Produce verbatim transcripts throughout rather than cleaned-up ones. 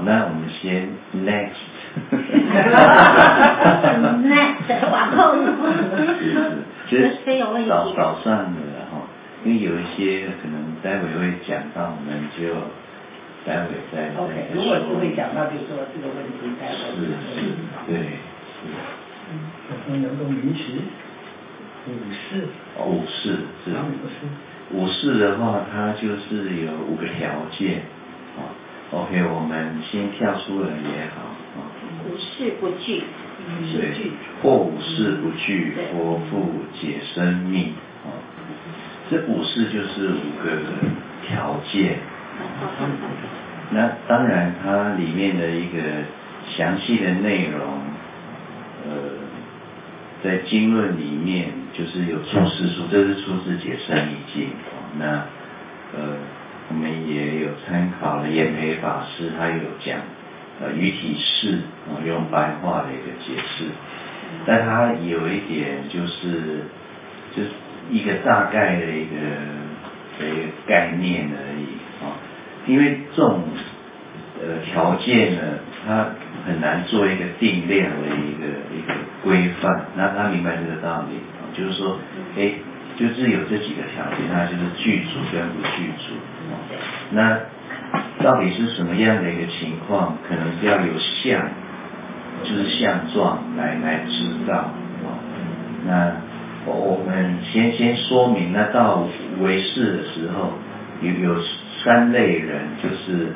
那我们先 next。 next 往后。 是是，其实早早上的哈，因为有一些可能待会会讲到，我们就待会再再 OK， 如果是会讲到，就说这个问题待会是是，对是。 嗯，能能够允许武士。 武士是。武士的话，它就是有五个条件。啊 ，OK， 我们先跳出来也好。啊， 武士不惧。 对，或武士不惧，佛父解生命。啊，这武士就是五个条件。那当然，它里面的一个详细的内容，呃，在经论里面就是有出世书，这是出自解生密经。那呃，我们也有参考了延培法师，他有讲呃于体释啊、呃，用白话的一个解释，但他有一点就是就是一个大概的一个的一个概念而已啊，因为这种呃条件呢，它很难做一个定量的一个一个规范。那他明白这个道理啊，就是说，哎。就是有这几个条件，那就是具足跟不具足。那到底是什么样的一个情况？可能要有相，就是相状来来知道。那我们先先说明，那到唯识的时候，有有三类人，就是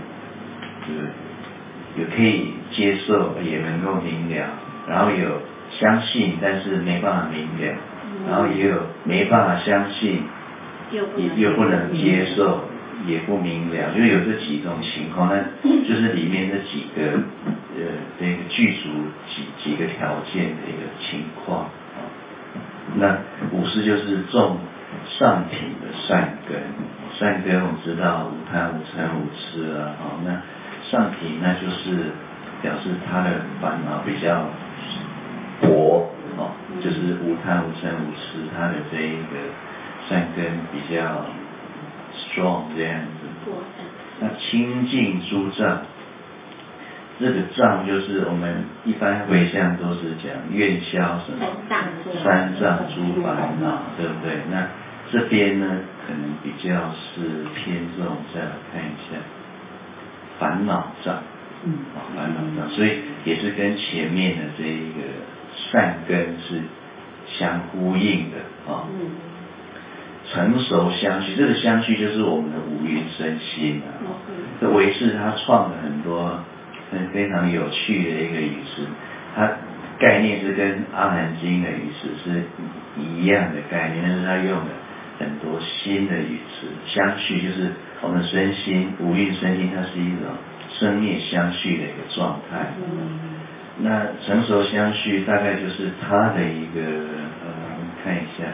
有有可以接受，也能够明了，然后有相信，但是没办法明了。然后也有没办法相信，也又不能接受，也不明了，就有这几种情况。那就是里面这几个呃这个具足几几个条件的一个情况啊。那武士就是种上品的善根，善根我们知道无贪无嗔无痴啊，好，那上品那就是表示他的烦恼比较薄。哦，就是无贪无嗔无痴，他的这一个善根比较 strong 这样子。那清净诸障，这个障就是我们一般回向都是讲愿消什么三障诸烦恼，对不对？那这边呢，可能比较是偏重，再来看一下烦恼障，嗯，烦恼障，所以也是跟前面的这一个善根是相呼应的啊。嗯，成熟相续，这个相续就是我们的五蕴身心啊。这唯识他创了很多很非常有趣的一个语词，它概念是跟阿含经的语词是一样的概念，但是他用了很多新的语词。相续就是我们身心五蕴身心，它是一种生灭相续的一个状态。嗯，那成熟相续大概就是它的一个呃，我们看一下，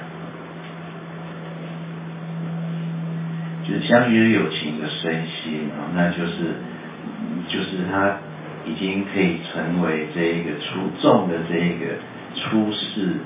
就是相续就是有情的身心啊，那就是就是它已经可以成为这一个出众的这一个出世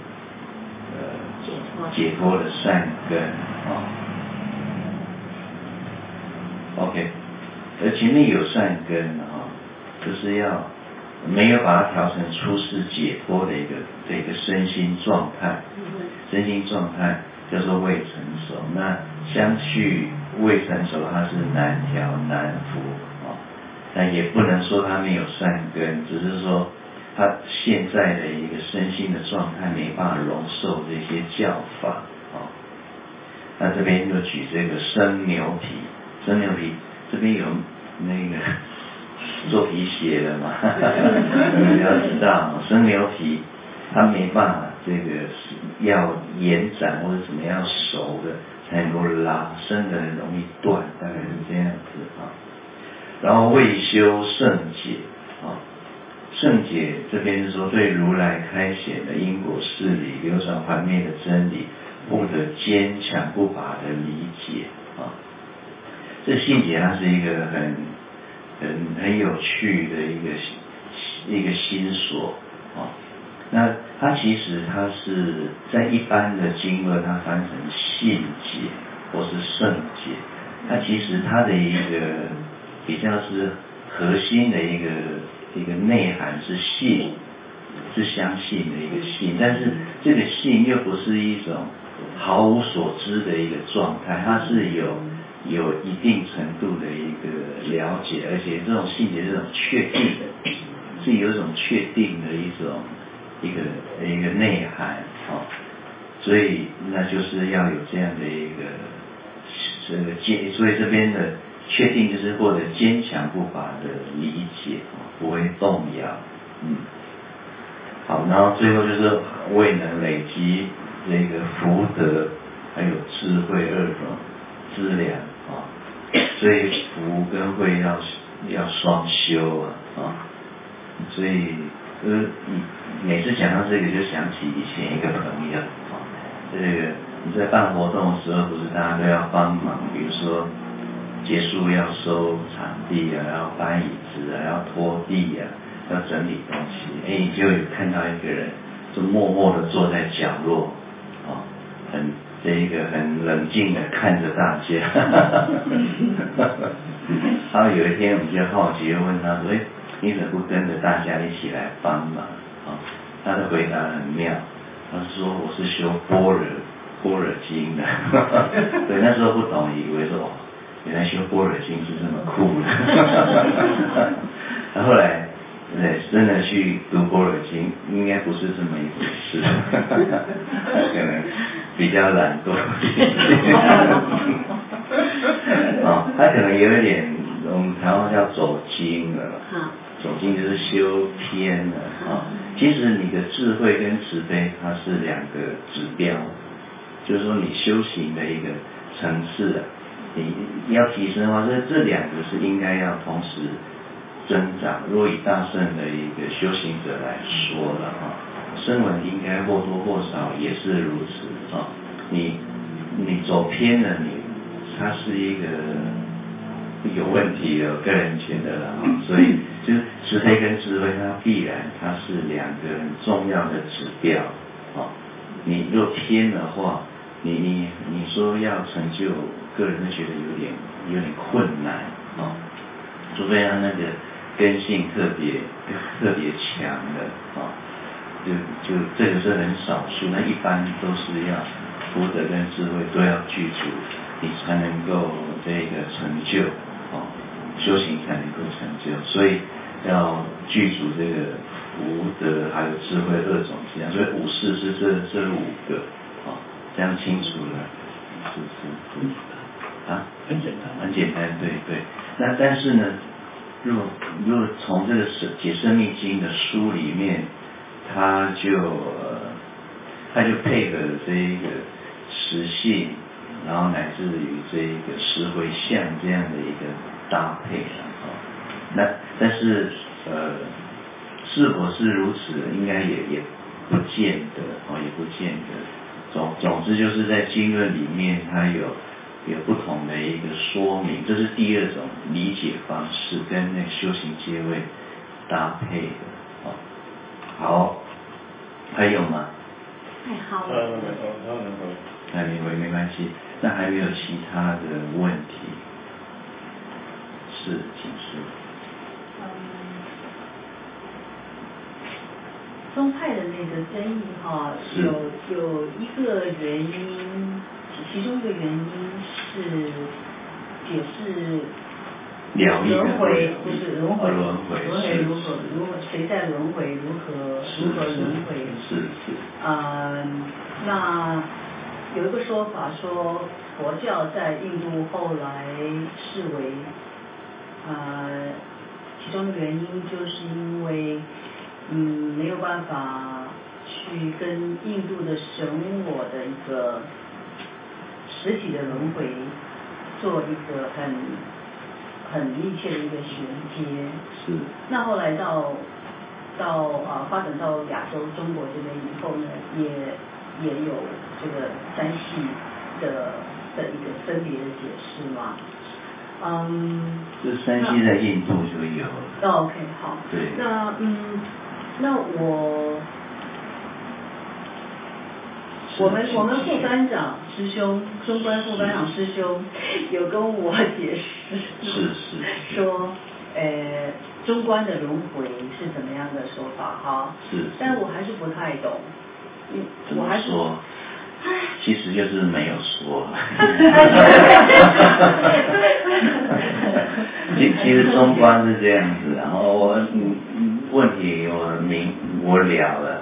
呃解脱的善根啊。OK， 而前面有善根啊，就是要没有把它调成出世解脱的一个这个身心状态，身心状态叫做未成熟。那相续未成熟，它是难调难服啊。但也不能说它没有善根，只是说它现在的一个身心的状态没办法容受这些教法啊。那这边就举这个生牛皮，生牛皮这边有那个做皮鞋的嘛，你要知道生牛皮它没办法这个要延展或者怎么样熟的才能够拉，生的很容易断，大概是这样子啊。然后未修圣解啊，圣解这边是说对如来开显的因果事理、流转环灭的真理，不得坚强不拔的理解啊。这信解它是一个很很很有趣的一个一个心所啊。那它其实它是在一般的经论，它翻成信解或是圣解，它其实它的一个比较是核心的一个一个内涵是信，是相信的一个信，但是这个信又不是一种毫无所知的一个状态，它是有有一定程度的一个了解，而且这种信也是这种确定的，是有一种确定的一种一个一个内涵哦，所以那就是要有这样的一个这个坚，所以这边的确定就是获得坚强不拔的理解哦，不会动摇，嗯。好，然后最后就是未能累积这个福德还有智慧二种资粮啊，所以福跟慧要要双修啊啊，所以呃每次讲到这个就想起以前一个朋友啊，这个你在办活动的时候不是大家都要帮忙，比如说结束要收场地啊，要搬椅子啊，要拖地啊，要整理东西，哎，你就有看到一个人，就默默的坐在角落，哦，很这一个很冷静的看着大家。然后有一天我们就好奇，就问他说：“哎，你怎么不跟着大家一起来帮忙？”哦，他的回答很妙，他说：“我是修般若般若经的。”对，那时候不懂，以为说哦，原来修般若经是这么酷的。后来。对，真的去读般若经，应该不是这么一回事，可能比较懒惰一点。哦，他可能有一点，我们台湾叫走经了，走经就是修偏了啊。其实你的智慧跟慈悲，它是两个指标，就是说你修行的一个层次啊，你要提升的话，这这两个是应该要同时增长。如果以大圣的一个修行者来说了哈，声闻应该或多或少也是如此啊。你你走偏了，你它是一个有问题的，个人觉得了啊。所以就是慈悲跟智慧，它必然它是两个很重要的指标啊。你若偏的话，你你你说要成就，个人会觉得有点有点困难啊。除非他那个根性特别特别强的啊，就就这个是很少数，那一般都是要福德跟智慧都要具足，你才能够这个成就啊，修行才能够成就，所以要具足这个福德还有智慧二种质量，所以五事是这这五个啊，这样清楚了，是是是啊， 很简单， 很简单，对对。那但是呢，如果如果从这个《解深密经》的书里面，它就、呃、它就配合这一个实性，然后乃至于这一个十回向这样的一个搭配啊、哦。那但是呃，是否是如此，应该也也不见得哦，也不见得。总总之就是在经论里面，它有。有不同的一个说明，这是第二种理解方式，跟那个修行阶位搭配的。哦，好，还有吗？ 太好了。 呃，没有，那没有。 那没没没关系，那还没有其他的问题？是，请说。 嗯，宗派的那个争议哈，有有一个原因。其中一个原因是解释轮回，不是轮回，轮回如何如何谁在轮回，如何如何轮回？ 是是。 呃，那有一个说法说，佛教在印度后来视为，呃，其中的原因就是因为，嗯，没有办法去跟印度的神我的一个。实体的轮回做一个很很密切的一个衔接。 是。 那后来到到啊、呃、发展到亚洲中国这边以后呢，也也有这个三系的的一个分别的解释嘛。嗯。 这三系在印度就有了。 哦 ，OK， 好。 对。 那嗯，那我。我们我们副班长师兄，中观副班长师兄有跟我解释， 是是， 说， 呃中观的轮回是怎么样的说法哈？ 是。 但我还是不太懂。嗯， 怎么说？其实就是没有说。其其实中观是这样子，然后我嗯问题我明我了了。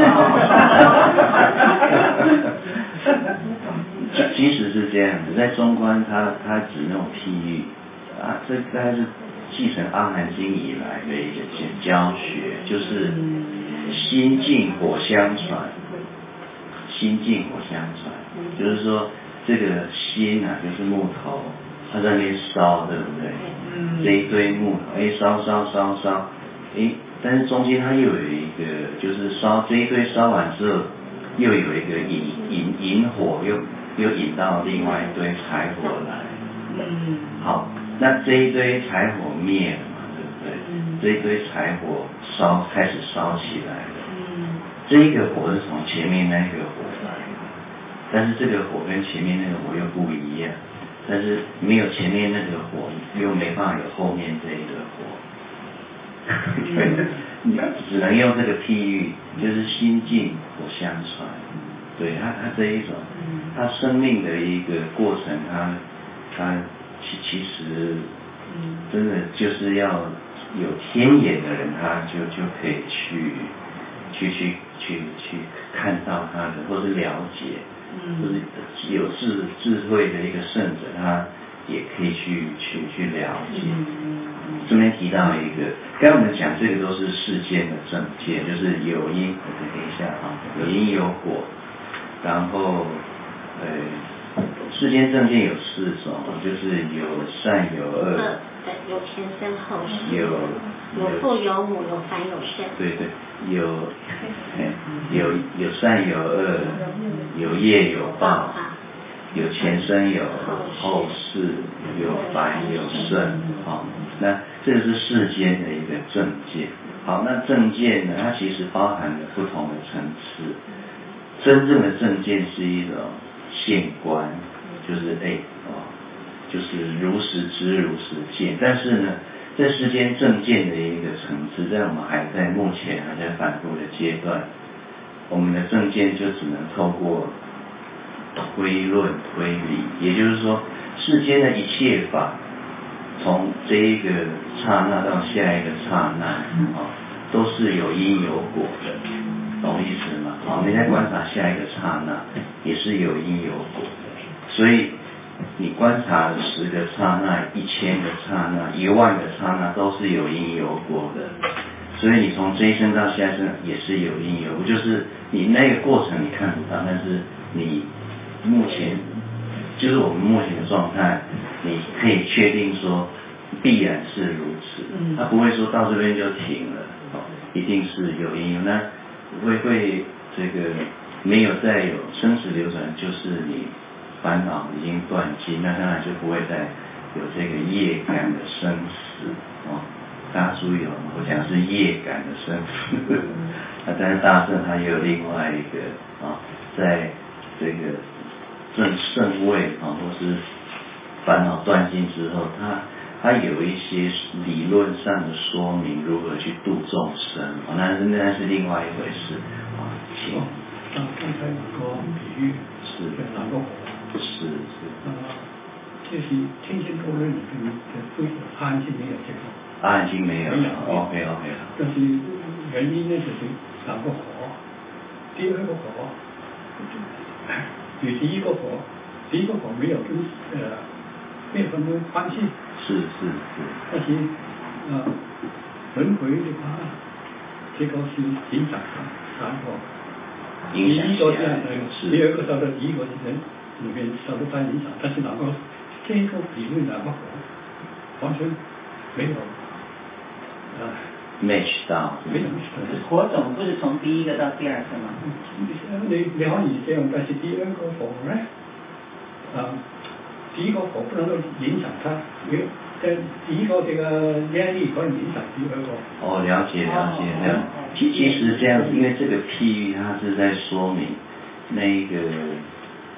其实是这样子，在中观它它指那种譬喻啊，这大概是继承阿含经以来的一个教学，就是心净火相传。心净火相传，就是说这个心啊，就是木头，它在那边烧，对不对？嗯。这一堆木头，哎，烧烧烧烧，哎，但是中间它又有一个，就是烧这一堆烧完之后，又有一个引引引火，又又引到另外一堆柴火来。嗯。好，那这一堆柴火灭了嘛，对不对？嗯。这一堆柴火烧开始烧起来了。嗯。这一个火是从前面那个火来的，但是这个火跟前面那个火又不一样，但是没有前面那个火，又没办法有后面这一个火。对，你只能用这个譬喻，就是心净火相传。对，它它这一种，它生命的一个过程，它它其其实真的就是要有天眼的人，他就就可以去。去去去去看到他的，或是了解，嗯、或是有智智慧的一个圣者，他也可以去去去了解。嗯嗯、这边提到一个，刚才我们讲这个都是世间的正见，就是有因，等一下啊，有因有果，然后呃，世间正见有四种，就是有善有恶。 有前生后世， 有有父有母，有凡有圣。 对对，有有有善有恶，有业有报，有前生有后世，有凡有圣。好，那这个是世间的一个正见。好，那正见呢，它其实包含了不同的层次。真正的正见是一种现观，就是哎哦。就是如实知如实见，但是呢，在世间正见的一个层次，在我们还在目前还在反复的阶段，我们的正见就只能透过推论推理，也就是说，世间的一切法，从这一个刹那到下一个刹那，啊，都是有因有果的，懂意思吗？好，你在观察下一个刹那，也是有因有果的，所以。你观察了十个刹那、一千个刹那、一万个刹那，都是有因有果的。所以你从这一生到下一生也是有因有果，就是你那个过程你看不到，但是你目前就是我们目前的状态，你可以确定说必然是如此。他不会说到这边就停了，哦，一定是有因有。那会会这个没有再有生死流转，就是你。烦恼已经断尽，那当然就不会再有这个业感的生死哦。大家注意哦，我讲的是业感的生死。那但是大圣他也有另外一个啊、哦，在这个正圣位啊、哦，或是烦恼断尽之后，他他有一些理论上的说明，如何去度众生哦，那是那是另外一回事啊、哦。请。 像刚才那个比喻是哪个火？ 是是。 啊，这是天仙多论里面的对阿含经没有这个。 阿含经没有。 没有。 OK OK。 但是原因呢，就是两个火，第二个火，与第一个火，第一个火没有跟呃没有什么关系。 是是是。 但是呃轮回的话，这个是影响三个。 影响第一个是第二个受到第一个人里面受到它影响，但是哪个这个比喻哪个火完全没有啊 match 到， 没有。 火种不是从第一个到第二个吗？ 你你可以这样，但是第二个火呢，啊，第一个火不能够影响它，因为在第一个这个业力可以影响第二个。 哦，了解了解了解。其其实这样子，因为这个譬喻它是在说明那个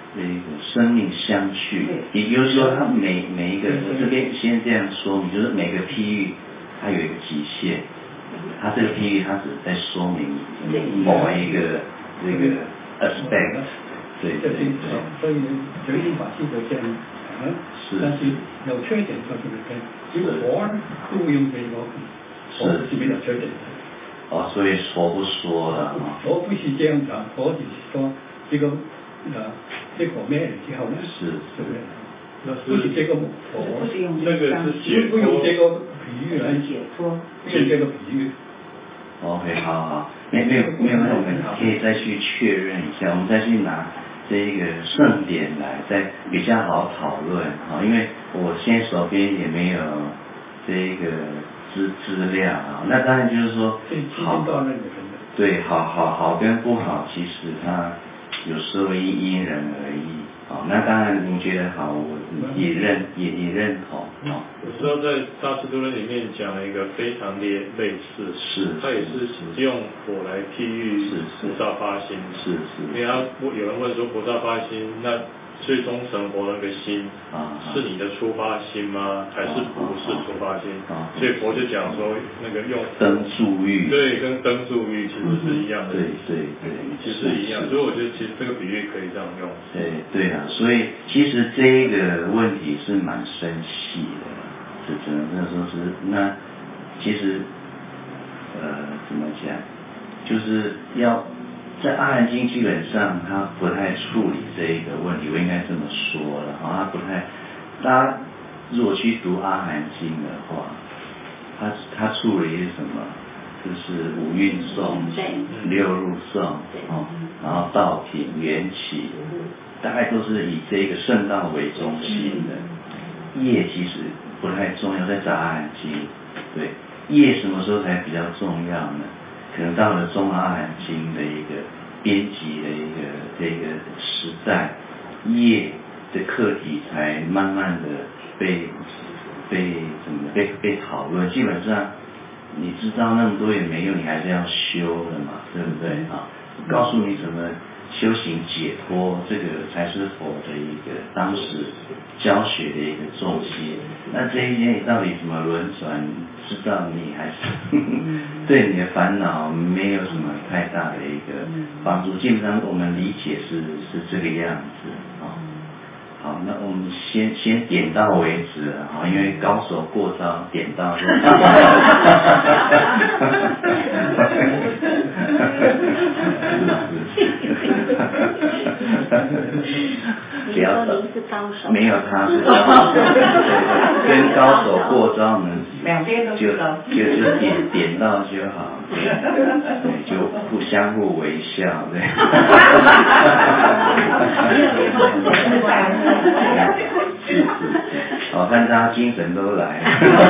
这个生命相去，也就是说，它每每一个这边先这样说明，就是每个譬喻它有一个极限，它这个譬喻它只是在说明某一个这个 aspect， 对对对。 所以随性法系就这样讲，但是有缺点就是这样，如果佛呢不用这个，佛是没有缺点的。 哦，所以佛不说了啊。 佛不是这样讲，佛只是说这个呃结果灭了之后呢，是是不是？不是这个佛， 那个是解脱， 不用这个比喻来解脱， 不用这个比喻。 OK， 好好，没没有没有，那我们可以再去确认一下，我们再去拿这一个圣典来，再比较好讨论啊，因为我现在手边也没有这一个资资料啊，那当然就是说好，对，好好好跟不好，其实它有时候因因人而异。好，那当然你觉得好，我也认也也认同。好， 有时候在大智度论里面讲了一个非常类类似， 是， 他也是用火来譬喻菩萨发心， 是是， 因为他有人问说菩萨发心，那最终成佛的那个心啊，是你的出发心吗？还是不是出发心？啊，所以佛就讲说那个用灯助欲， 对，跟灯助欲其实是一样的， 对对对， 其实一样。所以我觉得其实这个比喻可以这样用。 对对啊，所以其实这一个问题是蛮深细的，这只能说是那其实呃怎么讲，就是要。在阿含经基本上他不太处理这一个问题，我应该这么说了，他不太，大家如果去读阿含经的话，他他处理是什么？就是五蕴颂、六入颂，哦，然后道品、缘起，大概都是以这个圣道为中心的。业其实不太重要，在杂阿含经，对，业什么时候才比较重要呢？可能到了中阿含经的一个编辑的一个这个时代，业的课题才慢慢的被被怎么被被讨论。基本上你知道那么多也没用，你还是要修的嘛，对不对啊？告诉你怎么修行解脱，这个才是佛的一个当时教学的一个重心。那这一些你到底怎么轮转，知道你还是对你的烦恼没有什么太大的一个帮助。基本上我们理解是是这个样子啊。好，那我们先先点到为止了哈，因为高手过招，点到就。 不要说您是高手，没有他是高手，跟高手过招呢， 两边都就就就点点到就好，对，就互相互微笑，对。是是，好，看大家精神都来。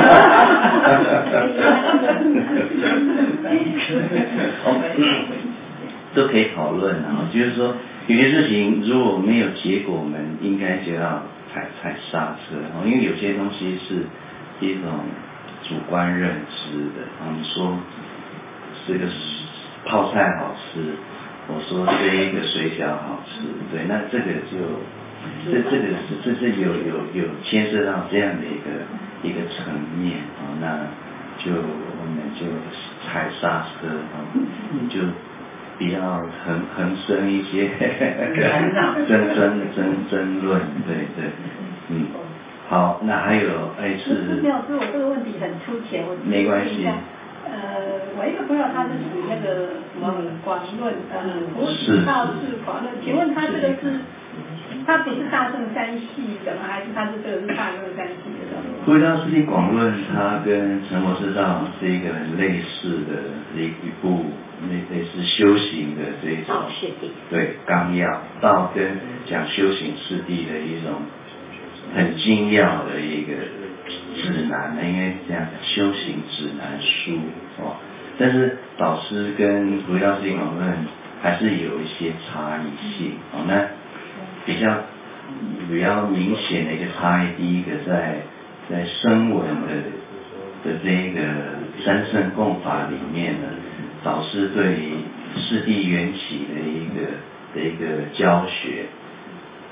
都可以讨论啊，就是说有些事情如果没有结果，我们应该就要踩踩刹车，因为有些东西是一种主观认知的。我们说这个泡菜好吃，我说这一个水饺好吃，对，那这个就这这个是这是有有有牵涉到这样的一个一个层面啊，那就我们就踩刹车啊，就比较横横生一些争争争争论，对对，嗯，好，那还有哎是， 没有，所以我这个问题很粗浅，我没关系。 呃，我一个朋友他是属于那个什么广论，呃，不是道士广论，请问他这个是？他不是大圣三系的吗？还是他是这个是大圣三系的？ 回到世纪广论，它跟成佛之道是一个很类似的一一部类类似修行的这种对纲要，道跟讲修行次第的一种很精要的一个指南，应该这样讲，修行指南书哦。但是导师跟回到世纪广论还是有一些差异性哦。那比较比较明显的一个差异，第一个在在声闻的的这个三圣共法里面呢，导师对于四谛缘起的一个的一个教学，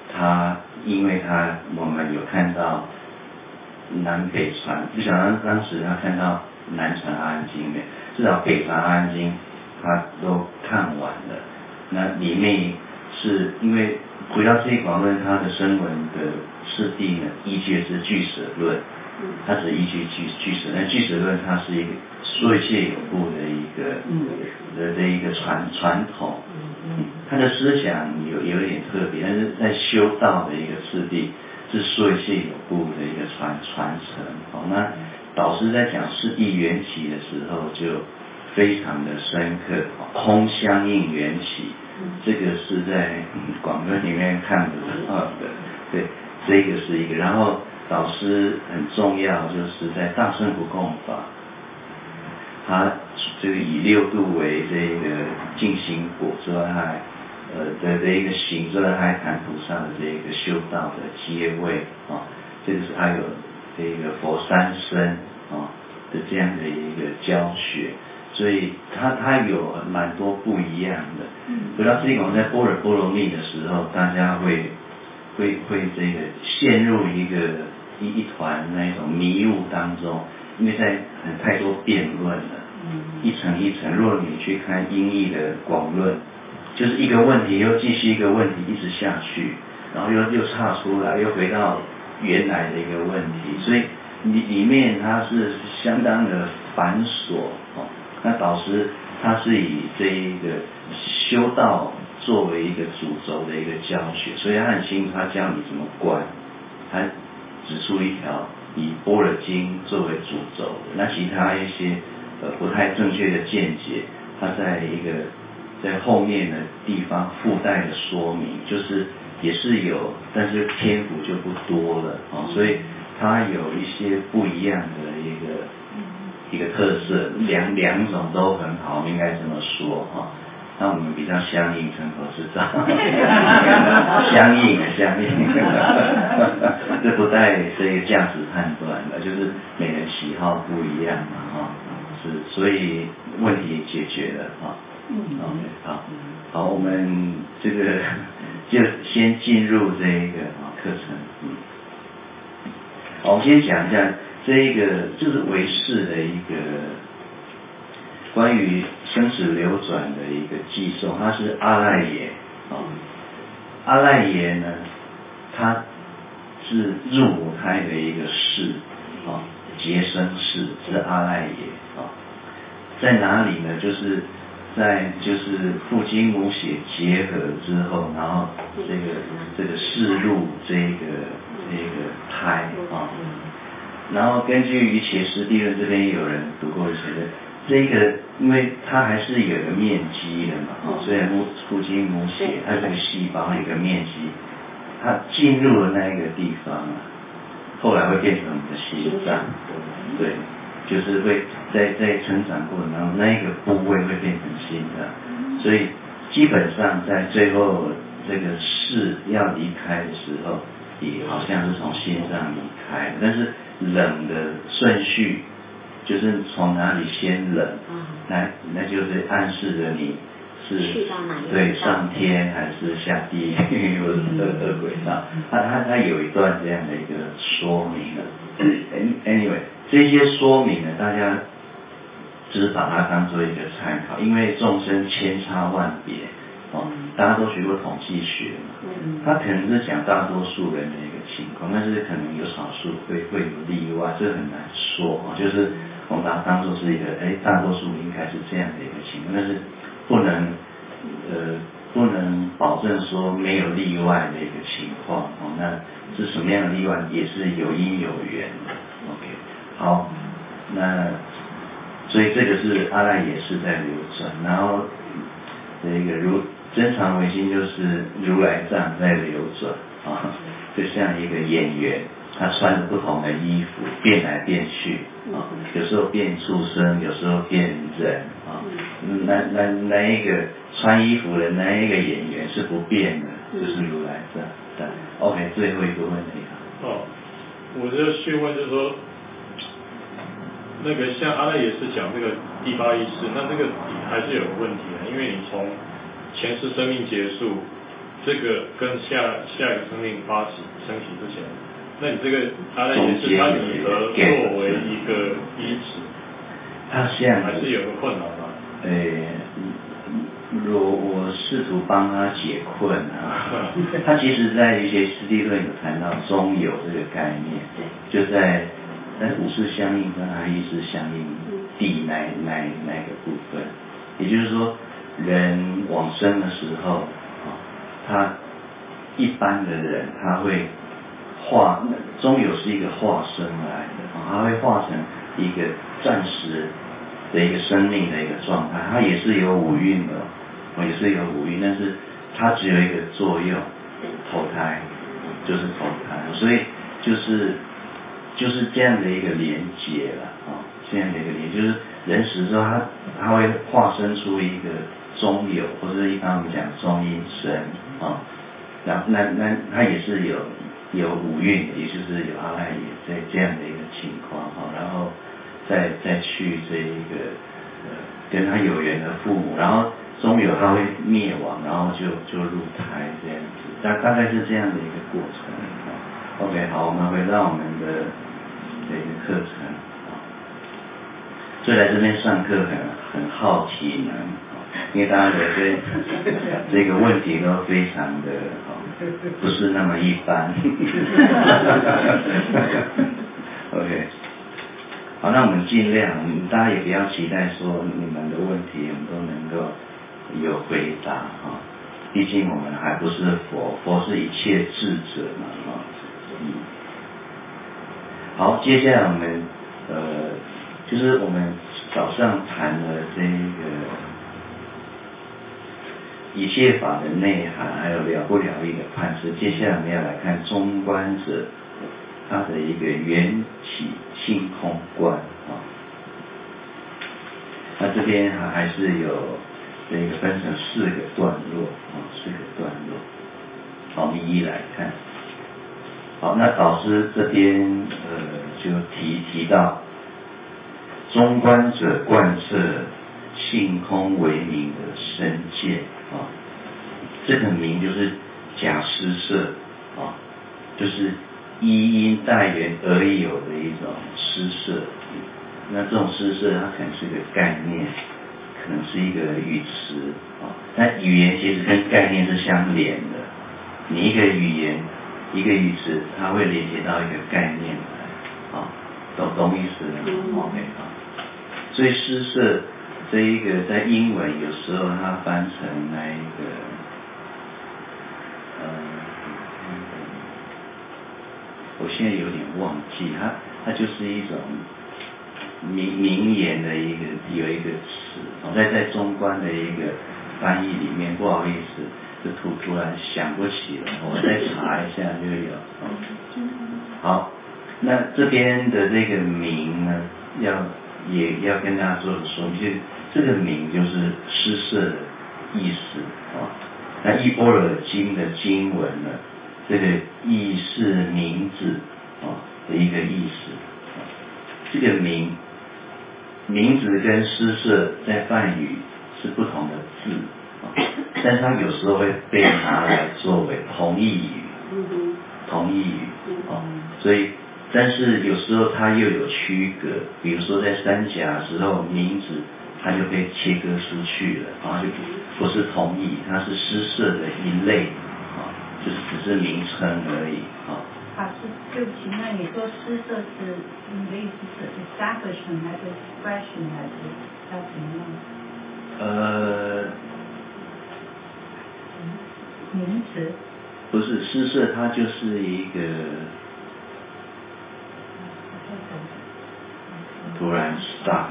他因为他我们有看到南北传，就想当当时他看到南传阿含经没，至少北传阿含经他都看完了，那里面是因为回到这一广论，它的声闻的次第呢，依据的是俱舍论，它只依据俱俱舍，那俱舍论它是一个说一切有部的一个的的一个传传统，它的思想有有一点特别，但是在修道的一个次第是说一切有部的一个传传承。好，那导师在讲次第缘起的时候就非常的深刻，空相应缘起。这个是在广论里面看不到的，对，这个是一个。然后导师很重要，就是在大乘不共法，他这个以六度为这个净心果之外，还呃的的一个行之外，还谈菩萨的这个修道的阶位啊，这个是还有这个佛三身啊的这样的一个教学。所以它它有蛮多不一样的。回到这种在般若波罗蜜的时候，大家会会会这个陷入一个一一团那种迷雾当中，因为在很太多辩论了，一层一层。如果你去看英译的广论，就是一个问题又继续一个问题一直下去，然后又又岔出来，又回到原来的一个问题，所以里里面它是相当的繁琐哦。那导师他是以这一个修道作为一个主轴的一个教学，所以他很清楚，他教你怎么观，他指出一条以般若经作为主轴的，那其他一些呃不太正确的见解，他在一个在后面的地方附带的说明，就是也是有，但是篇幅就不多了哦，所以他有一些不一样的一个。一个特色，两两种都很好，应该这么说哈、哦。那我们比较相应，成佛知道，相应相应，这不带这个价值判断的，就是每人喜好不一样嘛哈、哦，是，所以问题解决了哈。嗯 OK 好，好，我们这个就先进入这一个啊课程，嗯，好，我们先讲一下。这一个就是唯识的一个关于生死流转的一个寄送，它是阿赖耶啊、哦，阿赖耶呢，它是入母胎的一个识啊、哦，结生识是阿赖耶啊、哦，在哪里呢？就是在就是父精母血结合之后，然后这个这个识入这个这个胎啊。哦，然后根据于伽师地论这边有人读过一些的，这个因为它还是有个面积的嘛，哦，虽然母父精母血它这个细胞有个面积，它进入了那一个地方啊，后来会变成我们的心脏，对，就是会在在成长过程当中，那一个部位会变成心脏，所以基本上在最后这个识要离开的时候，也好像是从心脏离开的，但是冷的顺序就是从哪里先冷，那那就是暗示着你是对上天还是下地狱或者是恶鬼道，他他他有一段这样的一个说明了。Anyway， 这些说明呢，大家只是把它当做一个参考，因为众生千差万别。哦，大家都学过统计学嘛，他可能是讲大多数人的一个情况，但是可能有少数会会有例外，这很难说啊。就是我们把它当作是一个，哎，大多数应该是这样的一个情况，但是不能呃不能保证说没有例外的一个情况哦。那是什么样的例外，也是有因有缘的。OK， 好，那所以这个是阿赖耶识在流转，然后这个如真常唯心就是如来藏在流转啊，就像一个演员，他穿着不同的衣服变来变去啊，有时候变畜生，有时候变人啊。那那那一个穿衣服的那一个演员是不变的，就是如来藏。对 ，OK， 最后一个问题。 哦，我就去问，就是说，那个像阿赖耶识讲这个第八意识，那这个还是有个问题的，因为你从前世生命结束这个跟下下一个生命发起升起之前，那你这个它的也是它以何作为一个依止？ 它像还是有个困难吗？ 呃，我我试图帮他解困啊。他其实在一些实地论有谈到中有这个概念，就在在五识相应跟还意识相应地那那那个部分，也就是说，人往生的时候，啊，他一般的人他会化，中有是一个化身来的，啊，他会化成一个暂时的一个生命的一个状态，它也是有五蕴的，也是有五蕴，但是它只有一个作用，投胎就是投胎，所以就是就是这样的一个连结了啊，这样的一个连结，就是人死之后，他他会化身出一个中有，或者一般我们讲中阴身啊，然后那那他也是有有五蕴，也就是有阿赖耶在这样的一个情况哈，然后。再再去这一个呃跟他有缘的父母，然后终有他会灭亡，然后就就入胎这样子，大大概是这样的一个过程。OK， 好，我们回到我们的这个课程啊，所以来这边上课很很耗体能，因为大家的这这个问题都非常的不是那么一般。OK。好，那我们尽量，大家也不要期待说你们的问题我们都能够有回答哈，毕竟我们还不是佛，佛是一切智者嘛哈。嗯。好，接下来我们呃，就是我们早上谈了这个一切法的内涵，还有了不了义的判释，接下来我们要来看中观者。它的一个缘起性空观啊，那这边还还是有这个分成四个段落啊，四个段落。好，我们一一来看。好，那导师这边呃就提提到，中观者贯彻性空为名的深见啊，这个名就是假施设啊，就是。依因待缘而有的一种施设，那这种施设它可能是个概念，可能是一个语词啊。那语言其实跟概念是相连的，你一个语言一个语词，它会连接到一个概念来，啊，懂懂意思吗？ OK 啊。所以施设这一个在英文有时候它翻成那一个呃。我现在有点忘记，它它就是一种名名言的一个有一个词，我在在中观的一个翻译里面，不好意思，就突突然想不起了，我再查一下就有。好，那这边的这个名呢，要也要跟大家做个说明，就是这个名就是施设的意思啊。那《依般若经》的经文呢？这个意是名字啊的一个意思，这个名名字跟施设在梵语是不同的字啊，但是它有时候会被拿来作为同义语，同义语啊，所以但是有时候它又有区隔，比如说在三甲的时候，名字它就被切割出去了，然后就不是同义，它是施设的一类。就是只是名称而已啊。 法师，对不起，那你说施设是你的意思是 establishment 还是 expression 还是要怎么样？ 呃， 名词。 不是施设，它就是一个突然 stop。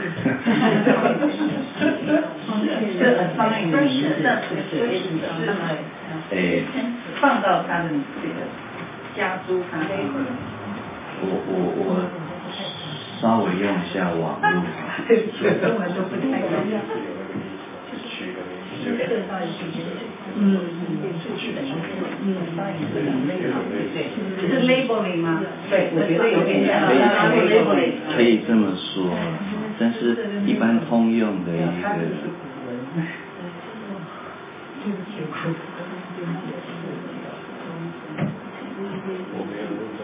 是 assign 的名字，是哎， 放到他的这个加诸他。 我我我稍微用一下网络。 对不起，跟我说不太一样。嗯嗯，嗯，是 labeling 吗？对，我觉得有点像 labeling。 可以这么说，但是一般通用的一个。 我没有问到。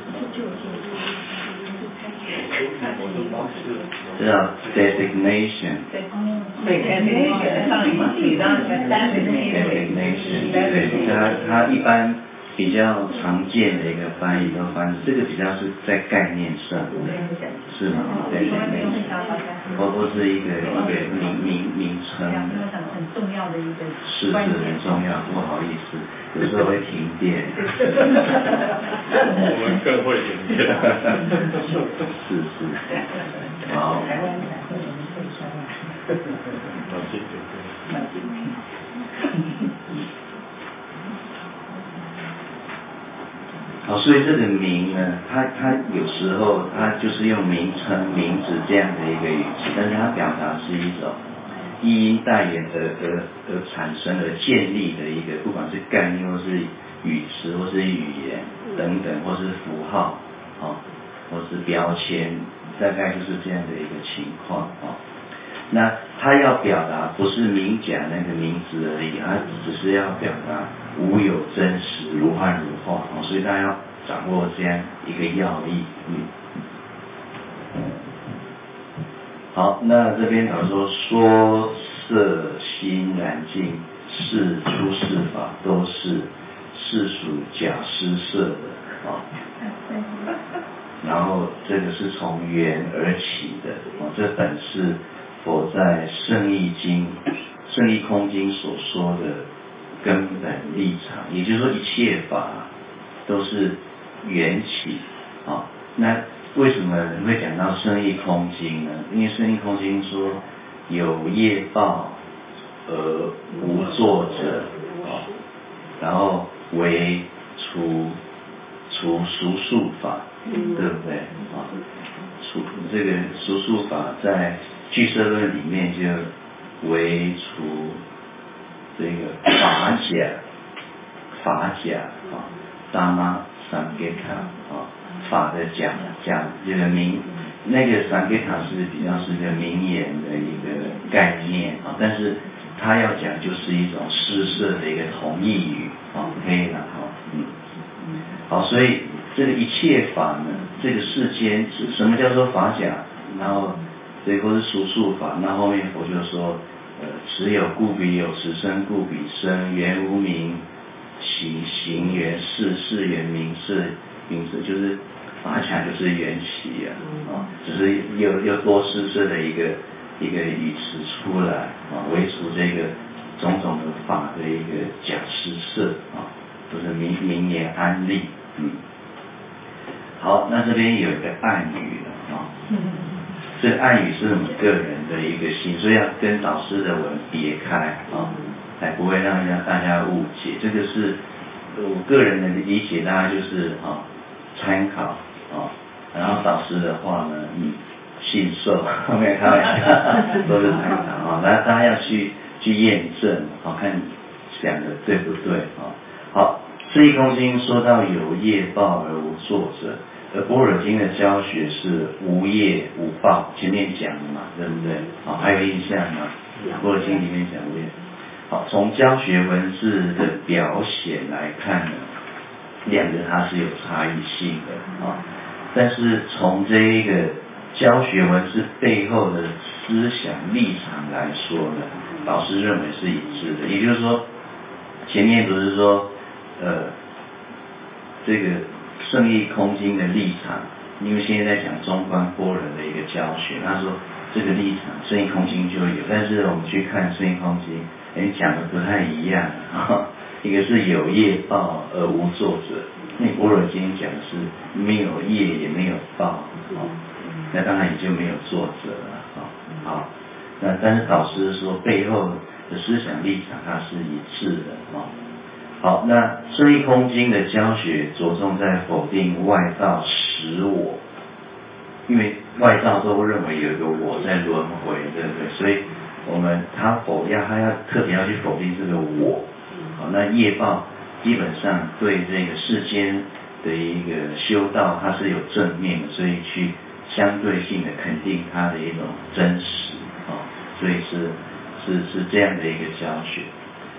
这叫 designation。 designation 上一题当然 designation， 对，它它一般比较常见的一个翻译都翻译，这个比较是在概念上，是吗？对，或或是一个一个名名名称， 很重要的一个， 是是很重要，不好意思，有时候会停电。 我们更会停电。 是是，好。 台湾才会有人退休啊。 蛮经典的。 蛮经典。 好，所以这个名呢，它它有时候它就是用名称、名字这样的一个语气，但是它表达是一种一因代言而而而产生而建立的一个，不管是概念或是语词或是语言等等，或是符号，哦，或是标签，大概就是这样的一个情况哦。那他要表达不是名讲那个名字而已，他只是要表达无有真实，如幻如化哦，所以大家要掌握这样一个要义。嗯。好，那这边他说说色心然境是出世法，都是是属假施色的哦。然后这个是从缘而起的哦，这本是佛在圣义经、圣义空经所说的根本立场，也就是说一切法都是缘起啊、哦。那为什么会讲到圣义空经呢？因为圣义空经说有业报而无作者啊、哦，然后为除除俗数法，对不对啊？除这个俗数法在俱舍论里面就为除这个法假，法假啊，达玛三给塔啊，法的假假这个名，那个三给塔是比较是一个名言的一个概念啊，但是他要讲就是一种施舍的一个同义语啊，可以了哈，嗯，好，所以这个一切法呢，这个世间什么叫做法假？然后这个是俗数法，那后面佛就说，呃，此有故彼有，此生故彼生，缘无名，行行缘事，事缘名色，名色就是法假就是缘起啊，啊，只是又又多施设的一个一个语词出来啊，为除这个种种的法的一个假施设啊，都是名名言安立，嗯。好，那这边有一个暗语了啊。这个暗语是我们个人的一个心，所以要跟导师的文别开啊，才不会让让大家误解。这个是我个人的理解，大家就是啊参考啊，然后导师的话呢，嗯，信受，没有开玩笑，都是参考啊，大大家要去去验证，好看讲的对不对啊？好，《圣义空经》说到有业报而无作者。而般若经的教学是无业无报，前面讲的嘛，对不对？好，还有印象吗？般若经里面讲无业。好，从教学文字的表显来看呢，两个它是有差异性的啊。但是从这一个教学文字背后的思想立场来说呢，老师认为是一致的。也就是说，前面不是说，呃，这个。圣义空经的立场，因为现在在讲中观般若的一个教学，他说这个立场圣义空经就有，但是我们去看圣义空经，哎，讲的不太一样啊。一个是有业报而无作者，那般若经讲的是没有业也没有报，哦，那当然也就没有作者了，哦，好，那但是导师说背后的思想立场它是一致的，哦。好，那圣义空经的教学着重在否定外道实我，因为外道都认为有一个我在轮回，对不对？所以我们他否要他要特别要去否定这个我。好，那业报基本上对这个世间的一个修道，它是有正面的，所以去相对性的肯定它的一种真实，哦，所以是是是这样的一个教学。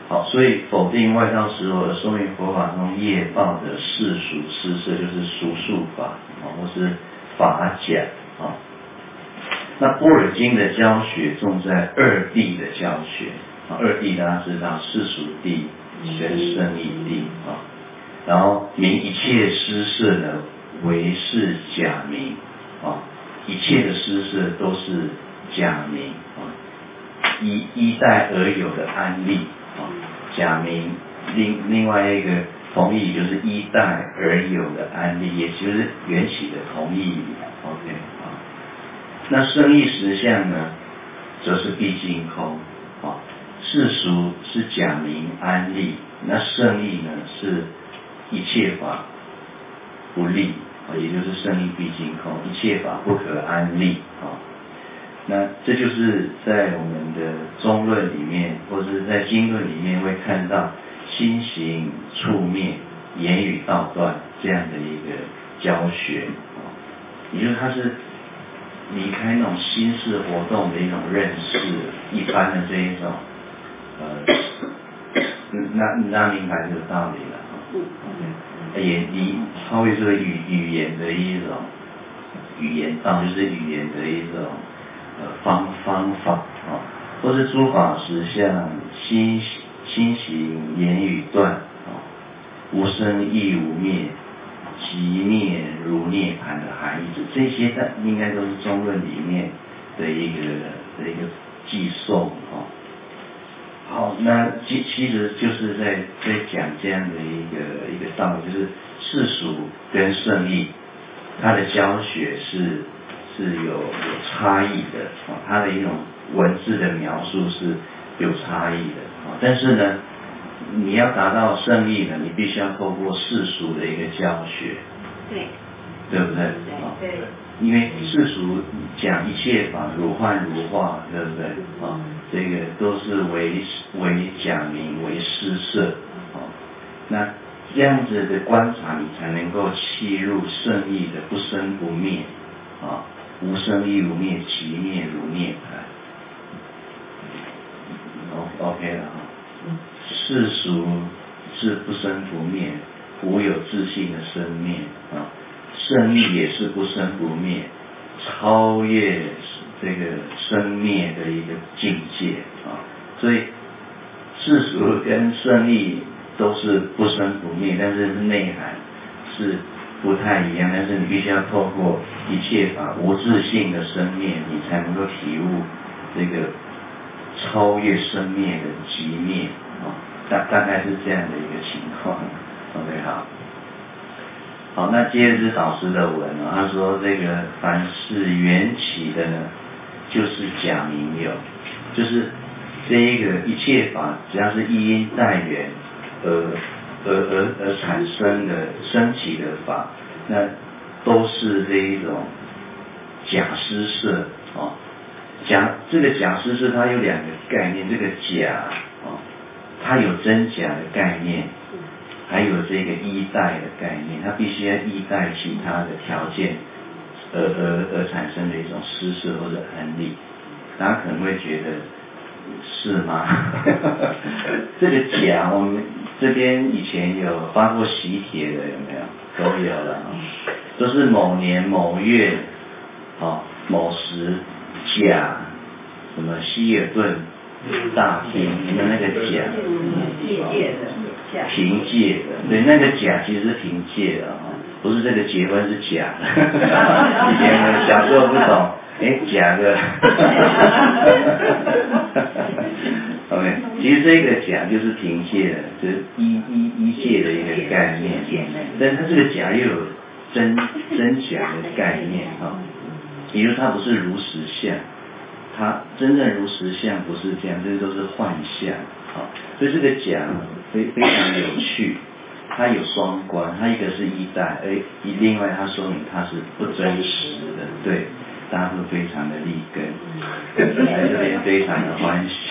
好，所以否定外道实我，而说明佛法中业报的世俗施设，就是俗数法啊，或是法假啊。那般若经的教学重在二谛的教学啊，二谛大家知道世俗谛跟胜义谛啊，然后明一切施设呢为是假名啊，一切的施设都是假名啊，依依代而有的安立啊，假名另另外一个同义就是依代而有的安立，也就是缘起的同义 ，OK 啊。那胜义实相呢，则是毕竟空啊。世俗是假名安立，那胜义呢是一切法不立啊，也就是胜义毕竟空，一切法不可安立啊。那这就是在我们的中论里面，或者是在经论里面会看到心行处灭、言语道断这样的一个教学啊，也就是它是离开那种心事活动的一种认识，一般的这一种，呃，那那明白这个道理了啊，也离超越这个语语言的一种语言道，就是语言的一种呃方方法啊，或是诸法实相，心心行言语断啊，无生亦无灭。即灭如涅槃的含义，这些在应该都是中论里面的一个的一个寄送哦。好，那其其实就是在在讲这样的一个一个道理，就是世俗跟胜义，它的教学是是有有差异的啊，它的一种文字的描述是有差异的啊，但是呢。你要达到胜利呢，你必须要透过世俗的一个教学， 对， 对不对？ 对，对， 因为世俗讲一切法如幻如化，对不对？啊，这个都是为为假名为施设，啊，那这样子的观察，你才能够契入胜利的不生不灭，啊，无生亦无灭，其灭如涅槃。OK 了哈。世俗是不生不灭，无有自性的生灭啊，胜义也是不生不灭，超越这个生灭的一个境界啊，所以世俗跟胜义都是不生不灭，但是内涵是不太一样，但是你必须要透过一切法无自性的生灭，你才能够体悟这个超越生灭的极灭啊，大大概是这样的一个情况。OK 好，好，那接着是导师的文啊，他说这个凡是缘起的呢，就是假名有，就是这一个一切法只要是一因带缘而而而而产生的升起的法，那都是这一种假施设啊。假这个假施设它有两个概念，这个假啊，它有真假的概念，还有这个依代的概念，它必须要依代其他的条件而而而产生的一种施设或者安立。大家可能会觉得是吗？这个假我们这边以前有发过喜帖的有没有？都有了啊，都是某年某月啊某时甲什么希尔顿大厅，你们那个甲凭借的， 凭借的，对，那个甲其实是凭借的啊，不是这个结婚是假的。以前我们小时候不懂，哎，假的。OK， 其实这个假就是凭借的，就是依依依借的一个概念，但是它这个假又有真真假的概念啊。比如它不是如实相，它真正如实相不是这样，这些都是幻象啊。所以这个假非非常有趣，它有双关，它一个是依代，而另外它说明它是不真实的，对，大家会非常的立根，来这边非常的欢喜。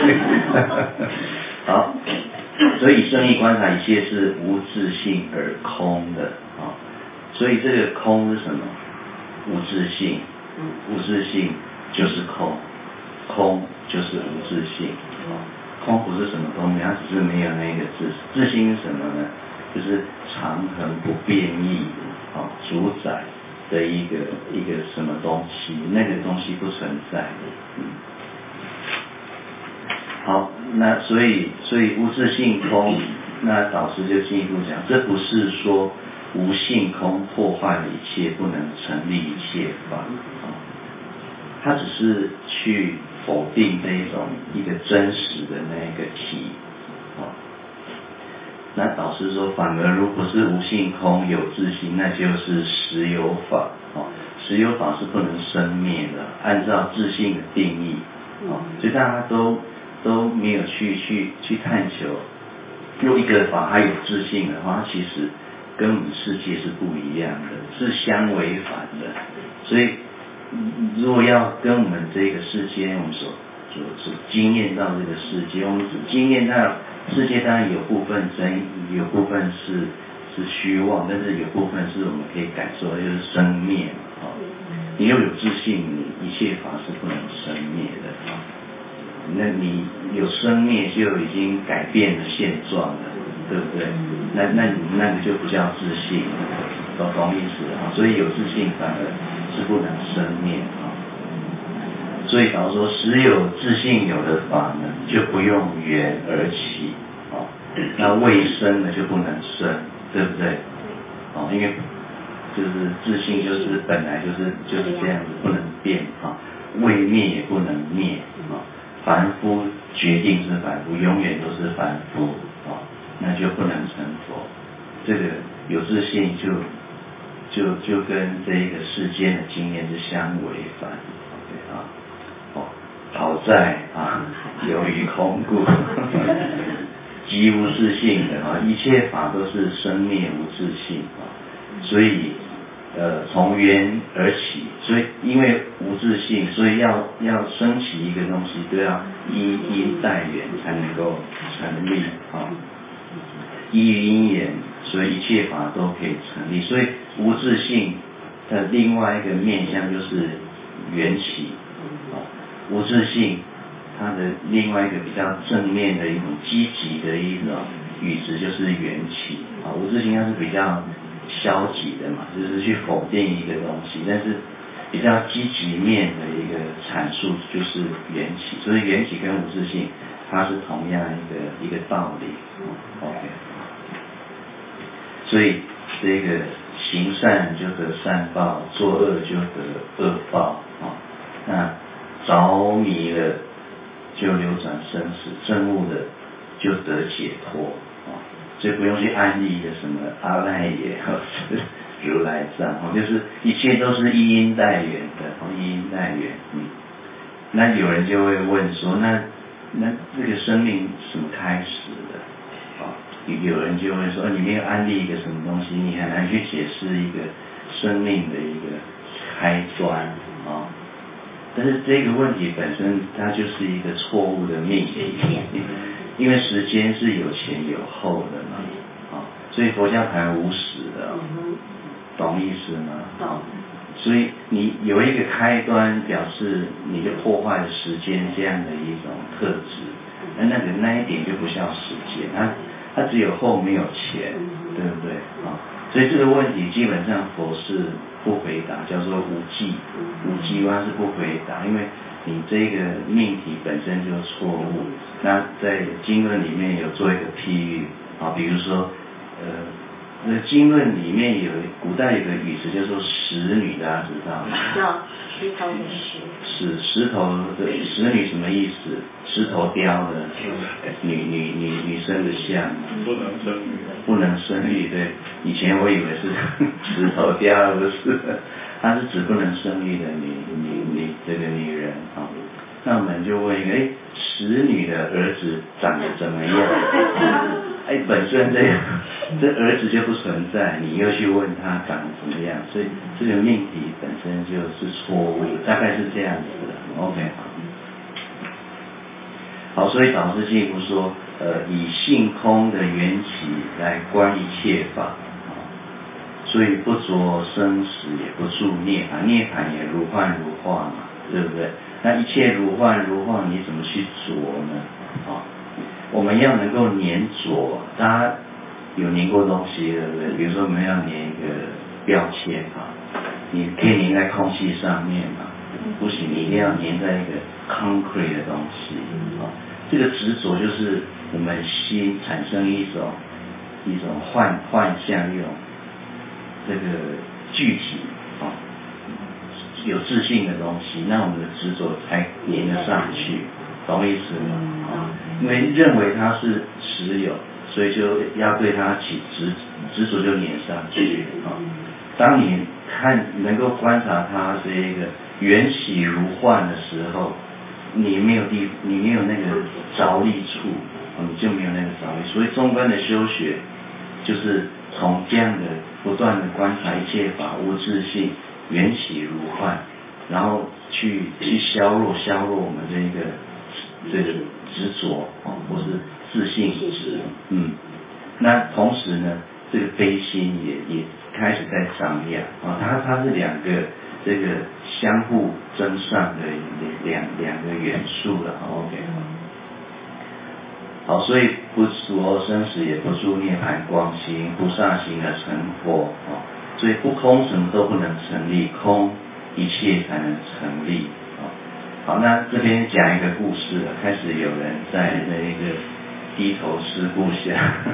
好，所以胜义观察一切是无自性而空的啊，所以这个空是什么？无自性，无自性就是空，空就是无自性， 空不是什么东西，它只是没有那个自自性是什么呢？就是常恒不变异的，哦，主宰的一个一个什么东西，那个东西不存在的。嗯，好，那所以所以无自性空，那导师就进一步讲，这不是说无性空破坏了一切，不能成立一切法，哦，他只是去否定这一种一个真实的那个体，哦，那导师说，反而如果是无性空有自性，那就是实有法，哦，实有法是不能生灭的，按照自性的定义，哦，所以大家都都没有去去去探求，若一个法它有自性的话，其实跟我们世界是不一样的，是相违反的，所以如果要跟我们这个世界，我们所所所经验到这个世界，我们经验到世界当然有部分真，有部分是是虚妄，但是有部分是我们可以感受的，就是生灭嘛，哦，你又有自信，你一切法是不能生灭的，哦，那你有生灭就已经改变了现状了，对不对？那那你那个就不叫自信，懂懂意思啊？所以有自信反而是不能生灭啊。所以导说，实有自性有的法呢，就不用缘而起，哦，那未生的就不能生，对不对？哦，因为就是自性就是本来就是就是这样子，不能变啊，未灭也不能灭啊。凡夫决定是凡夫，永远都是凡夫啊，那就不能成佛。这个有自性就就就跟这个世间的经验是相违反。OK 啊，哦，好在啊，由于空故，即无自性的啊，一切法都是生灭无自性啊，所以。呃，从缘而起，所以因为无自性，所以要要升起一个东西，都要依因带缘才能够成立啊。依于因缘，所以一切法都可以成立。所以无自性的另外一个面向就是缘起啊。无自性它的另外一个比较正面的一种积极的一种语词就是缘起啊。无自性它是比较消极的嘛，就是去否定一个东西，但是比较积极面的一个阐述就是缘起，所以缘起跟无自性它是同样一个一个道理。OK， 所以这个行善就得善报，作恶就得恶报啊。那着迷了就流转生死，证悟的就得解脱啊。所以不用去安利一个什么阿赖耶或是如来藏，就是一切都是依因带缘的，依因带缘。嗯，那有人就会问说，那那这个生命怎么开始的？啊，有人就会说，你没有安利一个什么东西，你很难去解释一个生命的一个开端啊。但是这个问题本身它就是一个错误的命题。因为时间是有前有后的嘛，啊，所以佛教谈无始的，懂意思吗？懂。所以你有一个开端，表示你就破坏了时间这样的一种特质，那那个那一点就不叫时间，它它只有后没有前，对不对？啊，所以这个问题基本上佛是不回答，叫做无记，无记观是不回答，因为你这个命题本身就错误。那在经论里面有做一个譬喻啊，比如说，呃，那经论里面有古代有个语词叫做石女，大家知道吗？ 知道，石头的石。 石石头的石女什么意思？石头雕的女女女女生的像。 不能生育。 不能生育，对。以前我以为是石头雕，不是，它是指不能生育的女女女这个女人啊。那我们就问一个，哎，石女的儿子长得怎么样？哎，本身这这儿子就不存在，你又去问他长得怎么样，所以这个命题本身就是错误，大概是这样子的。OK， 好，好，所以导师进一步说，呃，以性空的缘起来观一切法，啊，所以不着生死，也不住涅槃，涅槃也如幻如化嘛，对不对？那一切如幻如化，你怎么去着呢？啊， 我们要能够粘着，大家有粘过东西对不对？比如说我们要粘一个标签啊，你可以粘在空气上面嘛，不行，你一定要粘在一个 concrete 的东西啊。这个执着就是我们心产生一种一种幻幻象，一种这个具体啊有自信的东西，那我们的执着才粘得上去，懂我意思吗？啊，因为认为它是实有，所以就要对它起执执着就粘上去啊。当你看能够观察它这一个缘起如幻的时候，你没有地，你没有那个着力处，你就没有那个着力。所以中观的修学，就是从这样的不断的观察一切法无自性，缘起如幻，然后去去削弱削弱我们这一个这个执着啊，或是自信执，嗯。那同时呢，这个悲心也也开始在张扬啊，它它是两个这个相互增上的两两个元素了 ，OK。好，所以不着生死，也不住涅槃光心，菩萨行的成佛啊。所以不空什么都不能成立，空一切才能成立啊。好，那这边讲一个故事了，开始有人在那个低头思故乡。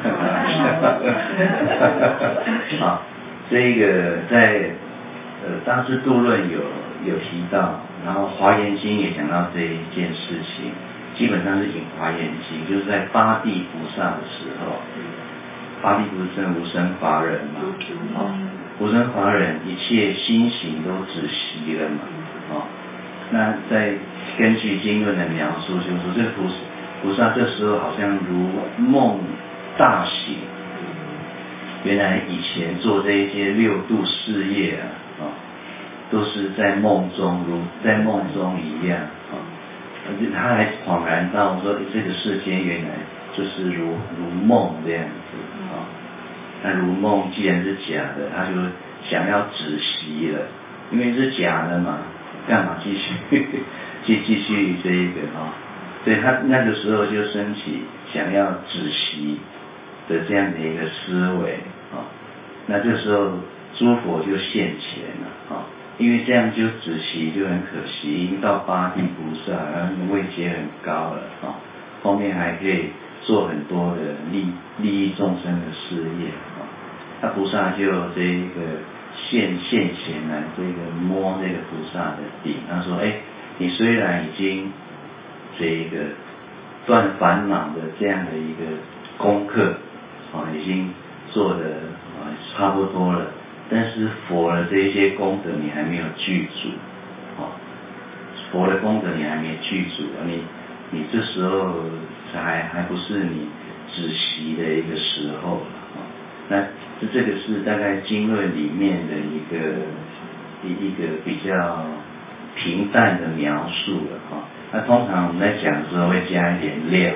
好，这个在呃《大智度论》有有提到，然后《华严经》也讲到这一件事情，基本上是引《华严经》，就是在八地菩萨的时候，八地不是真无生法忍嘛，哦，无生法忍一切心行都止息了嘛，哦，那在根据经论的描述，就是说这个菩萨菩萨这时候好像如梦大醒，原来以前做这一些六度事业啊，哦，都是在梦中，如在梦中一样啊，而且他还恍然到说，这个世间原来就是如如梦这样子啊。那如梦既然是假的，他就想要止息了，因为是假的嘛，干嘛继续继继续这一个啊？所以他那个时候就升起想要止息的这样的一个思维啊。那这时候诸佛就现前了啊，因为这样就止息就很可惜，已经到八地菩萨，然后位阶很高了啊，后面还可以做很多的利利益众生的事业啊。那菩萨就这一个现现前来这个摸这个菩萨的顶，他说：哎，你虽然已经这一个断烦恼的这样的一个功课啊，已经做的啊差不多了，但是佛的这一些功德你还没有具足啊，佛的功德你还没具足，你你这时候还还不是你止息的一个时候了啊。那这这个是大概经论里面的一个一一个比较平淡的描述了哈。那通常我们在讲的时候会加一点料，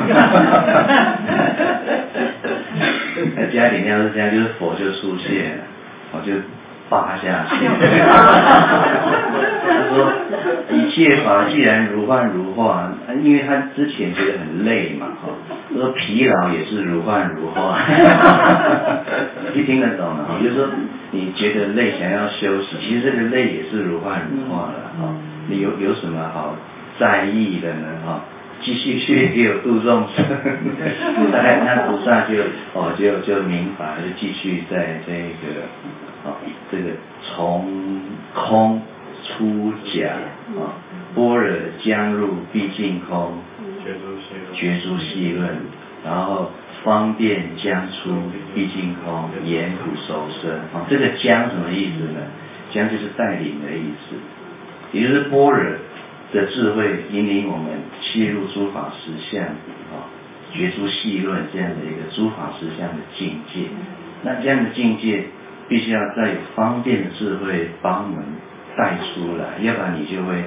那加一点料是这样，就是佛就出现了，我就扒下去。他说一切法既然如幻如化，因为他之前觉得很累嘛，哈，他说疲劳也是如幻如化，一听得懂了哈，就是说你觉得累想要休息，其实这个累也是如幻如化了哈，你有有什么好在意的呢？哈，继续去给我度众生，大概那菩萨就哦就就明白，就继续在这个哦这个从空出假啊，般若将入毕竟空，觉诸细论，然后方便将出毕竟空，言普受生啊，这个将什么意思呢？将就是带领的意思，也就是般若的智慧引领我们契入诸法实相啊，觉诸细论这样的一个诸法实相的境界。那这样的境界必须要再有方便的智慧帮我们带出来，要不然你就会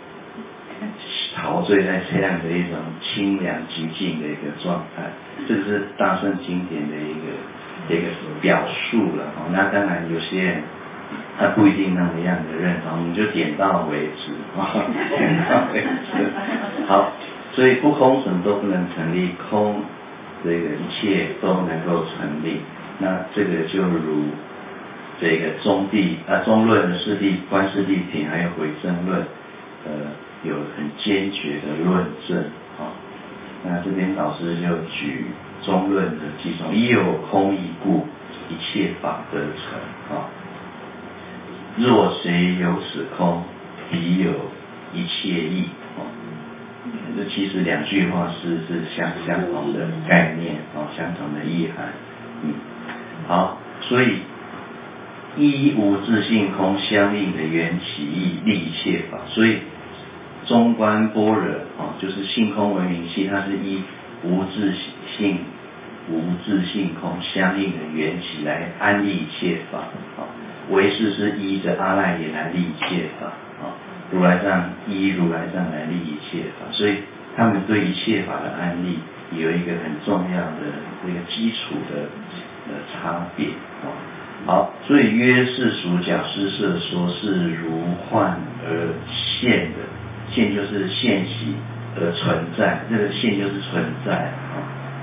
陶醉在这样的一种清凉寂静的一个状态。这是大圣经典的一个一个表述了。那当然有些人他不一定那么样的认同，我们就点到为止啊，点到为止。好， 所以不空什么都不能成立，空这个一切都能够成立。那这个就如这个中地啊中论的四谛观四谛品还有回正论，呃有很坚决的论证啊。那这边老师就举中论的几种，一有空一故，一切法得成啊。若谁有此空，彼有一切义啊。这其实两句话是是相相同的概念啊，相同的意涵。嗯，好，所以一无自性空相应的缘起义立一切法，所以中观般若啊，就是性空为名系，它是依无自性无自性空相应的缘起来安立一切法啊。唯识是依着阿赖耶来立一切法啊，如来藏依如来藏来立一切法，所以他们对一切法的安立有一个很重要的这个基础的呃差别啊。好，所以约世俗假施设说是如幻而现的，现就是现习而存在，这个现就是存在啊。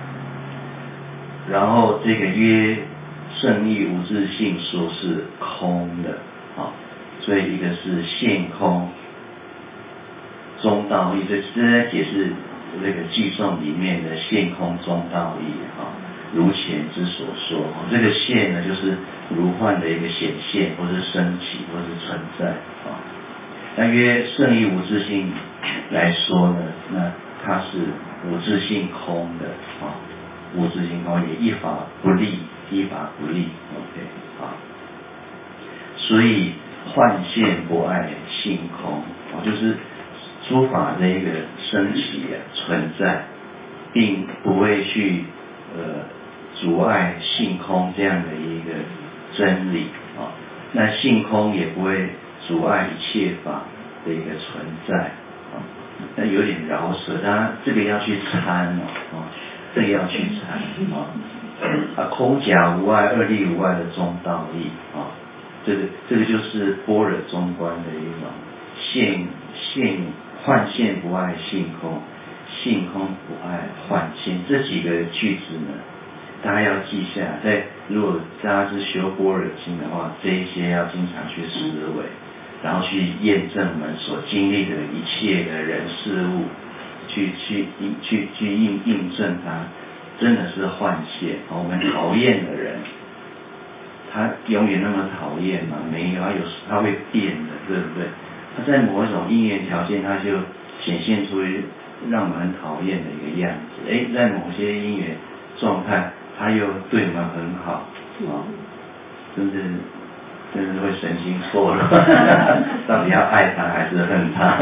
然后这个约圣义无自性说是空的啊，所以一个是现空中道义，这这在解释这个偈颂里面的现空中道义啊。如前之所说，这个现呢，就是如幻的一个显现，或是升起，或是存在啊。那约圣义无自性来说呢，那它是无自性空的啊，无自性空也一法不立，一法不立 ，OK 啊。所以幻现不碍性空啊，就是诸法的一个升起啊存在，并不会去呃。阻碍性空这样的一个真理啊，那性空也不会阻碍一切法的一个存在啊，那有点饶舌，当然这个要去参哦，啊，这个要去参啊，啊，空假无碍，二谛无碍的中道义啊，这个这个就是般若中观的一种现现幻现不碍性空，性空不碍幻现，这几个句子呢。大家要记下，在如果大家是修般若经的话，这一些要经常去思维，然后去验证我们所经历的一切的人事物，去去去去印印证它真的是幻现。我们讨厌的人，他永远那么讨厌吗？没有，他有时他会变的，对不对？他在某一种因缘条件，他就显现出让我们很讨厌的一个样子。哎，在某些因缘状态。他又对我们很好啊，真是真是会神经错了，到底要爱他还是恨他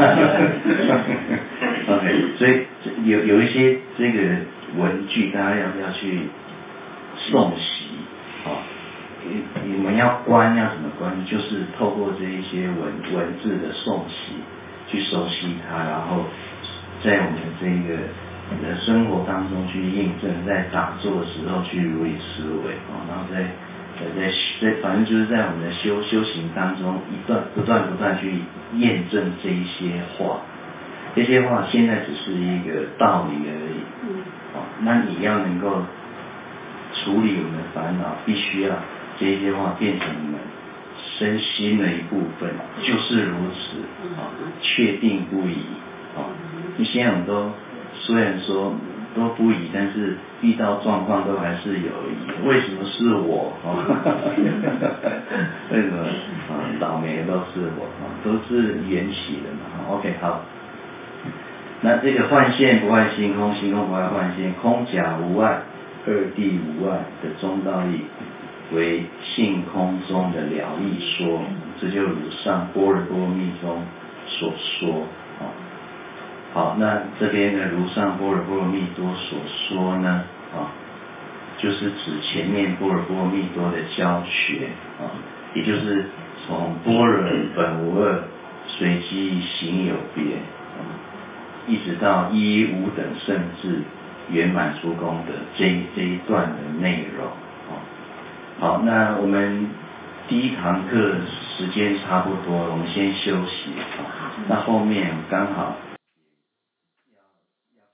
？OK， 所以有有一些这个文句，大家要不要去诵习啊？你们要观要怎么观？就是透过这一些文文字的诵习，去熟悉它，然后在我们这个。的生活当中去印证，在打坐的时候去如理思维啊，然后在在在反正就是在我们的修修行当中，一段不断不断去验证这一些话，这些话现在只是一个道理而已，啊，那你要能够处理我们的烦恼，必须要这些话变成我们身心的一部分，就是如此啊，确定不疑啊，你现在我们都。虽然说都不疑，但是遇到状况都还是有疑。为什么是我？为什么啊？倒霉的都是我啊？都是缘起的嘛。OK， 好。那这个幻现不碍性空，性空不碍幻现，空假无碍，二谛无碍的中道义，为性空中的了义说，这就如上般若波罗蜜中所说啊。好，那这边呢，如上般若波罗蜜多所说呢，啊，就是指前面般若波罗蜜多的教学啊，也就是从般若本无二，随机行有别啊，一直到一无等圣智圆满出功德这这一段的内容啊。好，那我们第一堂课时间差不多了，我们先休息啊。那后面刚好。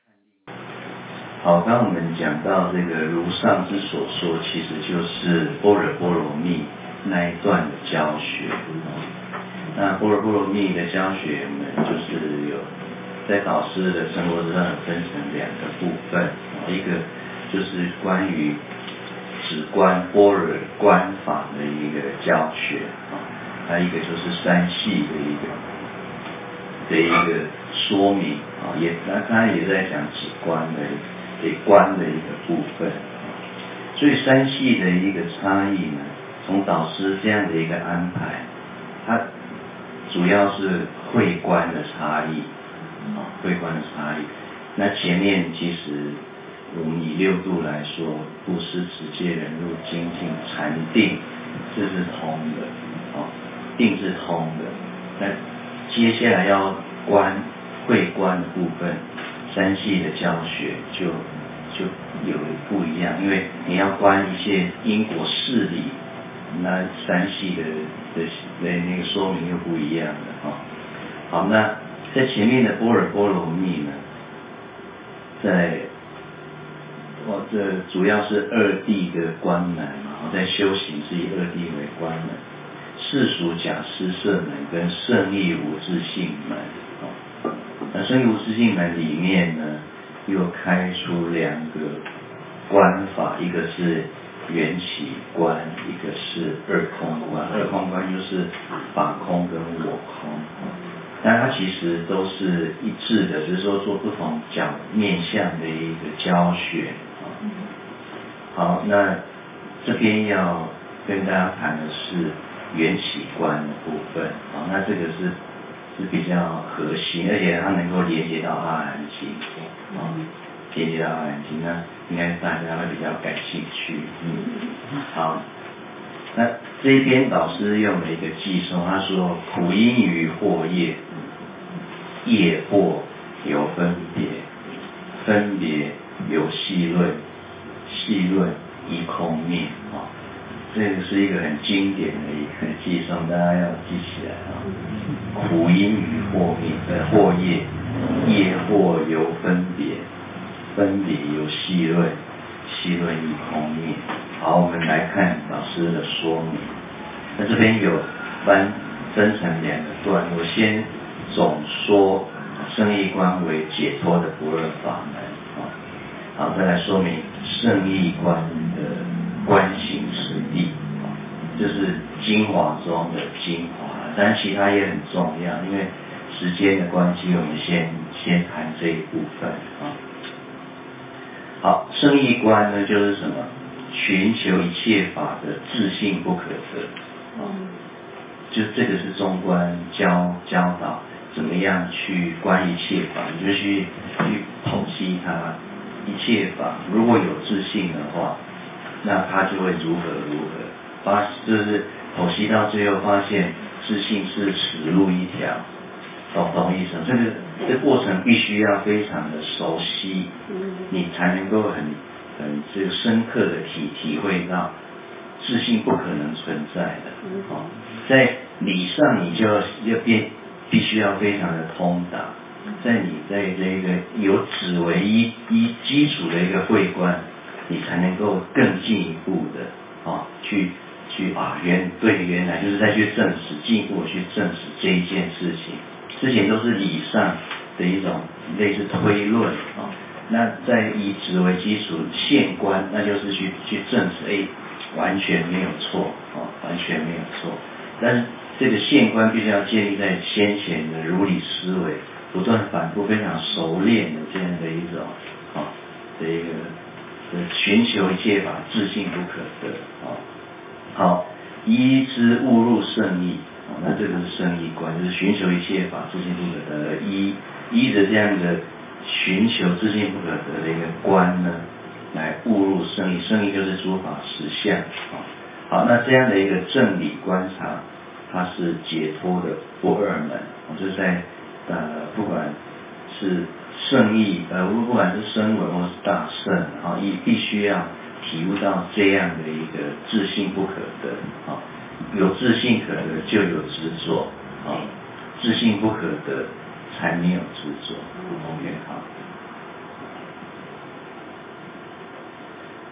好，刚刚我们讲到这个如上之所说，其实就是般若波罗蜜那一段的教学。那般若波罗蜜的教学呢，就是有在导师的生活之上分成两个部分，一个就是关于止观般若观法的一个教学啊，还有一个就是三系的一个的一个说明啊，也那他也在讲止观的对观的一个部分，所以三系的一个差异呢，从导师这样的一个安排，它主要是慧观的差异啊，慧观的差异。那前面其实我们以六度来说，布施、持戒、忍辱、精进、禅定，这是通的，哦，定是通的。那接下来要观慧观的部分，三系的教学就就有不一样，因为你要观一些因果事理，那三系的的的那个说明又不一样的哦。好，那在前面的般若波罗蜜呢，在我这主要是二谛的观门嘛，在修行是以二谛为观门，世俗假施设门跟胜义无自性门。哦，那胜义无自性门里面呢，又开出两个观法，一个是缘起观，一个是二空观。二空观就是法空跟我空。但它其实都是一致的，只是说做不同角面向的一个教学。好，那这边要跟大家谈的是缘起观的部分。好，那这个是是比较核心，而且它能够连接到阿含经。哦，连接到阿含经，那应该大家会比较感兴趣。嗯，好。那这一边导师用了一个寄送，他说苦因于惑业，业惑有分别，分别有细论，细论依空灭。哦，这个是一个很经典的一个寄送，大家要记起来啊。哦，苦因于惑灭，呃，惑业，业惑有分别，分别有细论，细论依空灭。好，我们来看老师的说明。那这边有分分成两个段，我先总说胜义观为解脱的不二法门。好，再来说明胜义观的观行实地，这是精华中的精华，但其他也很重要，因为时间的关系，我们先先谈这一部分啊。好，胜义观呢，就是什么？寻求一切法的自性不可得，哦，就这个是中观教教导怎么样去观一切法，你就去去剖析它一切法，如果有自性的话，那它就会如何如何，发就是剖析到最后发现自性是此路一条，懂懂意思？这个这个过程必须要非常的熟悉，你才能够很很这个深刻的体体会到自性不可能存在的。哦，在理上你就要要变，必须要非常的通达。在你在这个有指为依依基础的一个慧观，你才能够更进一步的哦，去去啊原对原来就是再去证实，进一步去证实这一件事情。之前都是理上的一种类似推论啊，哦，那在以指为基础现观，那就是去去证实，哎，完全没有错哦，完全没有错。但是这个现观必须要建立在先前的如理思维，不断反复、非常熟练的这样的一种啊，哦，的一个的寻求一切法自性不可得啊，哦。好，依之误入胜义，哦，那这个是胜义观，就是寻求一切法自性不可得，依依着这样的寻求自性不可得的一个观呢，来误入胜义。胜义就是诸法实相。哦，好，那这样的一个正理观察，它是解脱的不二门。哦，就是在呃，不管是圣义，呃，不管是声闻或是大圣，啊，也必须要体悟到这样的一个自性不可得。啊，有自性可得就有执着，啊，自性不可得才没有执着。OK， 好。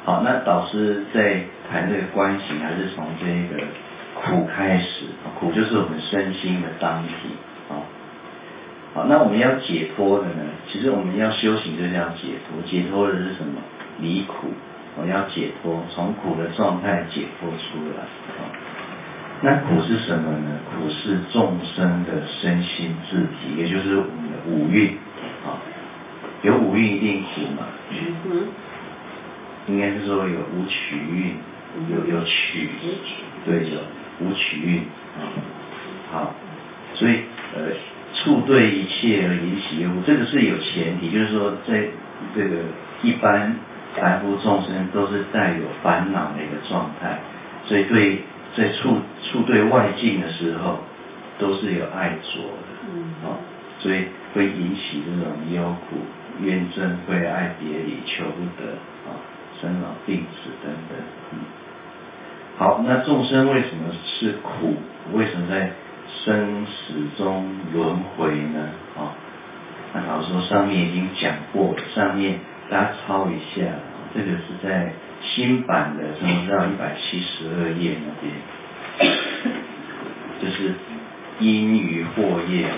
好，那导师在谈这个观行，还是从这个苦开始，苦就是我们身心的当体啊。好，那我们要解脱的呢，其实我们要修行就是要解脱，解脱的是什么？离苦，我要解脱，从苦的状态解脱出来啊。那苦是什么呢？苦是众生的身心自体，也就是我们的五蕴啊。有五蕴一定苦嘛？嗯。应该是说有五取蕴，有有取，对，有五取蕴啊。好，所以呃，处对一切而引起忧，这个是有前提，就是说在这个一般凡夫众生都是带有烦恼的一个状态，所以对在处处对外境的时候，都是有爱着的，嗯，啊，所以会引起这种忧苦、怨憎会、爱别离、求不得啊。生老病死等等，嗯，好，那众生为什么是苦？为什么在生死中轮回呢？啊，那老师说上面已经讲过了，上面大家抄一下，这个是在新版的什么到一百七十二页那边，就是因与惑业，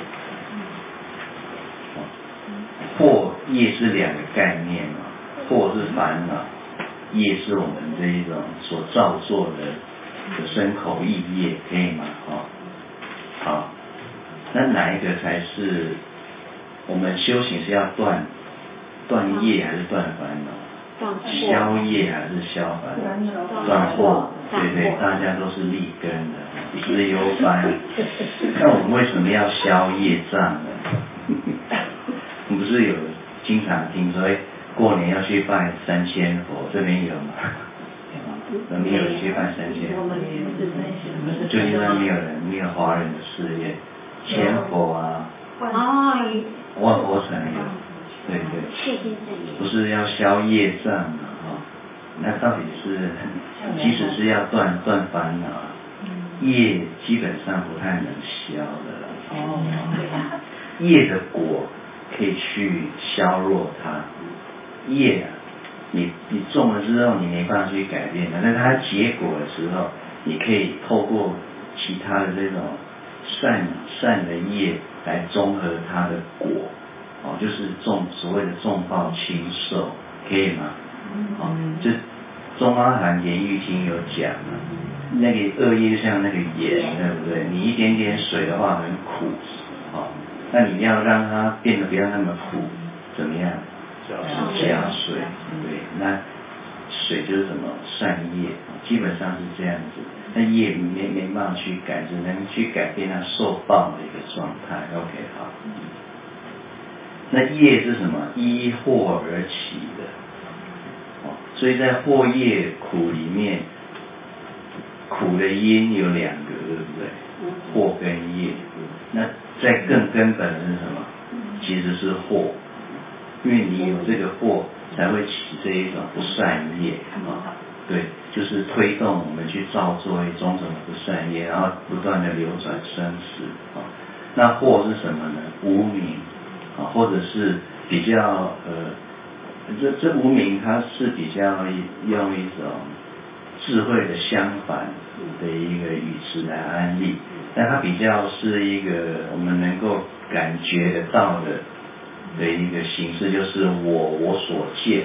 惑业是两个概念嘛，惑是烦恼。业是我们这一种所造作的的身口意业，可以吗？哦，好，那哪一个才是我们修行是要断断业还是断烦恼？消业还是消烦恼？断惑，对对，大家都是立根的，不是忧烦。那我们为什么要消业障呢？你不是有经常听说？过年要去拜三千佛，这边有吗？有没有去拜三千佛？最近那没有人，没有华人的事业，千佛啊，万佛城有，对对，不是要消业障嘛？哈，那到底是，即使是要断断烦恼，业基本上不太能消的了。哦，业的果可以去削弱它。业啊，你你种了之后，你没办法去改变它，但它结果的时候，你可以透过其他的这种善善的业来综合它的果，哦，就是种所谓的种报轻受，可以吗？哦，这中阿含盐喻经有讲啊，那个恶业就像那个盐，对不对？你一点点水的话很苦，哦，那你要让它变得不要那么苦，怎么样？加水，对，那水就是什么善业，基本上是这样子。那业没没办法去改，只能去改变它受报的一个状态。OK， 好。那业是什么？依惑而起的，哦，所以在惑业苦里面，苦的因有两个，对不对？惑跟业。那在更根本的是什么？其实是惑。因为你有这个惑，才会起这一种不善业啊，对，就是推动我们去造作一种种的不善业，然后不断的流转生死啊。那惑是什么呢？无明啊，或者是比较呃，这这无明它是比较用一种智慧的相反的一个语词来安利，但它比较是一个我们能够感觉得到的。的一个形式就是我我所见，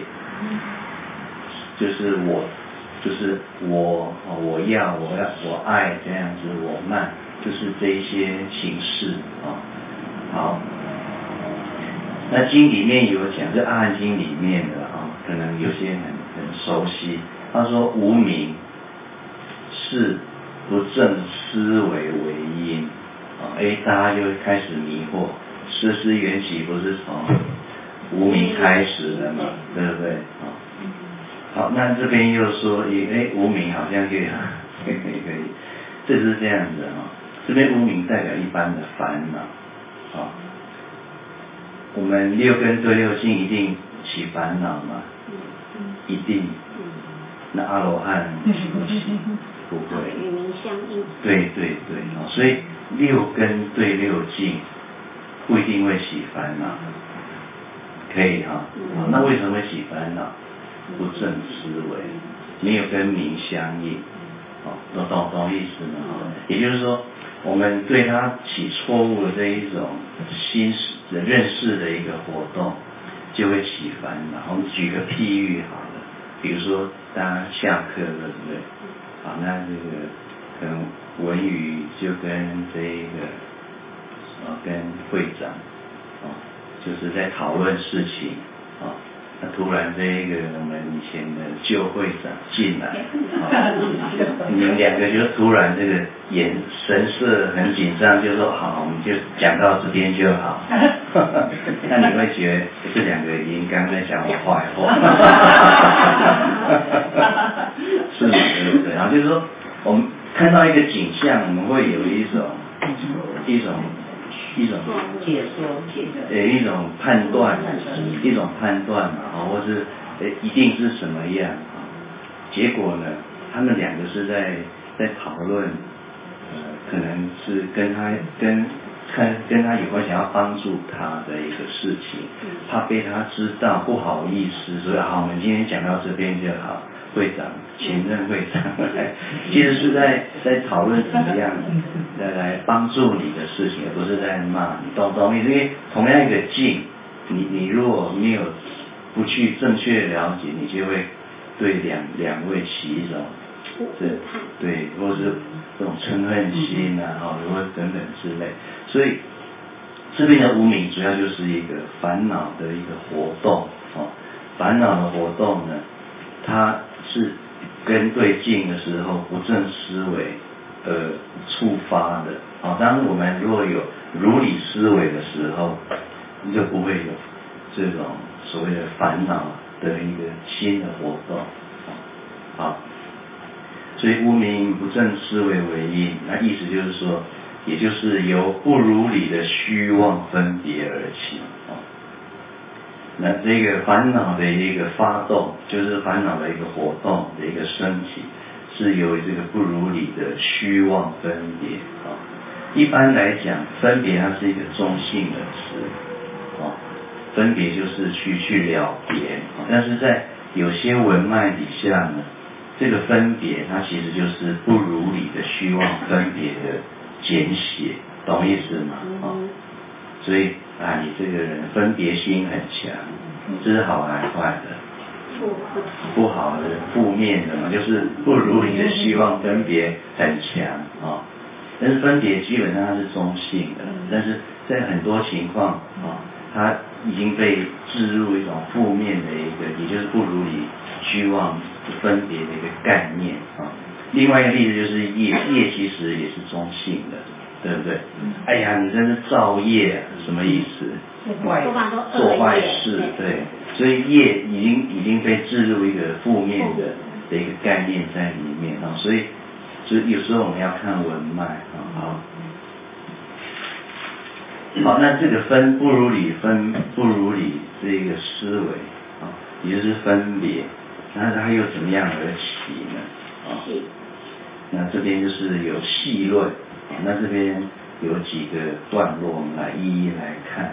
就是我就是我我要我要我爱这样子，我慢，就是这一些形式啊。好，那经里面有讲，就阿含经里面的啊，可能有些人很熟悉。他说无明是不正思维为因啊，哎，大家就开始迷惑。事事缘起不是从无明开始的嘛，对不对？好，好，那这边又说，哎，无明好像可以，可以可以，这是这样子啊。这边无明代表一般的烦恼，啊，我们六根对六境一定起烦恼吗？一定。那阿罗汉起不起？不会。与明相应。对对对，哦，所以六根对六境。不一定会起烦恼，可以哈、哦。那为什么会起烦恼？ 不正思维，没有跟名相应，哦，懂懂懂意思吗？哦，也就是说，我们对他起错误的这一种心的认识的一个活动，就会起烦恼。我们举个譬喻好了，比如说大家下课对不对？好，那这个可能文宇就跟这个呃跟会长哦，就是在讨论事情哦。那突然这一个我们以前的旧会长进来，哦，你们两个就突然这个眼神色很紧张，就说好，我们就讲到这边就好。那你会觉得这两个已经刚在讲我坏话，是吗？对不对？然后就是说，我们看到一个景象，我们会有一种一种。一种解说， 呃，一种判断，一种判断嘛，啊，或是呃，一定是什么样啊？结果呢，他们两个是在在讨论，呃，可能是跟他跟看跟他有关，想要帮助他的一个事情，怕被他知道，不好意思，所以好，我们今天讲到这边就好。会长，前任会长，其实是在在讨论怎么样来来帮助你的事情，而不是在骂你，懂懂意思？因为同样一个境，你你如果没有不去正确了解，你就会对两两位起一种这对，或者是这种嗔恨心啊，哈，或者等等之类。所以这边的无明主要就是一个烦恼的一个活动，哦，烦恼的活动呢，它是跟对境的时候不正思维而触发的，好，当我们如果有如理思维的时候，就不会有这种所谓的烦恼的一个新的活动，好，所以无明不正思维为因，那意思就是说，也就是由不如理的虚妄分别而起。那这个烦恼的一个发动，就是烦恼的一个活动的一个升起，是由这个不如理的虚妄分别啊。一般来讲，分别它是一个中性的词啊，分别就是去去了别，但是在有些文脉底下呢，这个分别它其实就是不如理的虚妄分别的简写，懂意思吗？啊，所以啊，你这个人分别心很强，这是好还是坏的？不好的、负面的嘛，就是不如理的希望分别很强啊，哦。但是分别基本上它是中性的，但是在很多情况啊，哦，它已经被置入一种负面的一个，也就是不如理虚妄分别的一个概念啊，哦。另外一个例子就是业，业其实也是中性的。对不对？哎呀，你真是造业，什么意思？做坏事，对。所以业已经已经被置入一个负面的的一个概念在里面啊，所以所以有时候我们要看文脉啊。好，好，那这个分不如理分不如理这一个思维啊，也就是分别，那它又怎么样而起呢？啊，那这边就是有细论。那这边有几个段落，我们来一一来看。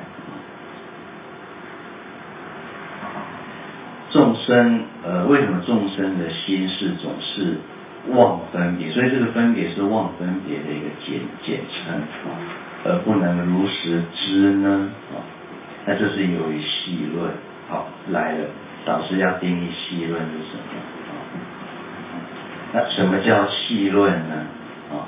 众生，呃，为什么众生的心事总是妄分别？所以这个分别是妄分别的一个简简称啊，而不能如实知呢？啊，那这是由于细论。好，来了，导师要定义细论是什么？啊，那什么叫细论呢？啊？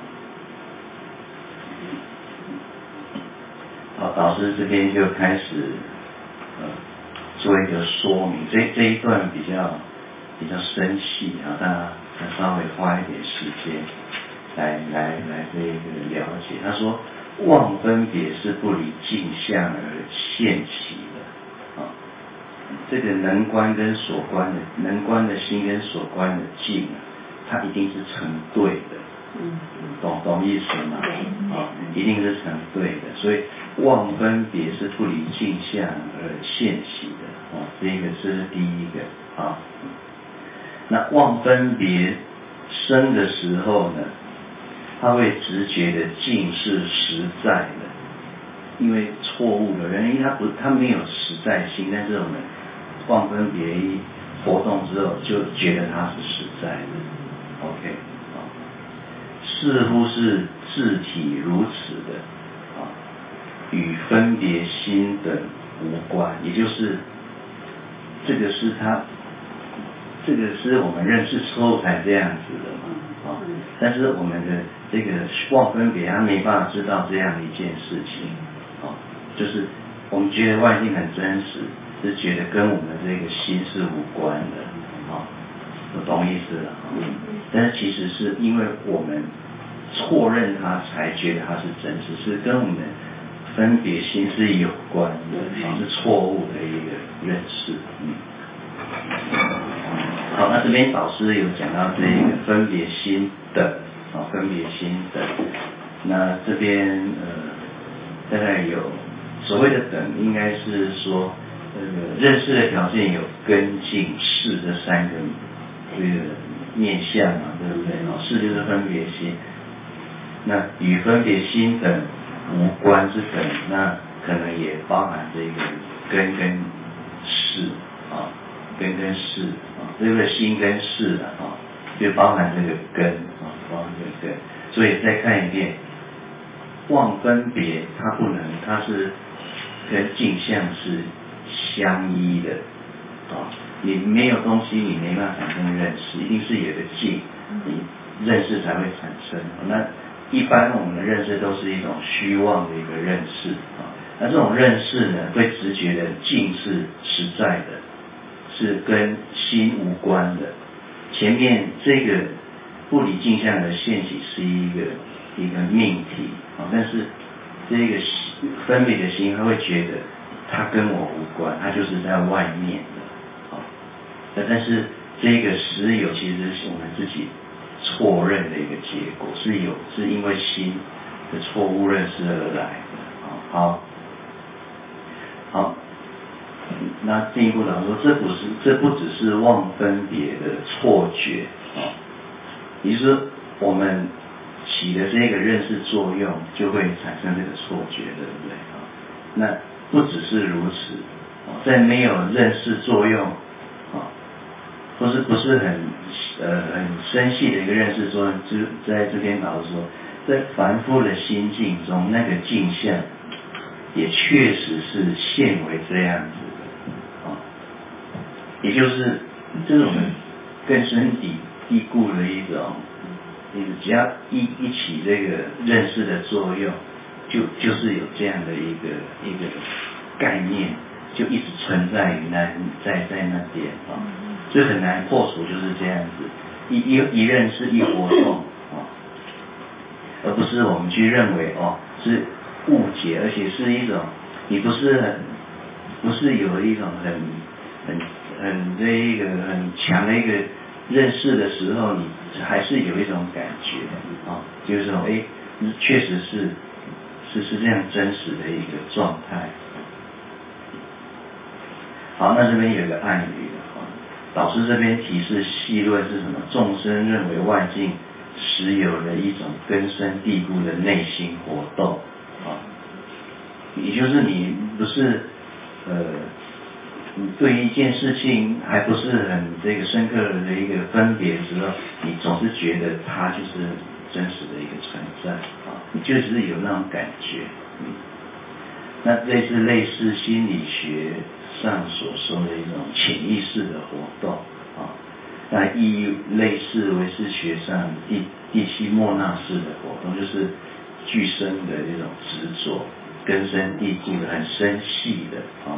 好，导师这边就开始呃做一个说明，这这一段比较比较深细啊，大家稍微花一点时间来来来这个了解。他说妄分别是不离境相而现起的啊，这个能观跟所观的能观的心跟所观的境啊，它一定是成对的。嗯，懂懂意思吗？啊，一定是成对的，所以妄分别是不离境相而现起的啊，这个是第一个啊。那妄分别生的时候呢，他会直觉的境是实在的，因为错误的人，因为他不他没有实在性，但是我们妄分别一活动之后，就觉得它是实在的。OK， 啊，似乎是自体如此的，啊，与分别心等无关，也就是这个是它，这个是我们认识错误才这样子的嘛，啊，但是我们的这个妄分别，他没办法知道这样一件事情，啊，就是我们觉得外境很真实，是觉得跟我们这个心是无关的，啊，我懂意思了，嗯，但是其实是因为我们错认它，才觉得它是真实，是跟我们分别心是有关的，啊，是错误的一个认识，嗯。好，那这边导师有讲到这个分别心等，啊，分别心等，那这边呃大概有所谓的等，应该是说呃认识的条件有根境识这三个这个面向嘛，对不对？啊，识就是分别心，那与分别心等无关之等，那可能也包含这个根跟识啊。根跟识啊，这个心跟识的啊，就包含这个根啊，包含这个根。所以再看一遍，妄分别它不能，它是跟镜像是相依的啊。你没有东西，你没办法产生认识，一定是有个镜，你认识才会产生。那一般我们的认识都是一种虚妄的一个认识啊。那这种认识呢，会直觉的镜是实在的。是跟心无关的，前面这个不离镜像的现起是一个一个命题啊，但是这个分别的心，他会觉得它跟我无关，它就是在外面的啊。但是这个实有其实是我们自己错认的一个结果，是有是因为心的错误认识而来的啊。好，好。那进一步来说，这不是，这不只是妄分别的错觉啊，也就是说，我们起的这个认识作用，就会产生这个错觉，对不对啊？那不只是如此啊，在没有认识作用啊，或是不是很呃很深细的一个认识作用，就在这边老师说，在凡夫的心境中，那个镜像也确实是现为这样子。也就是这种根深蒂蒂固的一种，只要一一起这个认识的作用，就就是有这样的一个一个概念，就一直存在于那在在那边啊，所以很难破除，就是这样子，一一一认识一活动啊，而不是我们去认为哦是误解，而且是一种你不是很不是有一种很很。很这一个很强的一个认识的时候，你还是有一种感觉啊，就是说，哎，确实是是是这样真实的一个状态。好，那这边有一个暗语啊，导师这边提示细论是什么？众生认为外境实有了一种根深蒂固的内心活动啊，也就是你不是呃。你对于一件事情还不是很这个深刻的一个分别的时候，你总是觉得它就是真实的一个存在啊，你就是有那种感觉。嗯，那这是类似心理学上所说的一种潜意识的活动啊，那亦类似唯识学上第第七莫那式的活动，就是具身的这种执着，根深蒂固的、很深细的啊。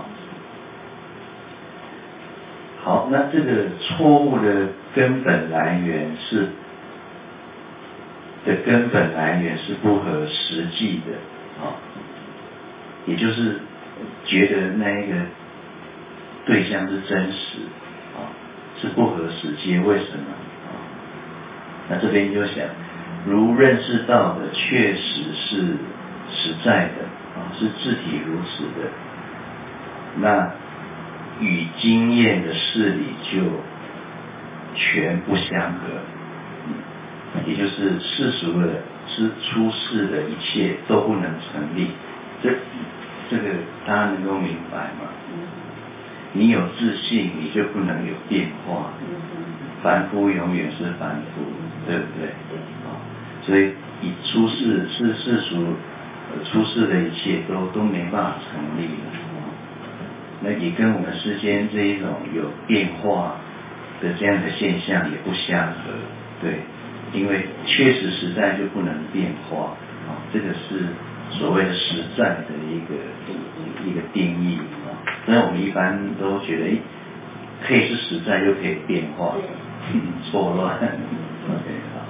好，那这个错误的根本来源是的根本来源是不合实际的啊，也就是觉得那一个对象是真实啊，是不合实际，为什么啊？那这边就想，如认识到的确实是实在的啊，是自体如此的，那与经验的事理就全不相合，嗯，也就是世俗的、是出世的一切都不能成立。这这个大家能够明白吗？ 你有自信，你就不能有变化。凡夫永远是凡夫，对不对？啊，所以以出世是世俗出世的一切都都没办法成立了。那也跟我们世间这一种有变化的这样的现象也不相合，对，因为确实实在就不能变化啊，这个是所谓的实在的一个一个定义啊。那我们一般都觉得，哎，可以是实在又可以变化，错乱。OK，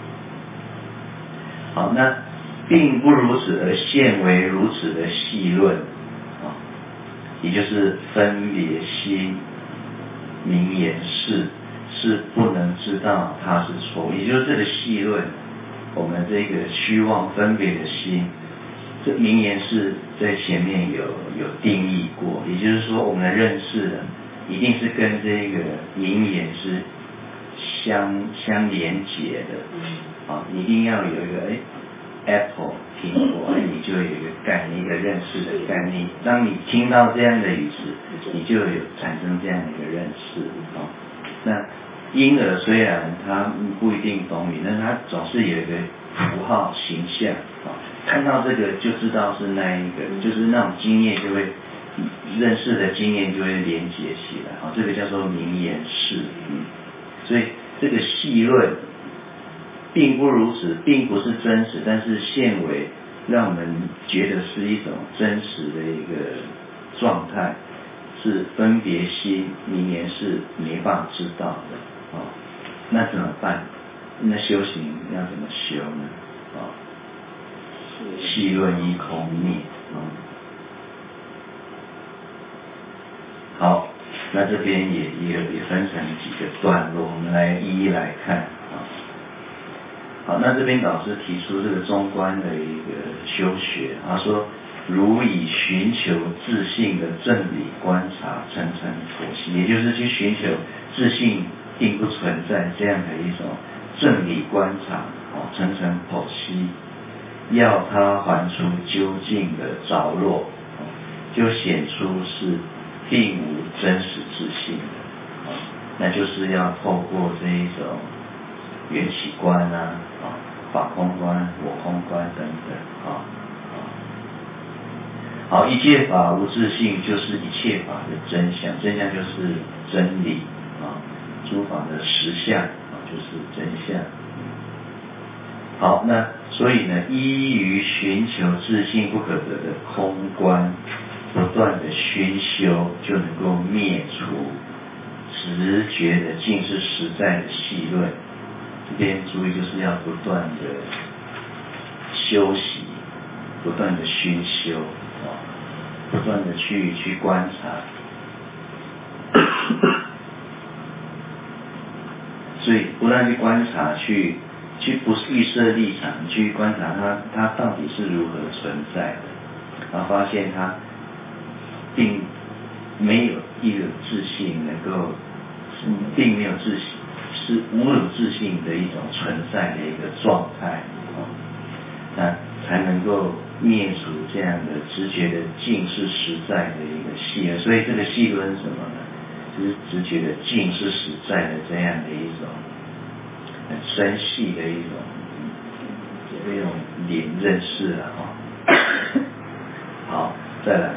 好，好，那并不如此而现为如此的细论。也就是分别心明言事是不能知道它是错，也就是这个细论，我们这个虚妄分别的心，这明言事在前面有有定义过，也就是说我们的认识的一定是跟这个明言是相相连结的，啊，一定要有一个哎。Apple 苹果，你就有一个概念，一个认识的概念。当你听到这样的语词，你就有产生这样的一个认识。哦，那婴儿虽然他不一定懂语，但他总是有一个符号形象。哦，看到这个就知道是那一个，就是那种经验就会认识的经验就会连结起来。哦，这个叫做明言识。嗯，所以这个细论。并不如此，并不是真实，但是现为让我们觉得是一种真实的一个状态，是分别心明言是没办法知道的。哦，那怎么办？那修行要怎么修呢？哦，细论依空灭。哦，好，那这边也也也分成几个段落，我们来一一来看。好，那这边老师提出这个中观的一个修学，他说，如以寻求自性的正理观察，层层剖析，也就是去寻求自性并不存在这样的一种正理观察，哦，层层剖析，要他还出究竟的着落，哦，就显出是并无真实自性的，哦，那就是要透过这一种缘起观啊，啊，法空观、我空观等等，啊，好，一切法无自性，就是一切法的真相，真相就是真理，啊，诸法的实相，啊，就是真相。好，那所以呢，依于寻求自性不可得的空观，不断的熏修，就能够灭除直觉的尽是实在的细论。这边注意就是要不断的修习，不断的熏修，啊，不断的去去观察，所以不断去观察，去去不预设立场，去观察它它到底是如何存在的，然后发现它并没有一个自性能够，并没有自性。是无有自性的一种存在的一个状态，哦，那才能够灭除这样的直觉的尽是实在的一个细论。所以这个细论是什么呢？就是直觉的尽是实在的这样的一种很深细的一种这种理认识了，哦。好，再来，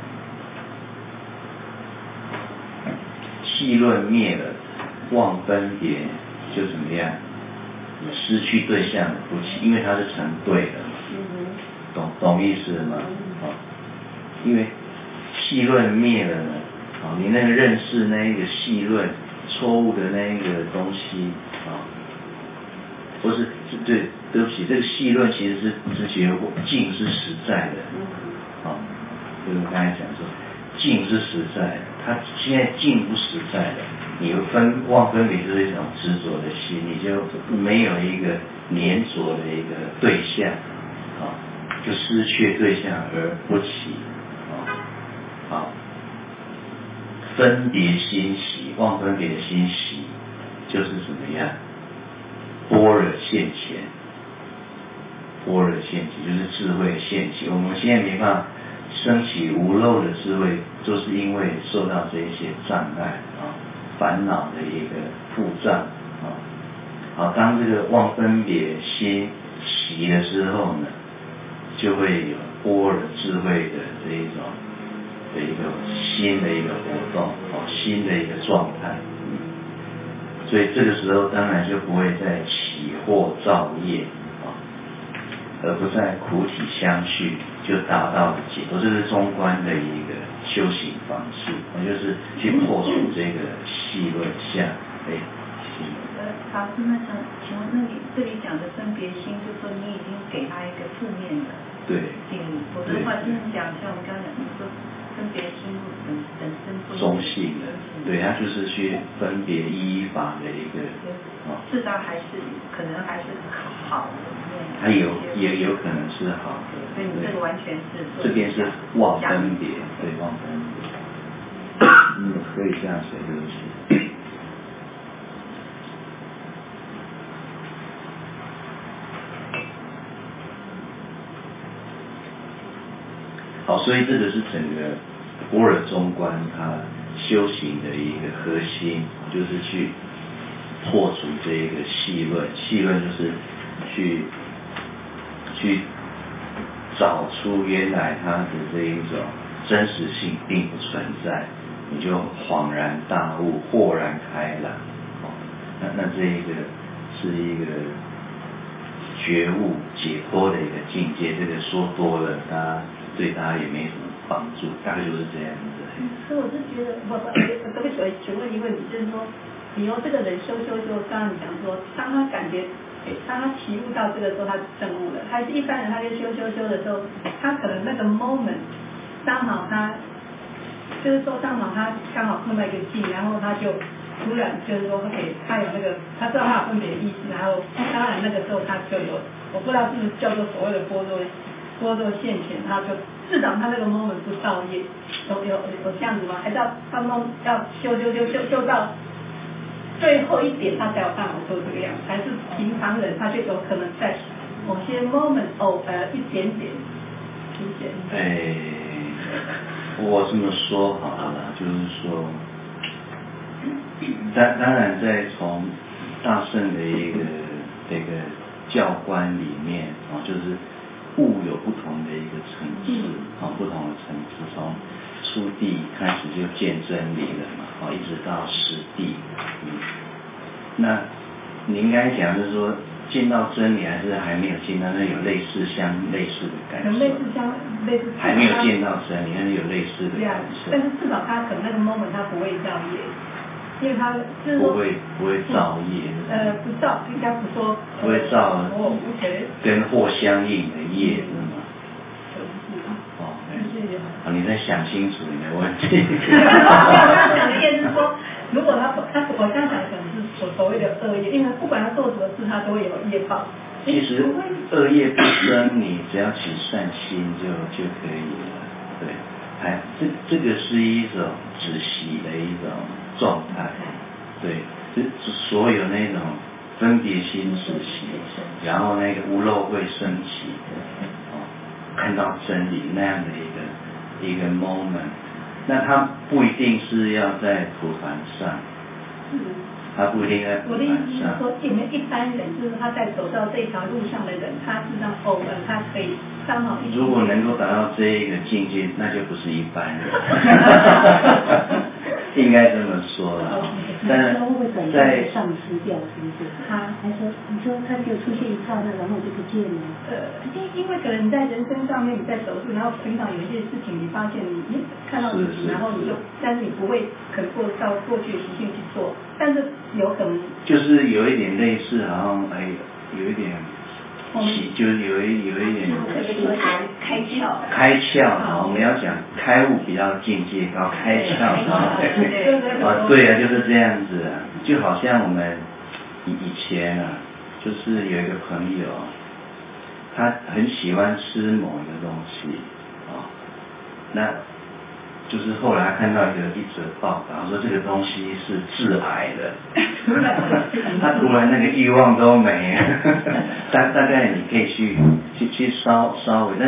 细论灭了。妄分别就怎么样？失去对象的不起，因为它是成对的嘛，懂懂意思吗？哦，因为细论灭了呢，哦，你那个认识那一个细论错误的那一个东西啊，或是对对不起，这个细论其实是直觉我尽是实在的，啊，就是我刚才讲说尽是实在的，它现在尽不实在的。你有分妄分别就是一种执着的心，你就没有一个粘着的一个对象，啊，就失去对象而不起，啊，好，分别心习，妄分别的心习，就是怎么样？般若现前，般若现起就是智慧现起。我们现在没办法升起无漏的智慧，就是因为受到这些障碍啊，烦恼的一个负障啊。好，当这个妄分别心起的时候呢，就会有般若智慧的这一种的一个新的一个活动，哦，新的一个状态。嗯，所以这个时候当然就不会再起惑造业啊，而不再苦体相续，就达到了解脱。这是中观的一个修行方式，我就是去破除这个细论相。哎， 呃，法师，那想请问，那你这里讲的分别心，就是说你已经给他一个负面的对定义，否则的话，就是讲像我们刚才讲，你说分别心本本身不中性的，对，他就是去分别依法的一个， 哦，至少还是可能还是好的面， 它有也有可能是好的， 所以你这个完全是这边是妄分别，对，妄分别，嗯，可以这样写，对不起。好，所以这个是整个般若中观它修行的一个核心，就是去破除这一个细论。细论就是去去找出原来它的这一种真实性并不存在，你就恍然大悟，豁然开朗。哦，那那这一个是一个觉悟解脱的一个境界。这个说多了，大家对大家也没什么帮助，大概就是这样子。 嗯，所以我是觉得，不不，对不起，我请问一个问题，就是说，你用这个人修修修，刚刚你讲说，当他感觉，当他体悟到这个时候，他证悟了。还是一般人，他在修修修的时候，他可能那个 moment，刚好他，就是说刚好他刚好碰到一个境，然后他就突然就是说，OK，他有那个，他知道他有分别意识，然后当然那个时候他就有，我不知道是不是叫做所谓的波若。波若现前，他就至少他那个 moment 不造业，有有有这样子吗？还是要他们要修修修修修到最后一点，他才有办法做这个样子？还是平常人他就有可能在某些 moment 哦呃一点点出现？ 哎，我这么说好了，就是说，当当然在从大圣的一个这个教观里面啊，就是。悟有不同的一个层次，啊，不同的层次，从初地开始就见真理了嘛，啊，一直到实地，嗯，那你应该讲就是说，见到真理还是还没有见到，那有类似相类似的感受， 类似相类似， 还没有见到真理，但是有类似的感受， 但是至少他可能那个 moment 他不会造业。因为他就是说不会不会造业， 呃，不造，应该不说不会造哦， 跟惑相应的业是吗？哦，哦，你再想清楚你的问题。 他讲的意思是说，如果他他我刚才讲的是所所谓的恶业，因为不管他做什么事，他都会有业报。 其实恶业不生，你只要起善心就就可以了，对，还这这个是一种止息的一种。状态，对，就所有那种分别心止息，然后那个无漏会升起，哦，看到真理那样的一个一个 moment， 那他不一定是要在普坛上，他不一定在普坛上。 我的意思是说，有没有一般人，就是他在走到这条路上的人，他是让偶尔他可以刚好一。 如果能够达到这一个境界，那就不是一般人。应该这么说了，但是在丧失掉，是不是？他还说，你说他就出现一刹那，然后就不见了。 呃，因因为可能你在人生上面你在走路，然后平常有一些事情，你发现你你看到自己，然后你就，但是你不会可能过到过去的习性去做，但是有可能就是有一点类似，好像哎，有一点。起就是有一有一点开窍， 开窍啊！我们要讲开悟比较境界高，开窍啊！啊，对啊，就是这样子啊，就好像我们以以前啊，就是有一个朋友，他很喜欢吃某一个东西啊，那就是后来看到一个一则报道说这个东西是致癌的，他突然那个欲望都没了。大大概你可以去去去稍稍微，但是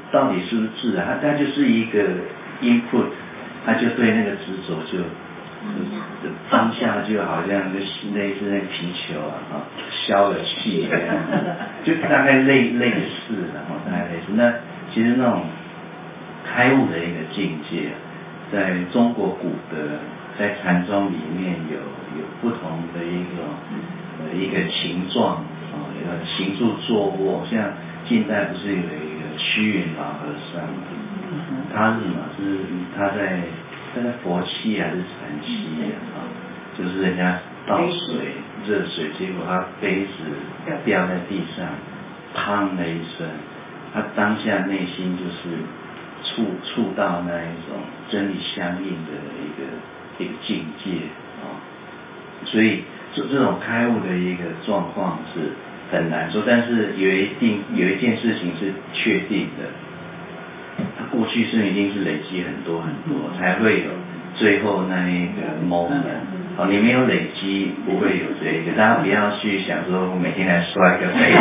到底是不是自然？它它就是一个 input， 它就对那个执着就当下就好像就类似那皮球啊，啊消了气这样，就大概类类似的哈，大概类似。那其实那种开悟的一个境界，在中国古德在禅宗里面有有不同的一个呃一个形状啊，呃行住坐卧，像近代不是有一个虚云老和尚，他是什么？是他在他在佛七还是禅七啊？就是人家倒水热水，结果他杯子掉在地上，砰的一声，他当下内心就是触触到那一种真理相应的一个一个境界啊，所以这这种开悟的一个状况是很难说，但是有一定有一件事情是确定的，他过去是一定是累积很多很多，才会有最后那一个 moment。哦，你没有累积，不会有这个。大家不要去想说，我每天来摔个杯，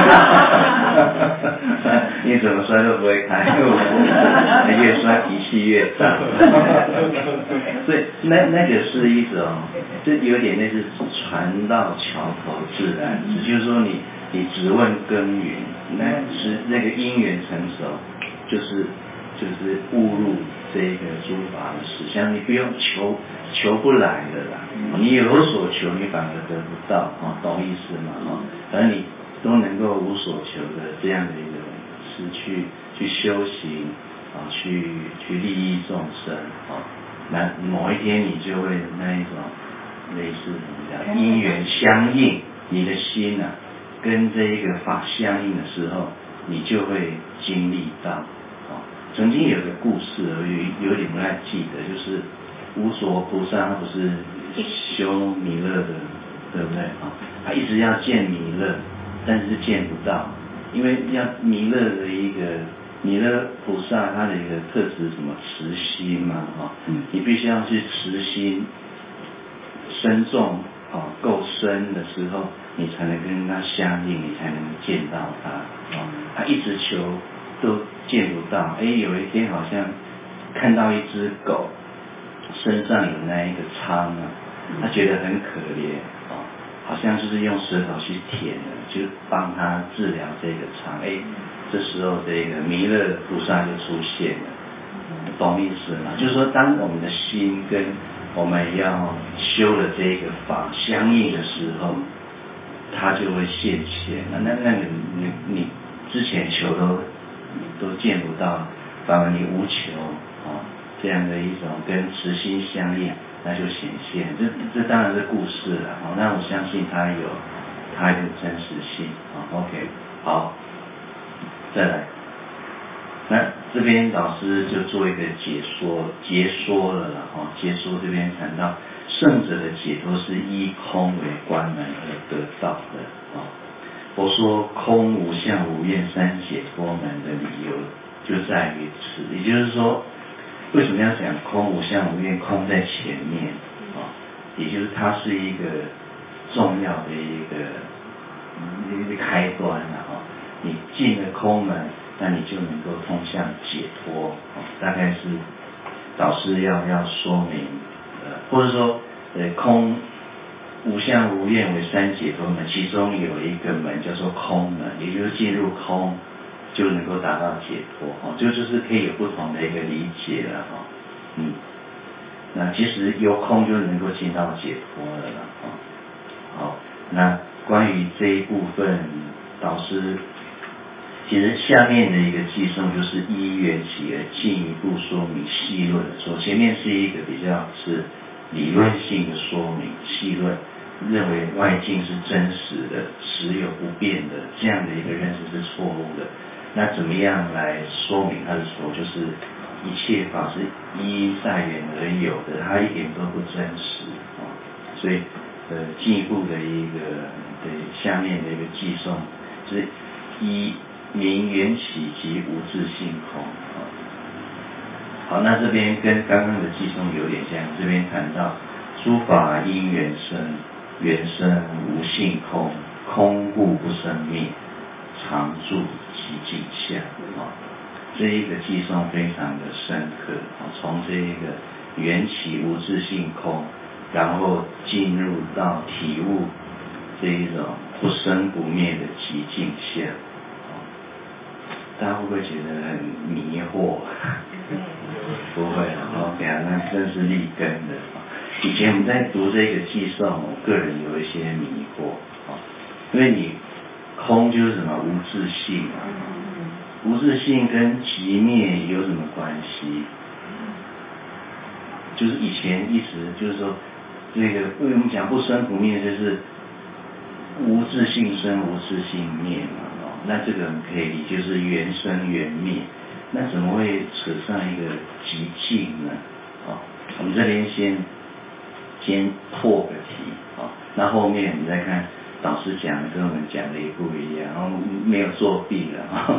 你怎么摔都不会开，越摔脾气越大。所以那那个是一种，就有点类似船到桥头自然直，就是说你你只问耕耘，那是那个因缘成熟，就是就是误入这个诸法的实相，你不用求求不来的啦，你有所求，你反而得不到啊，懂意思吗？啊，反正你都能够无所求的这样的一个是去去修行啊，去去利益众生啊，那某一天你就会那一种类似什么叫因缘相应，你的心啊跟这一个法相应的时候，你就会经历到。曾经有个故事，有有点不太记得，就是无所菩萨他不是修弥勒的，对不对啊？他一直要见弥勒，但是见不到，因为要弥勒的一个弥勒菩萨他的一个特质什么慈心嘛，哈，你必须要去慈心深重啊够深的时候，你才能跟他相应，你才能见到他啊。他一直求都见不到，哎，有一天好像看到一只狗身上有那一个疮啊，他觉得很可怜哦，好像就是用舌头去舔的，就帮他治疗这个疮。哎，这时候这个弥勒菩萨就出现了，懂意思吗？就是说，当我们的心跟我们要修的这个法相应的时候，它就会现前。那那那个你你之前求都都见不到，反而你无求啊、哦，这样的一种跟慈心相应，那就显现。这这当然是故事了啊、哦，那我相信它有它有真实性啊、哦。OK， 好，再来，那这边老师就做一个解说，解说了啦哈、哦，解说这边谈到圣者的解脱是依空为关门而得到的啊。哦我说空无相无愿三解脱门的理由就在于此，也就是说，为什么要讲空无相无愿？空在前面啊，也就是它是一个重要的一个一个开端了啊。你进了空门，那你就能够通向解脱啊。大概是导师要要说明，呃，或者说呃空。无相无愿为三解脱门，其中有一个门叫做空门，也就是进入空就能够达到解脱哦，就就是可以有不同的一个理解了哈，嗯，那其实由空就能够进到解脱了啦哈。好，那关于这一部分，导师其实下面的一个寄送就是依缘起而进一步说明细论的说，前面是一个比较是理论性的说明细论。认为外境是真实的、实有不变的，这样的一个认识是错误的。那怎么样来说明他的说？就是一切法是依在缘而有的，它一点都不真实啊、哦。所以，呃，进一步的一个对下面的一个寄送，就是依名缘起及无自性空啊、哦。好，那这边跟刚刚的寄送有点像，这边谈到诸法因缘生。缘生无性空，空故不生灭，常住其境相啊。 这一个寄送非常的深刻，从这一个缘起无自性空，然后进入到体悟这一种不生不灭的极境相，大家会不会觉得很迷惑？不会啊 ，OK 啊，那真是立根的。以前我们在读这个寄送，我个人有一些迷惑啊，因为你空就是什么无自性啊，无自性跟寂灭有什么关系？就是以前一直就是说，这个为我们讲不生不灭，就是无自性生，无自性灭嘛。那这个可以理解就是缘生缘灭，那怎么会扯上一个极境呢？哦，我们这边先先破个题，哦，那后面你再看导师讲的跟我们讲的也不一样，然后没有作弊了，哦，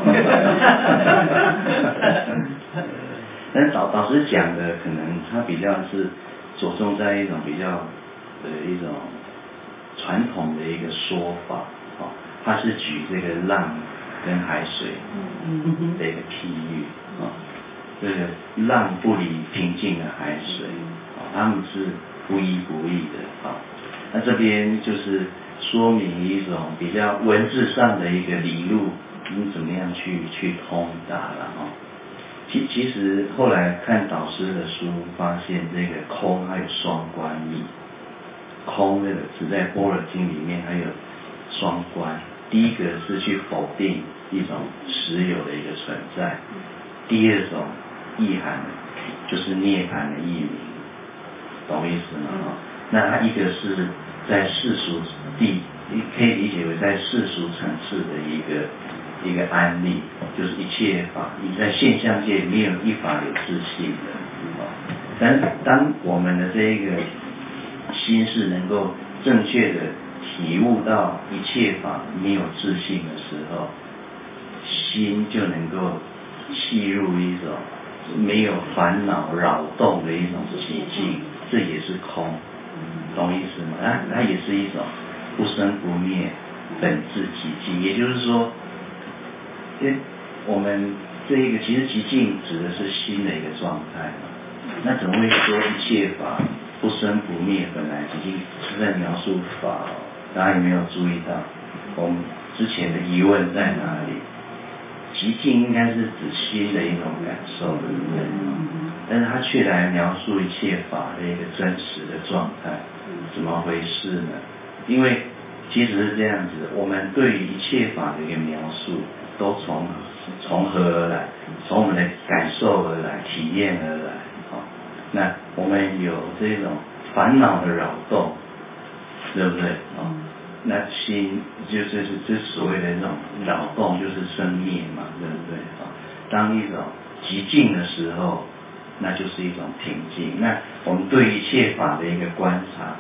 但导导师讲的可能他比较是着重在一种比较的一种传统的一个说法，哦。他是举这个浪跟海水的一个譬喻啊，这个浪不离平静的海水啊，他们是不依不异的啊。那这边就是说明一种比较文字上的一个理路，你怎么样去去通达了啊？其其实后来看导师的书，发现这个空还有双关义，空这个字在般若经里面还有双关。第一个是去否定一种实有的一个存在，第二种意涵就是涅槃的意名，懂意思吗？嗯，那它一个是在世俗地，可以理解为在世俗层次的一个一个案例，就是一切法，你在现象界没有一法有自性的，但当我们的这一个心是能够正确的体悟到一切法没有自性的时候，心就能够契入一种没有烦恼扰动的一种寂静，这也是空，懂意思吗？它它也是一种不生不灭本质寂静，也就是说，因为我们这一个其实寂静指的是心的一个状态嘛，那怎么会说一切法不生不灭本来寂静是在描述法？大家有没有注意到我们之前的疑问在哪里？寂静应该是指心的一种感受，对不对？但是他却来描述一切法的一个真实的状态，怎么回事呢？因为其实是这样子，我们对于一切法的一个描述都从从何而来？从我们的感受而来，体验而来。好，那我们有这种烦恼的扰动，对不对？哦，那心就是就是所谓的那种扰动，就是生灭嘛，对不对？哦，当一种极静的时候，那就是一种平静。那我们对一切法的一个观察，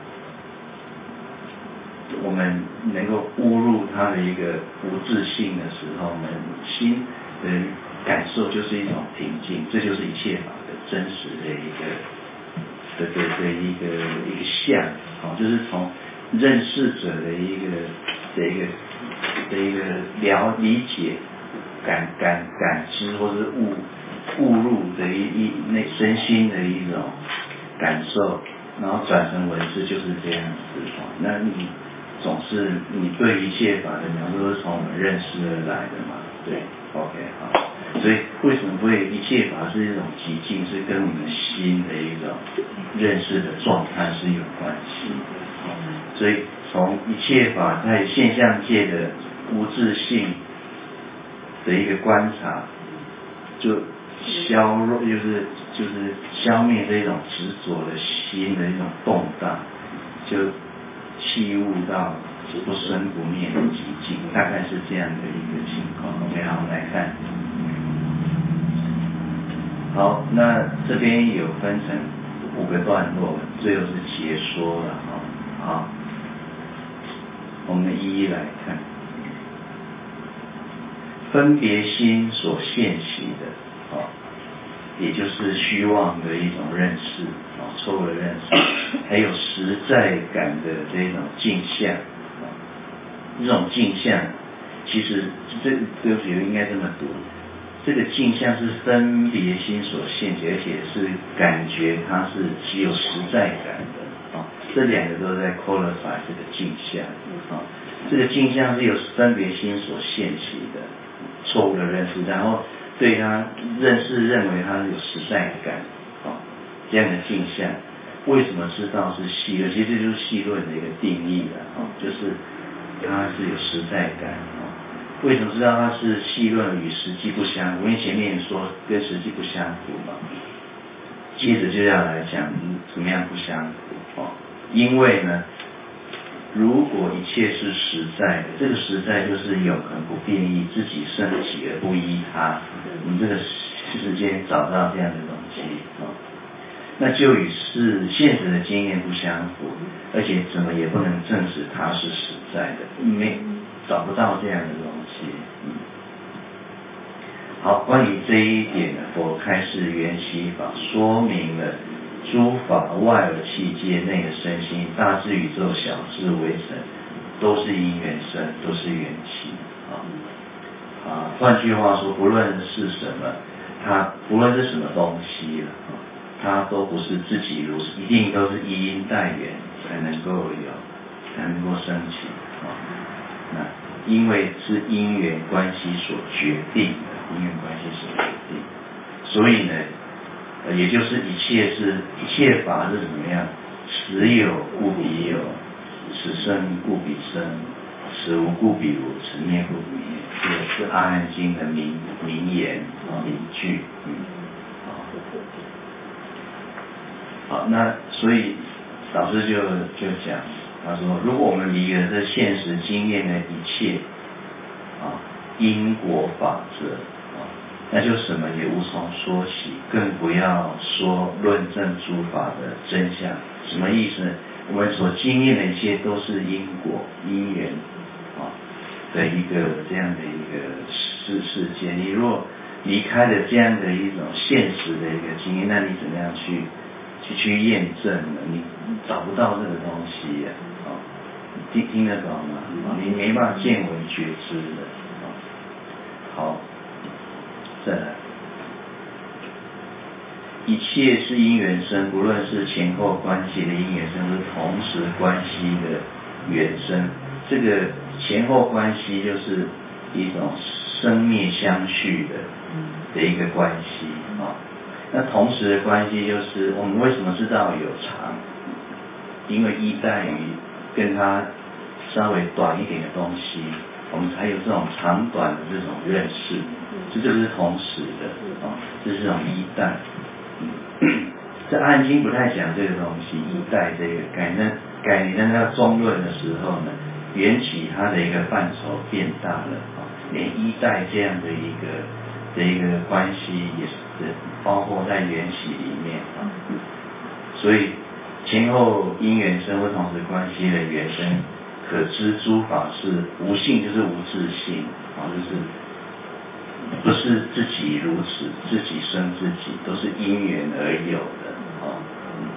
我们能够悟入它的一个无自性的时候，我们心的感受就是一种平静，这就是一切法的真实的一个的的的一个一个相，好，就是从认识者的一个的一个的一个了理解、感感感知或是悟悟入的一一那身心的一种感受，然后转成文字就是这样子。那你总是你对一切法的描述都是从我们认识而来的嘛？对 ，OK 好。所以为什么会一切法是一种极静，是跟我们心的一种认识的状态是有关系。所以从一切法在现象界的无自性的一个观察，就消弱，就是就是消灭这种执着的心的一种动荡，就契悟到不生不灭的寂静，大概是这样的一个情况。OK， 好，来看。好，那这边有分成五个段落，最后是结说了哈。好，我们一一来看。分别心所现行的，哦，也就是虚妄的一种认识，哦，错误的认识，还有实在感的这种镜像，哦，这种镜像，其实这对不起，应该这么读， 这个镜像是分别心所现起，而且是感觉它是具有实在感的啊、哦。这两个都在 qualify 这个镜像啊、哦。这个镜像是由分别心所现起的错误的认识，然后对它认识认为它有实在感啊、哦，这样的镜像。为什么知道是细论？其实这就是细论的一个定义了啊、哦，就是它是有实在感啊。哦为什么知道它是细论与实际不相符？因为前面说跟实际不相符嘛，接着就要来讲怎么样不相符哦。因为呢，如果一切是实在的，这个实在就是永恒不变异，自己升起而不依他。我们这个世间找到这样的东西哦，那就与是现实的经验不相符，而且怎么也不能证实它是实在的，没找不到这样的东西。嗯，好，关于这一点呢，佛开示缘起法，说明了诸法外而气界，内而身心，大智宇宙，小智微尘，都是因缘生，都是缘起啊啊。换句话说，不论是什么，它不论是什么东西了啊，它都不是自己如此，一定都是依因带缘才能够有，才能够升起啊。那因为是因缘关系所决定的，因缘关系所决定，所以呢，呃，也就是一切是一切法是怎么样？此有故彼有，此生故彼生，此无故彼无，此灭故彼灭。这个是《阿含经》的名名言啊名句，嗯，好，好，那所以老师就就讲。他说：“如果我们离了这现实经验的一切啊因果法则啊，那就什么也无从说起，更不要说论证诸法的真相。什么意思呢？我们所经验的一切都是因果因缘啊的一个这样的一个事事件。你若离开了这样的一种现实的一个经验，那你怎么样去去去验证呢？你找不到这个东西呀、啊。”听听得懂吗？你没办法见闻觉知的。好，再来，一切是因缘生，不论是前后关系的因缘生，是同时关系的缘生。这个前后关系就是一种生灭相续的的一个关系啊。那同时的关系就是我们为什么知道有常？因为依赖于跟它稍微短一点的东西，我们才有这种长短的这种认识，这就是同时的啊、哦，这是这种依带。嗯，这《阿含经》不太讲这个东西，依带这个概念，概念在它中论的时候呢，缘起它的一个范畴变大了啊、哦，连依带这样的一个的一个关系也是包括在缘起里面啊、哦，所以。前后因缘生或同时关系的缘生，可知诸法是无性，就是无自性啊，就是不是自己如此，自己生自己，都是因缘而有的啊。嗯、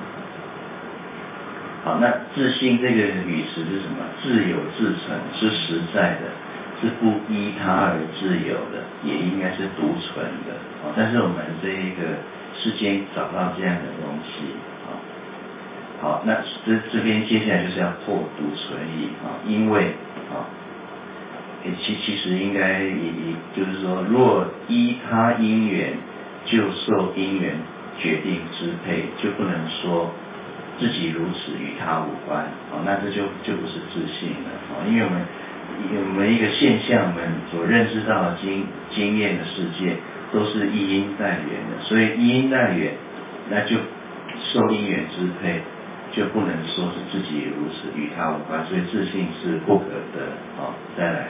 好，那自性这个语词是什么？自有自成，是实在的，是不依他而自有的，也应该是独存的啊。但是我们这一个世间找到这样的东西。好，那这这边接下来就是要破独存义啊，因为啊，其其实应该以就是说，若依他因缘，就受因缘决定支配，就不能说自己如此与他无关啊，那这就就不是自信了啊，因为我们我们一个现象，我们所认知到的经经验的世界都是依因带缘的，所以依因带缘，那就受因缘支配。就不能说是自己如此，与他无关，所以自信是不可得啊、哦。再来，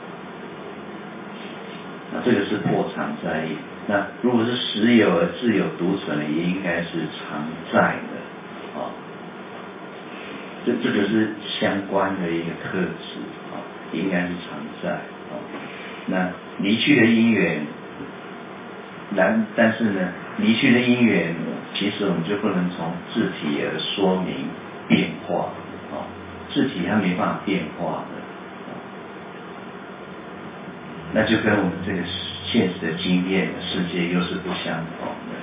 那这个是破常在意。那如果是实有而自有独存的，也应该是常在的啊、哦。这这个是相关的一个特质啊、哦，应该是常在啊、哦。那离去的因缘，但但是呢，离去的因缘。其实我们就不能从自体而说明变化啊，自体它没办法变化的啊。 那就跟我们这个现实的经验世界又是不相同的。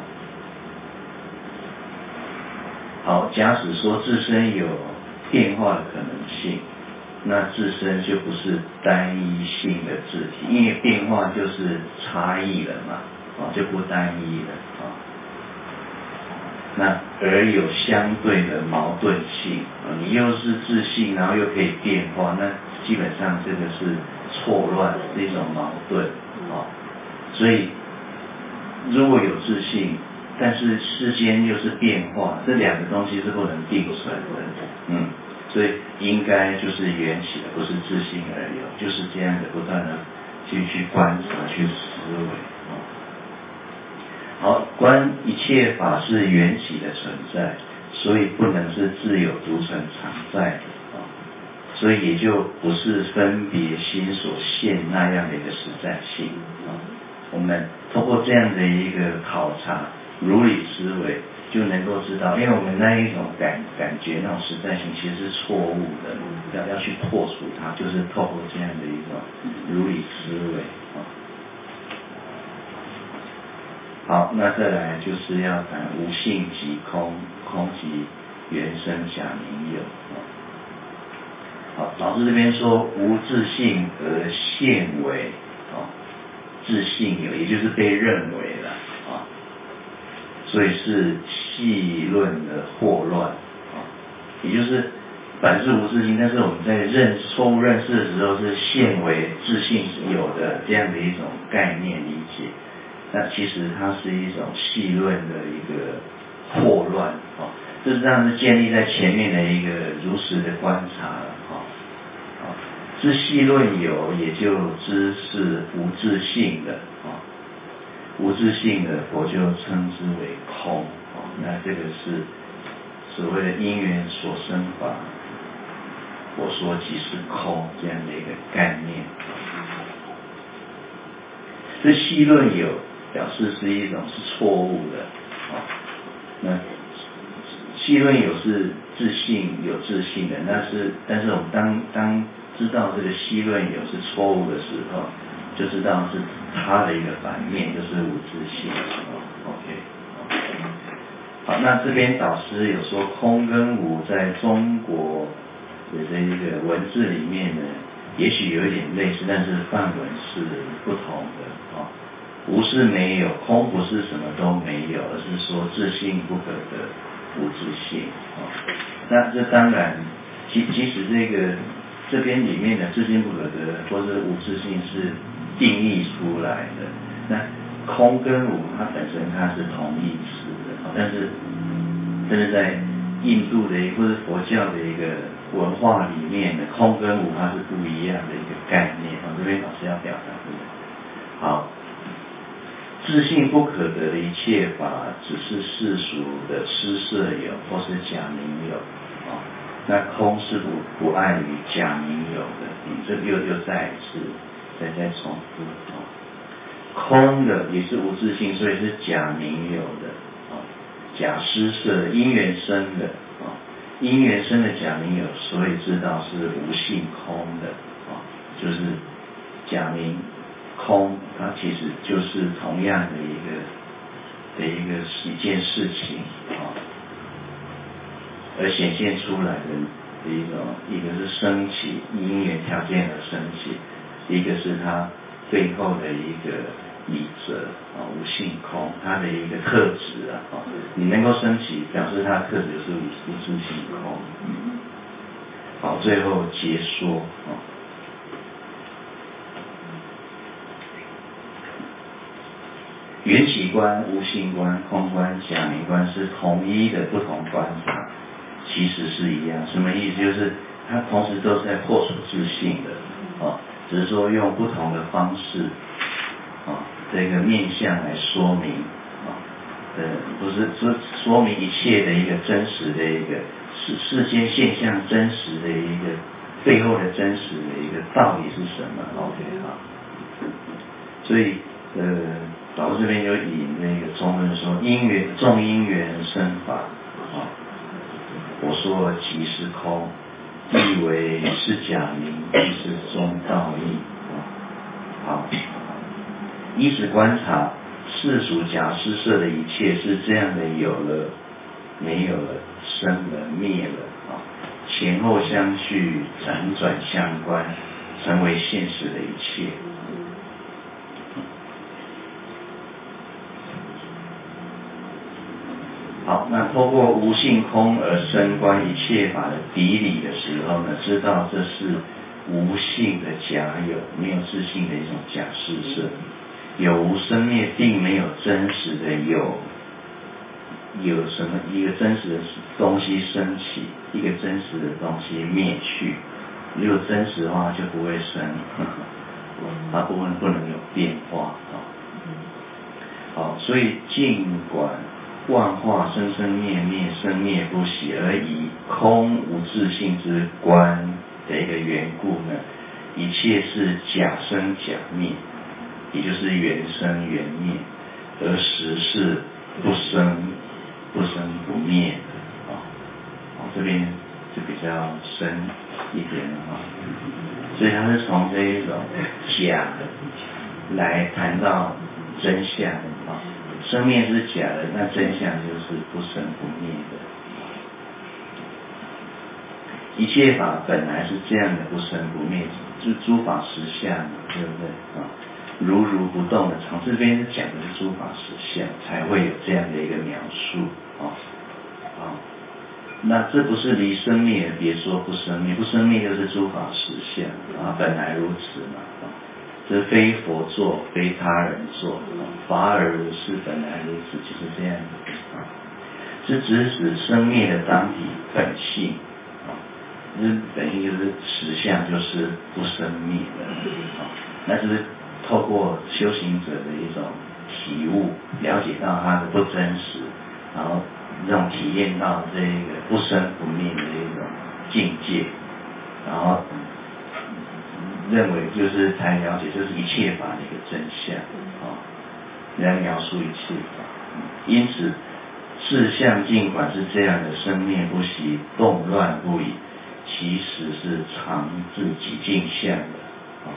好，假使说自身有变化的可能性，那自身就不是单一性的自体，因为变化就是差异了嘛，啊，就不单一了啊。那而有相对的矛盾性啊，你又是自性，然后又可以变化，那基本上这个是错乱，是一种矛盾啊。所以如果有自性，但是世间又是变化，这两个东西是不能并存的，嗯，所以应该就是缘起的，不是自性而有，就是这样的不断的去去观察、去思维。好，观一切法是缘起的存在，所以不能是自有独存常在的啊，所以也就不是分别心所现那样的一个实在性啊。我们通过这样的一个考察。如理思维就能够知道，因为我们那一种感感觉那种实在性其实是错误的，要要去破除它，就是透过这样的一种如理思维啊。好，那再来就是要谈无性即空，空即原生假名有啊。好，老师这边说无自性而现为啊，自性有，也就是被认为了啊。所以是细论的惑乱啊，也就是本是无自性，但是我们在认错误认识的时候是现为自性有的这样的一种概念理解，那其实它是一种细论的一个惑乱啊，这实际上是建立在前面的一个如实的观察了啊。啊，知细论有，也就知是无自性的啊。无自性的佛就称之为空，哦，那这个是所谓的因缘所生法，我说即是空这样的一个概念。这细论有表示是一种是错误的，哦，那细论有是自性有自性的，那是但是我们当当知道这个细论有是错误的时候，就知道是它的一个反面，就是无自性。OK， 好，那这边导师有说空跟无在中国的这一个文字里面呢，也许有一点类似，但是范文是不同的啊。无是没有，空不是什么都没有，而是说自性不可得无自性啊。那这当然，其其实这个这边里面的自性不可得或者无自性是定义出来的。那空跟无它本身它是同义词的，但是但是在印度的或者佛教的一个文化里面的空跟无它是不一样的一个概念啊。这边老师要表达出来。好，自性不可得的一切法，只是世俗的施设有或是假名有啊。那空是不不碍于假名有的，嗯，这又又再一次再再重复啊。空的也是无自性，所以是假名有的啊，假施设因缘生的啊，因缘生的假名有，所以知道是无性空的啊，就是假名空，它其实就是同样的一个的一个一件事情啊，而显现出来的一种，一个是升起因缘条件而升起，一个是它背后的一个理则啊，无性空，它的一个特质啊，你能够升起，表示它的特质是无无自性空。好，最后结说啊。缘起观、无性观、空观、假名观是同一的不同观察，其实是一样。什么意思？就是它同时都是在破除自性的，啊，只是说用不同的方式，啊，这个面向来说明，啊，呃，不是说说明一切的一个真实的一个世世间现象真实的一个背后的真实的一个道理是什么 ？OK 好，所以呃。老师这边有以那个中文说因缘众因缘生法啊，我说即是空，意为是假名，即是中道义啊。 好，依此观察，世俗假施设的一切是这样的，有了，没有了，生了，灭了，啊，前后相续，辗转相关，成为现实的一切。好，那透过无性空而生观一切法的底理的时候呢，知道这是无性的假有，没有自性的一种假施设。有无生灭并没有真实的有，有什么一个真实的东西升起，一个真实的东西灭去。如果真实的话就不会生，呵呵，它不能不能有变化。好，所以尽管万化生生灭灭，生灭不息，而以空无自性之观的一个缘故呢，一切是假生假灭，也就是缘生缘灭，而实是不生不生不灭的。啊，哦，这边就比较深一点了啊。所以他是从这一种假的来谈到真相啊。生灭是假的，那真相就是不生不灭的。一切法本来是这样的，不生不灭，就诸法实相，对不对啊？如如不动的常，这边讲的是诸法实相，才会有这样的一个描述啊啊。那这不是离生灭，别说不生灭，不生灭就是诸法实相啊，本来如此嘛啊。这非佛做，非他人做，法尔如是，本来如此，就是这样子啊。是指使生灭的当体本性啊，这本性就是实相，就是不生灭的啊。那就是透过修行者的一种体悟，了解到它的不真实，然后这种体验到这个不生不灭的一种境界，然后认为就是才了解这是一切法的一个真相啊，来描述一切法。因此事相尽管是这样的生灭不息，动乱不已，其实是常自己镜相的啊。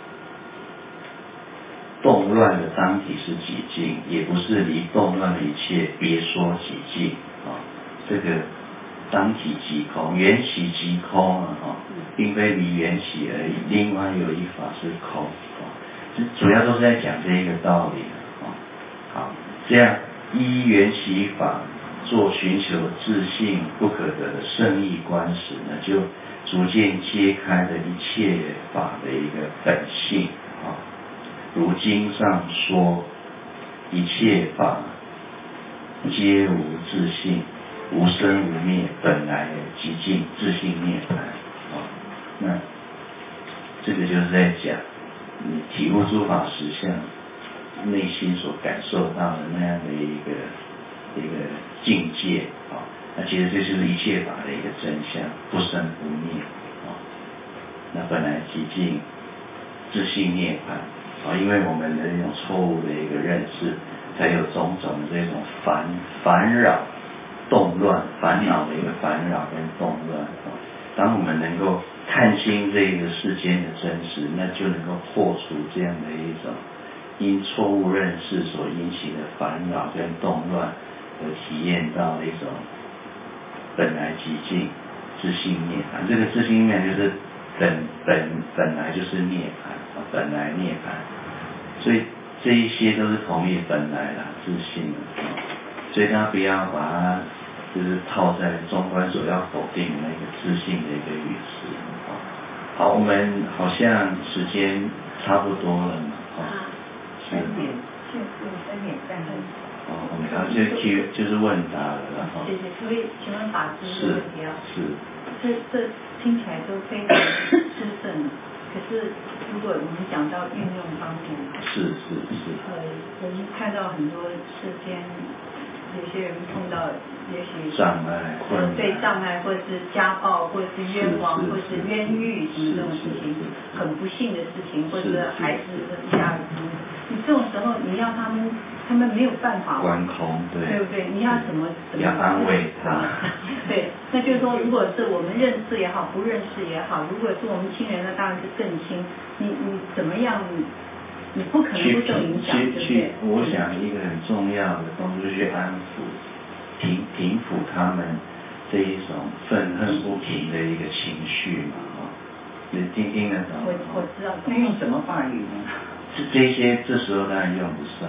动乱的当体是己净，也不是离动乱的一切，别说己净啊。这个当体即空，缘起即空啊，并非离缘起而已。另外有一法是空啊，这主要都是在讲这一个道理啊。好，这样依缘起法做寻求自性不可得的圣义观时呢，就逐渐揭开了一切法的一个本性啊。如经上说，一切法皆无自性，无生无灭，本来即净自性涅槃啊。那这个就是在讲你体悟诸法实相，内心所感受到的那样的一个一个境界啊。那其实这就是一切法的一个真相，不生不灭啊。那本来即净自性涅槃啊，因为我们的这种错误的一个认识，才有种种的这种烦烦扰、动乱、烦恼的一个烦扰跟动乱啊。当我们能够看清这个世间的真实，那就能够破除这样的一种因错误认识所引起的烦恼跟动乱，而体验到一种本来即净自性涅槃。这个自性涅槃就是本本本来就是涅槃啊，本来涅槃。所以这一些都是同一本来啦，自性的啊。所以大家不要把它就是套在中观所要否定的那个自性的一个语词啊。好，我们好像时间差不多了嘛啊。 三点，就是三点半分。 哦，我们刚才就 Q 就是问答了哈。 谢谢，所以请问法师的问题啊？ 是。 这这听起来都非常殊胜，可是如果我们讲到运用方面， 是是是。 呃，我们看到很多世间有些人碰到也许障碍， 呃对障碍，或者是家暴，或者是冤枉，或者是冤狱什么这种事情，很不幸的事情，或者是孩子的家人，你这种时候你要他们，他们没有办法观空，对， 对不对？你要怎么怎么要安慰他？ 对，那就是说，如果是我们认识也好，不认识也好，如果是我们亲人，那当然是更亲。你你怎么样你不可能不受影响，对不对？ 我想一个很重要的东西，就是去安抚、平平抚他们这一种愤恨不平的一个情绪嘛，哈、哦，你听听得懂？ 我我知道，那用什么话语呢？ 这这些这时候当然用不上，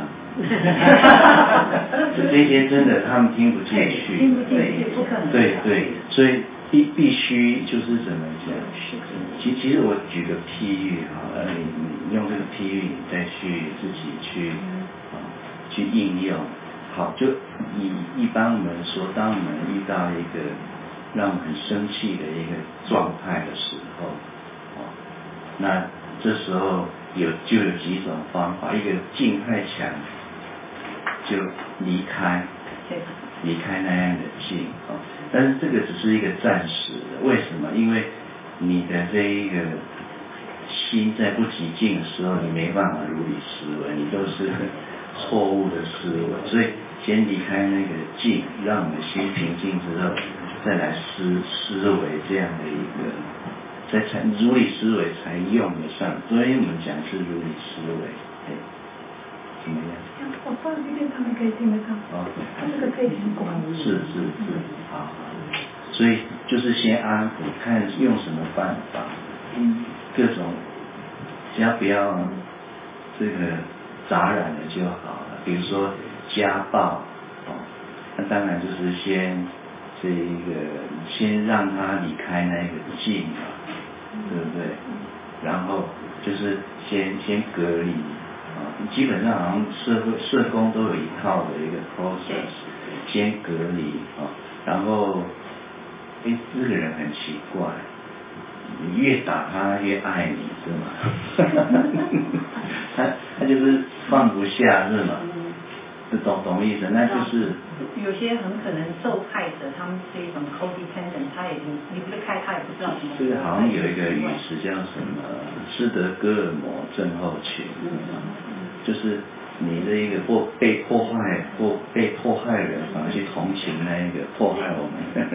这这些真的他们听不进去， 听不进去，不可能。 对对，所以必必须就是怎么讲？其其实我举个譬喻哈，呃，你你用这个譬喻，你再去自己去啊去应用。好，就以一般我们说，当我们遇到一个让我们很生气的一个状态的时候，哦，那这时候有就有几种方法，一个劲太强，就离开，离开那样的劲哦。但是这个只是一个暂时的，为什么？因为你的这一个心在不极静的时候，你没办法如理思维，你都是错误的思维，所以先离开那个静，让我们心平静之后，再来思思维这样的一个，才才如理思维才用得上。所以我们讲是如理思维，哎，怎么样？ 我放这边他们可以听得到。哦，他这个可以听广。 是是是，好。所以就是先安抚，看用什么办法，嗯，各种，只要不要这个杂染了就好了。比如说家暴，哦，那当然就是先这一个先让他离开那个境嘛，对不对？然后就是先先隔离，啊，基本上好像社会社工都有一套的一个 process， 先隔离啊，然后。哎，这个人很奇怪，你越打他越爱你，是吗？他他就是放不下，是吗？懂懂意思？那就是有些很可能受害者，他们是一种 codependent， 他也离离不开，他也不知道怎么。 这个好像有一个语词叫什么斯德哥尔摩症候群，就是你的一个或被迫害或被迫害人反而去同情那一个迫害我们的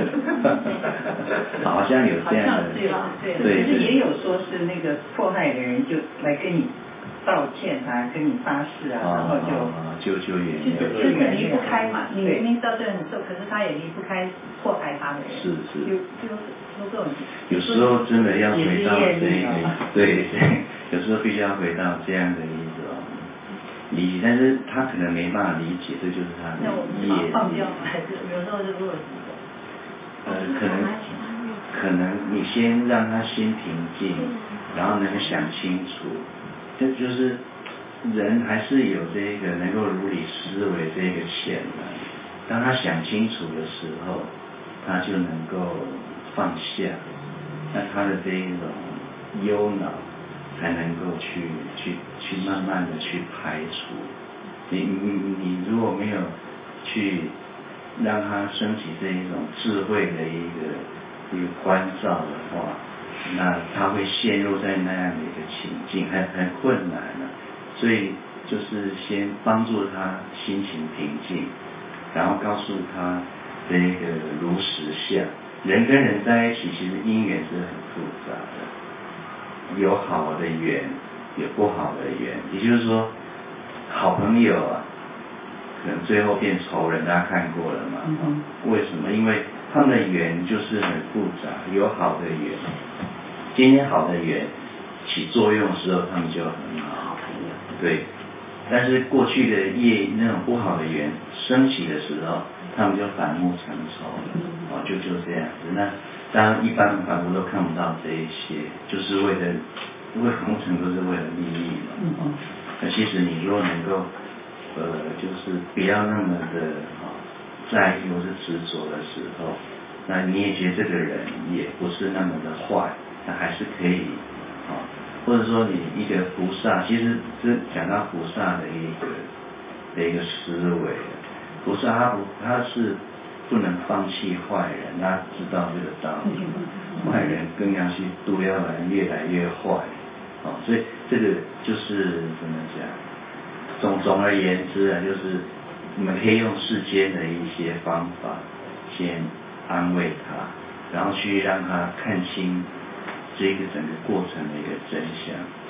人，好像有这样的， 对，对，可是也有说是那个迫害的人就来跟你道歉啊，跟你发誓啊，然后就就就原谅， 就是离不开嘛。你明明知道这个很瘦，可是他也离不开迫害他的人。 是是。 有就有这种。 有时候真的要回到这个，对对，有时候必须要回到这样的一种理解，但是他可能没办法理解，这就是他的业。 放掉还是有时候就弱呃，可能可能你先让他心平静，然后能够想清楚，这就是人还是有这个能够如理思维这个潜能。当他想清楚的时候，他就能够放下，那他的这一种忧恼才能够去去去慢慢的去排除。你你你如果没有去让他升起这一种智慧的一个一个关照的话，那他会陷入在那样的一个情境，很很困难的、啊。所以就是先帮助他心情平静，然后告诉他这个如实相。人跟人在一起，其实因缘是很复杂的，有好的缘，有不好的缘。也就是说，好朋友啊，可能最后变仇人，大家看过了嘛？嗯、为什么？因为他们的缘就是很复杂，有好的缘，今天好的缘起作用的时候，他们就很好，对。但是过去的业那种不好的缘升起的时候，他们就反目成仇了，哦，就就这样子。那当然一般凡夫都看不到这一些，就是为了，因为反目成仇是为了利益嘛。哦，那其实你如果能够，呃，就是不要那么的啊、哦、在意或是执着的时候，那你也觉得这个人也不是那么的坏，那还是可以啊。哦，或者说你一个菩萨，其实这讲到菩萨的一个的一个思维，菩萨他不他是不能放弃坏人，他知道这个道理，坏人更要去都要来越来越坏，哦，所以这个就是怎么讲？总总而言之啊，就是我们可以用世间的一些方法先安慰他，然后去让他看清这个整个过程的一个真相啊。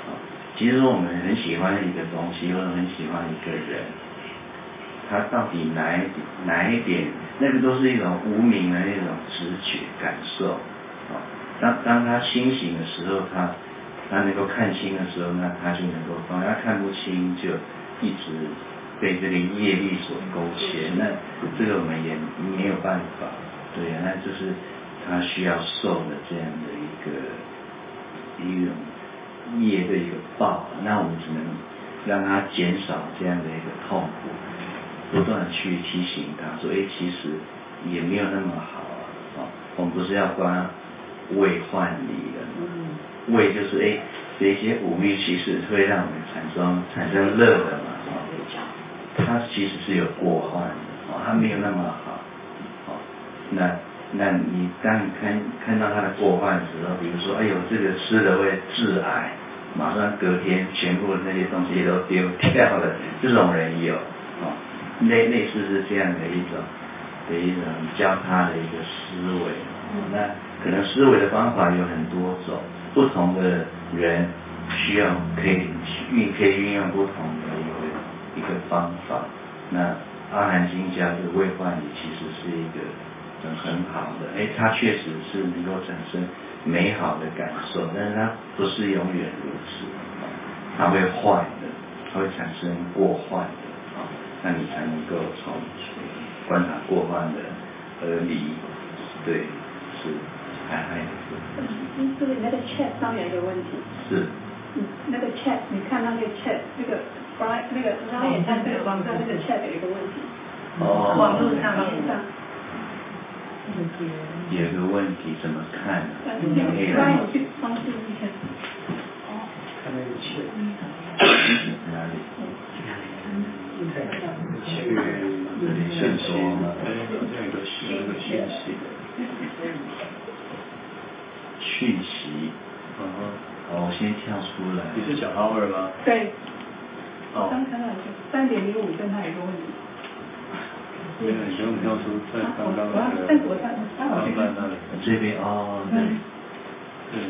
其实我们很喜欢一个东西，或者很喜欢一个人，他到底哪一哪一点，那个都是一种无名的那种直觉感受。哦，当当他清醒的时候，他他能够看清的时候，那他就能够放；他看不清，就一直被这个业力所勾牵。那这个我们也没有办法，对啊，那就是他需要受的这样的一个一种业的一个报，那我们只能让他减少这样的一个痛苦，不断的去提醒他说，哎，其实也没有那么好啊。哦，我们不是要关胃患离的吗？胃就是哎，这些五欲其实会让我们产生产生乐的嘛。哦，它其实是有过患的，哦，它没有那么好。哦，那那你当你看看到它的过患的时候，比如说，哎呦，这个吃了会致癌，马上隔天全部那些东西都丢掉了，这种人有，哦，类类似是这样的一种的一种交叉的一个思维。哦，那可能思维的方法有很多种，不同的人需要可以运可以运用不同的一个一个方法。那阿含经教的胃患离其实是一个很很好的，哎，它确实是能够产生美好的感受，但是它不是永远如此，它会坏的，它会产生过患的，啊，那你才能够从观察过患的而离，对，是，还还有嗯，这个那个 chat 上面有一个问题。 是。 嗯，那个 chat， 你看到那个 chat， 那个 Brian 那个 Brian 他这个网站那个 chat 有一个问题。 哦。 网络上面上。 有个问题怎么看呢？ 可以来。去方式一下。 哦。看那个 chat。 哪里？ 去这里信息，哎，这样一个十个讯息。 讯息。 嗯哼。 好，我先跳出来。 你是小浩尔吗？ 对。 哦。 刚看到一个三点零五跟他有个问题。 没有，你不用跳出在刚刚那个。 但是我在刚在那里。 这边哦，对。 对。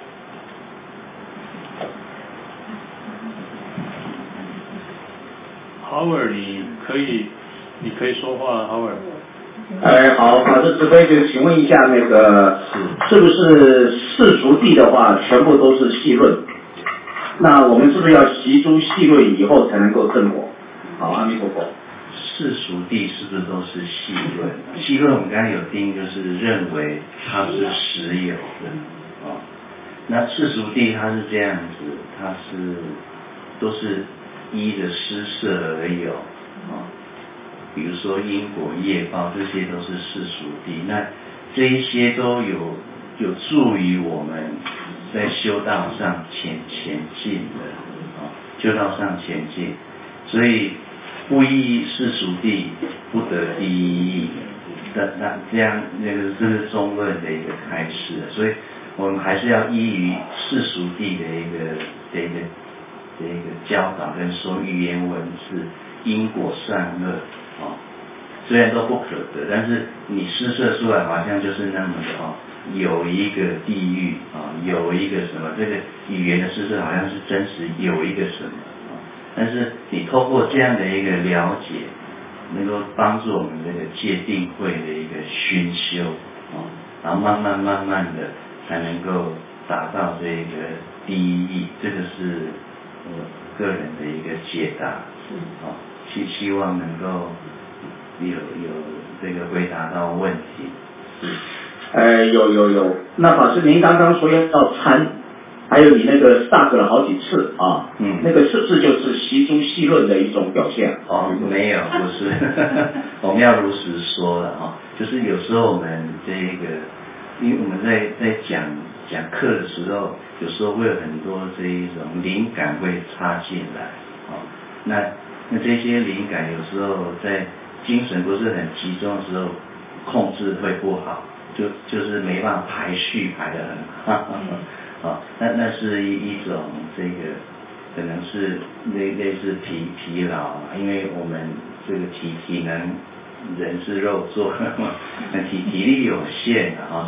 浩尔，你可以，你可以说话，浩尔。 哎，好，法师慈悲，就请问一下，那个是不是世俗谛的话，全部都是细论？那我们是不是要习诸细论以后才能够证果？好，阿弥陀佛。 世俗谛是不是都是细论？细论我们刚才有定，就是认为它是实有的，哦。那世俗谛它是这样子，它是都是依着施设而有，哦。比如说因果业报，这些都是世俗谛。那这一些都有有助于我们在修道上前前进的，啊，修道上前进。所以不依世俗谛，不得第一义的，那这样那个这是中论的一个开示。所以我们还是要依于世俗谛的一个的一个的一个教导跟说语言文字因果善恶。哦，虽然都不可得，但是你施设出来好像就是那么的哦，有一个地狱啊，哦，有一个什么，这个语言的施设好像是真实有一个什么啊，哦，但是你透过这样的一个了解，能够帮助我们这个戒定慧的一个熏修啊，哦，然后慢慢慢慢的才能够达到这个第一义，这个是我个人的一个解答啊。哦，希希望能够有有这个回答到问题。是。 呃，有有有。那法师您刚刚说要参，还有你那个 stuck 了好几次啊，嗯，那个是不是就是习诸细论的一种表现？ 哦，没有，不是，我们要如实说了啊，就是有时候我们这个，因为我们在在讲讲课的时候，有时候会有很多这一种灵感会插进来，啊，那那这些灵感有时候在精神不是很集中的时候，控制会不好，就就是没办法排序排得很好，啊，那那是一一种这个可能是类类似疲疲劳，因为我们这个体体能人是肉做，那体体力有限的啊，所以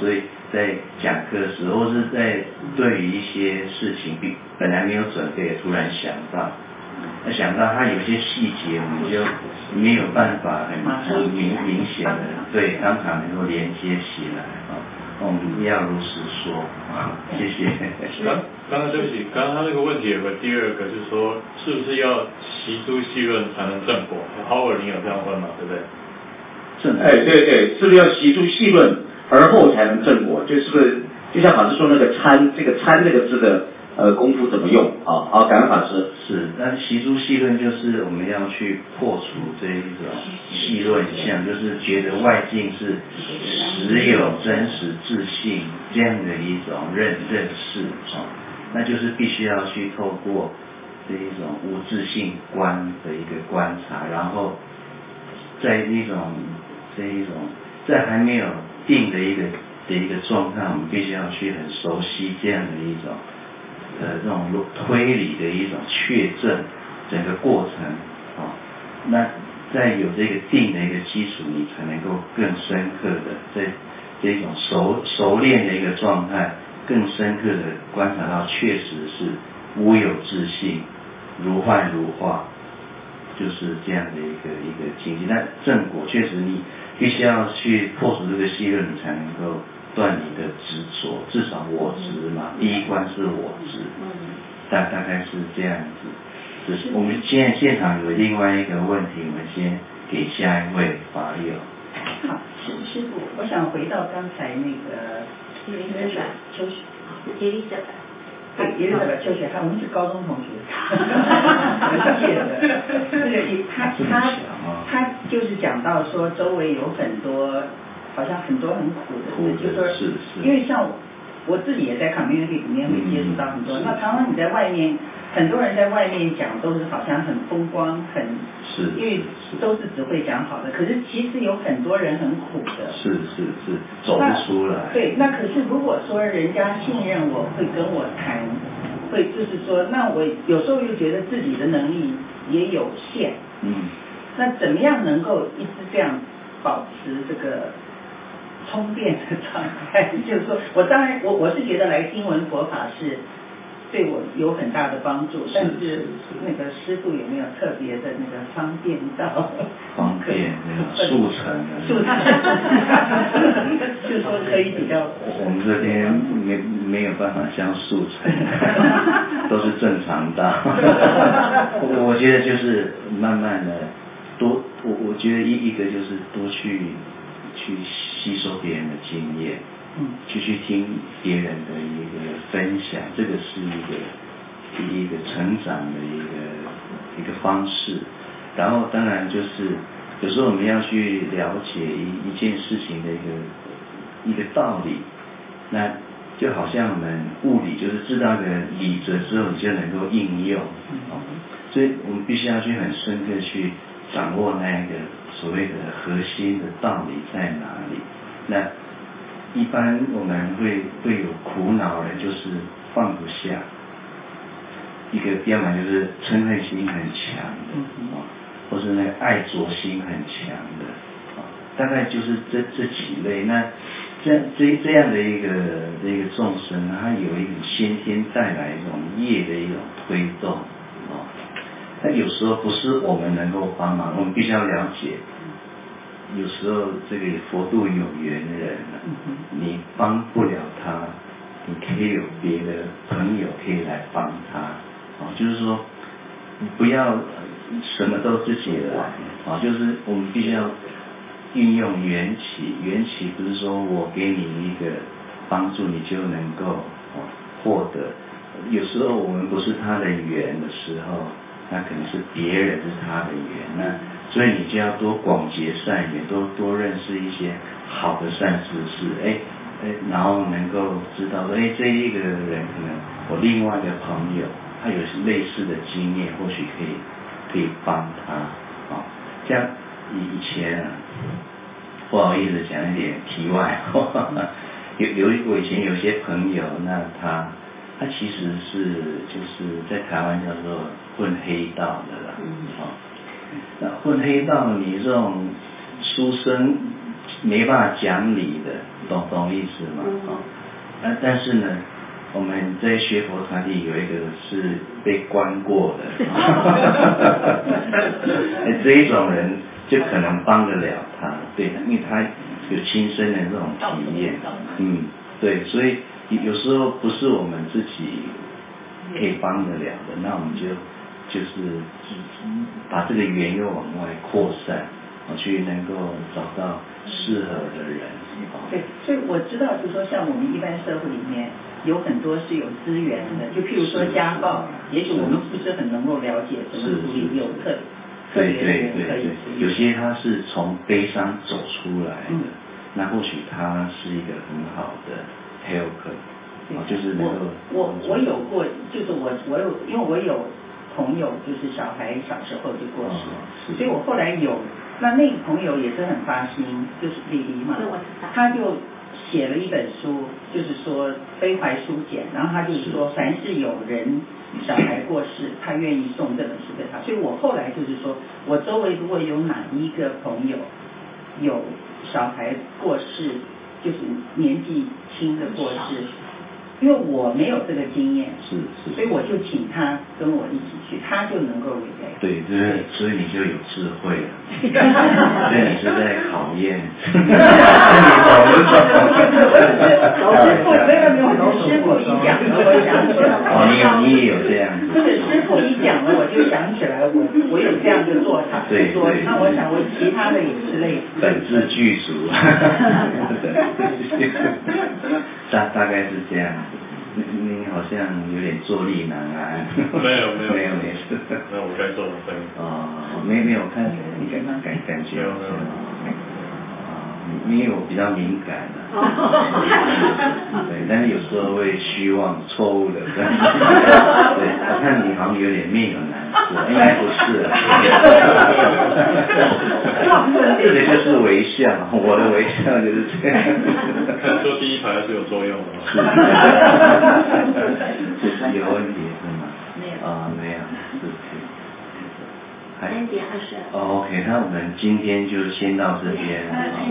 在讲课的时候，或是在对于一些事情比本来没有准备，突然想到，那想到它有些细节，我们就没有办法很很明明显的对当场能够连接起来啊。我们要如实说啊，谢谢。 刚刚刚对不起，刚刚他那个问题有个第二个，就是说是不是要习诸细论才能正果？豪尔你有这样问嘛？对不对？ 正哎，对对，是不是要习诸细论而后才能正果？就是不是就像法师说那个参，这个参这个字的呃功夫怎么用啊？好，感恩法师。 是，那习诸细论就是我们要去破除这一种细论相，就是觉得外境是实有真实自性这样的一种认认识啊，那就是必须要去透过这一种无自性观的一个观察，然后在一种这一种在还没有定的一个的一个状态，我们必须要去很熟悉这样的一种呃这种推理的一种确证整个过程啊，那在有这个定的一个基础，你才能够更深刻的在这种熟熟练的一个状态，更深刻的观察到确实是无有自性，如幻如化，就是这样的一个一个境界。那正果确实你必须要去破除这个细论，你才能够断你的执着，至少我执嘛，第一关是我执，大大概是这样子。只是我们现在现场有另外一个问题，我们先给下一位法友。 好，师师父，我想回到刚才那个伊丽莎白秋雪，伊丽莎白， 对，伊丽莎白秋雪，他我们是高中同学，我记得，这个他他他就是讲到说周围有很多，好像很多很苦的事，就说是是， 因为像我自己也在 community 里面会接触到很多，那常常你在外面。很多人在外面讲都是好像很风光，很是， 因为都是只会讲好的，可是其实有很多人很苦的， 是是是，走不出来。 对，那可是如果说人家信任我，会跟我谈，会就是说，那我有时候又觉得自己的能力也有限， 嗯， 那怎么样能够一直这样保持这个通便的状态？就是说我当然我我是觉得来听闻佛法是。对我有很大的帮助，但是那个师父有没有特别的那个方便到？ 方便那个速成的。 速成，就是说可以比较。 我们这边没没有办法像速成，都是正常的。我我觉得就是慢慢的多，我我觉得一一个就是多去去吸收别人的经验。嗯，去去听别人的一个分享，这个是一个一个成长的一个一个方式。然后当然就是有时候我们要去了解一一件事情的一个一个道理，那就好像我们物理就是知道个理则之后，你就能够应用。哦，所以我们必须要去很深刻去掌握那个所谓的核心的道理在哪里。那一般我们会会有苦恼的，就是放不下。一个要么就是嗔恨心很强的，啊，或是那个爱着心很强的，啊，大概就是这这几类。那这样这这样的一个这个众生，它有一种先天带来一种业的一种推动，啊，那有时候不是我们能够帮忙，我们必须要了解。有时候这个佛度有缘人，你帮不了他，你可以有别的朋友可以来帮他，啊，就是说你不要什么都自己来，啊，就是我们必须要运用缘起，缘起不是说我给你一个帮助你就能够啊获得，有时候我们不是他的缘的时候，那可能是别人是他的缘，那所以你就要多广结善缘，多多认识一些好的善知识，哎哎，然后能够知道说，哎，这一个人可能我另外一个朋友他有类似的经验，或许可以可以帮他，啊，像以前啊，不好意思讲一点题外话，有有我以前有些朋友，那他他其实是就是在台湾叫做混黑道的啦，啊。那混黑道，你这种书生没办法讲理的，懂懂意思吗？哦，但但是呢，我们在学佛团体有一个是被关过的，这一种人就可能帮得了他，对，因为他有亲身的这种体验，嗯，对，所以有时候不是我们自己可以帮得了的，那我们就就是把这个缘又往外扩散，去能够找到适合的人。 对，所以我知道，就是说，像我们一般社会里面有很多是有资源的，就譬如说家暴，也许我们不是很能够了解怎么处理，有特特别的人可以。 有些他是从悲伤走出来的，嗯、那或许他是一个很好的 helper， 就是能够。 我我我有过，就是我我有，因为我有朋友，就是小孩小时候就过世，哦、所以我后来有。那那个朋友也是很发心，就是李黎嘛，他就写了一本书，就是说悲怀书简，然后他就是说，凡是有人小孩过世，他愿意送这本书给他。所以我后来就是说，我周围如果有哪一个朋友有小孩过世，就是年纪轻的过世。因为我没有这个经验， 是是， 所以我就请他跟我一起去，他就能够 relate。 对，对，所以你就有智慧了。所以你是在考验。你懂不懂？ 老师傅没有没有，老师傅一讲了，我想起来。 哦，你有你也有这样子。 这个师傅一讲了，我就想起来，我我有这样的做法。 对对。 那我想我其他的也是类似。 本质具足。大大概是这样。你你好像有点坐立难安。 没有没有没有没事。 那我该做的声音。 哦，没没有看你感感感觉。 没有没有。 因为我比较敏感的、啊，对，但是有时候会虚妄错误的，对，我看你好像有点面有难色，应该不是、啊，这个就是微笑，我的微笑就是这样。 坐第一排还是有作用的， 是，就是有问题是吗？ 没有啊，没有，是。 三点二十二。 哦 ，OK， 那我们今天就先到这边。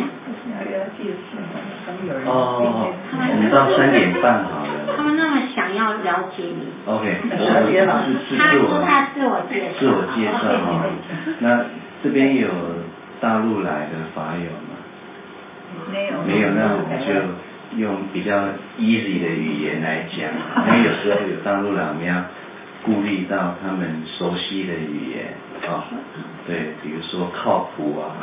哦，我们到三点半好了。 他们那么想要了解你。 OK， 我是是自我他自我介绍。 自我介绍哈。那这边有大陆来的法友吗？ 没有。 没有，那我们就用比较 easy 的语言来讲，因为有时候有大陆来，我们要顾虑到他们熟悉的语言啊、哦，对，比如说靠谱啊，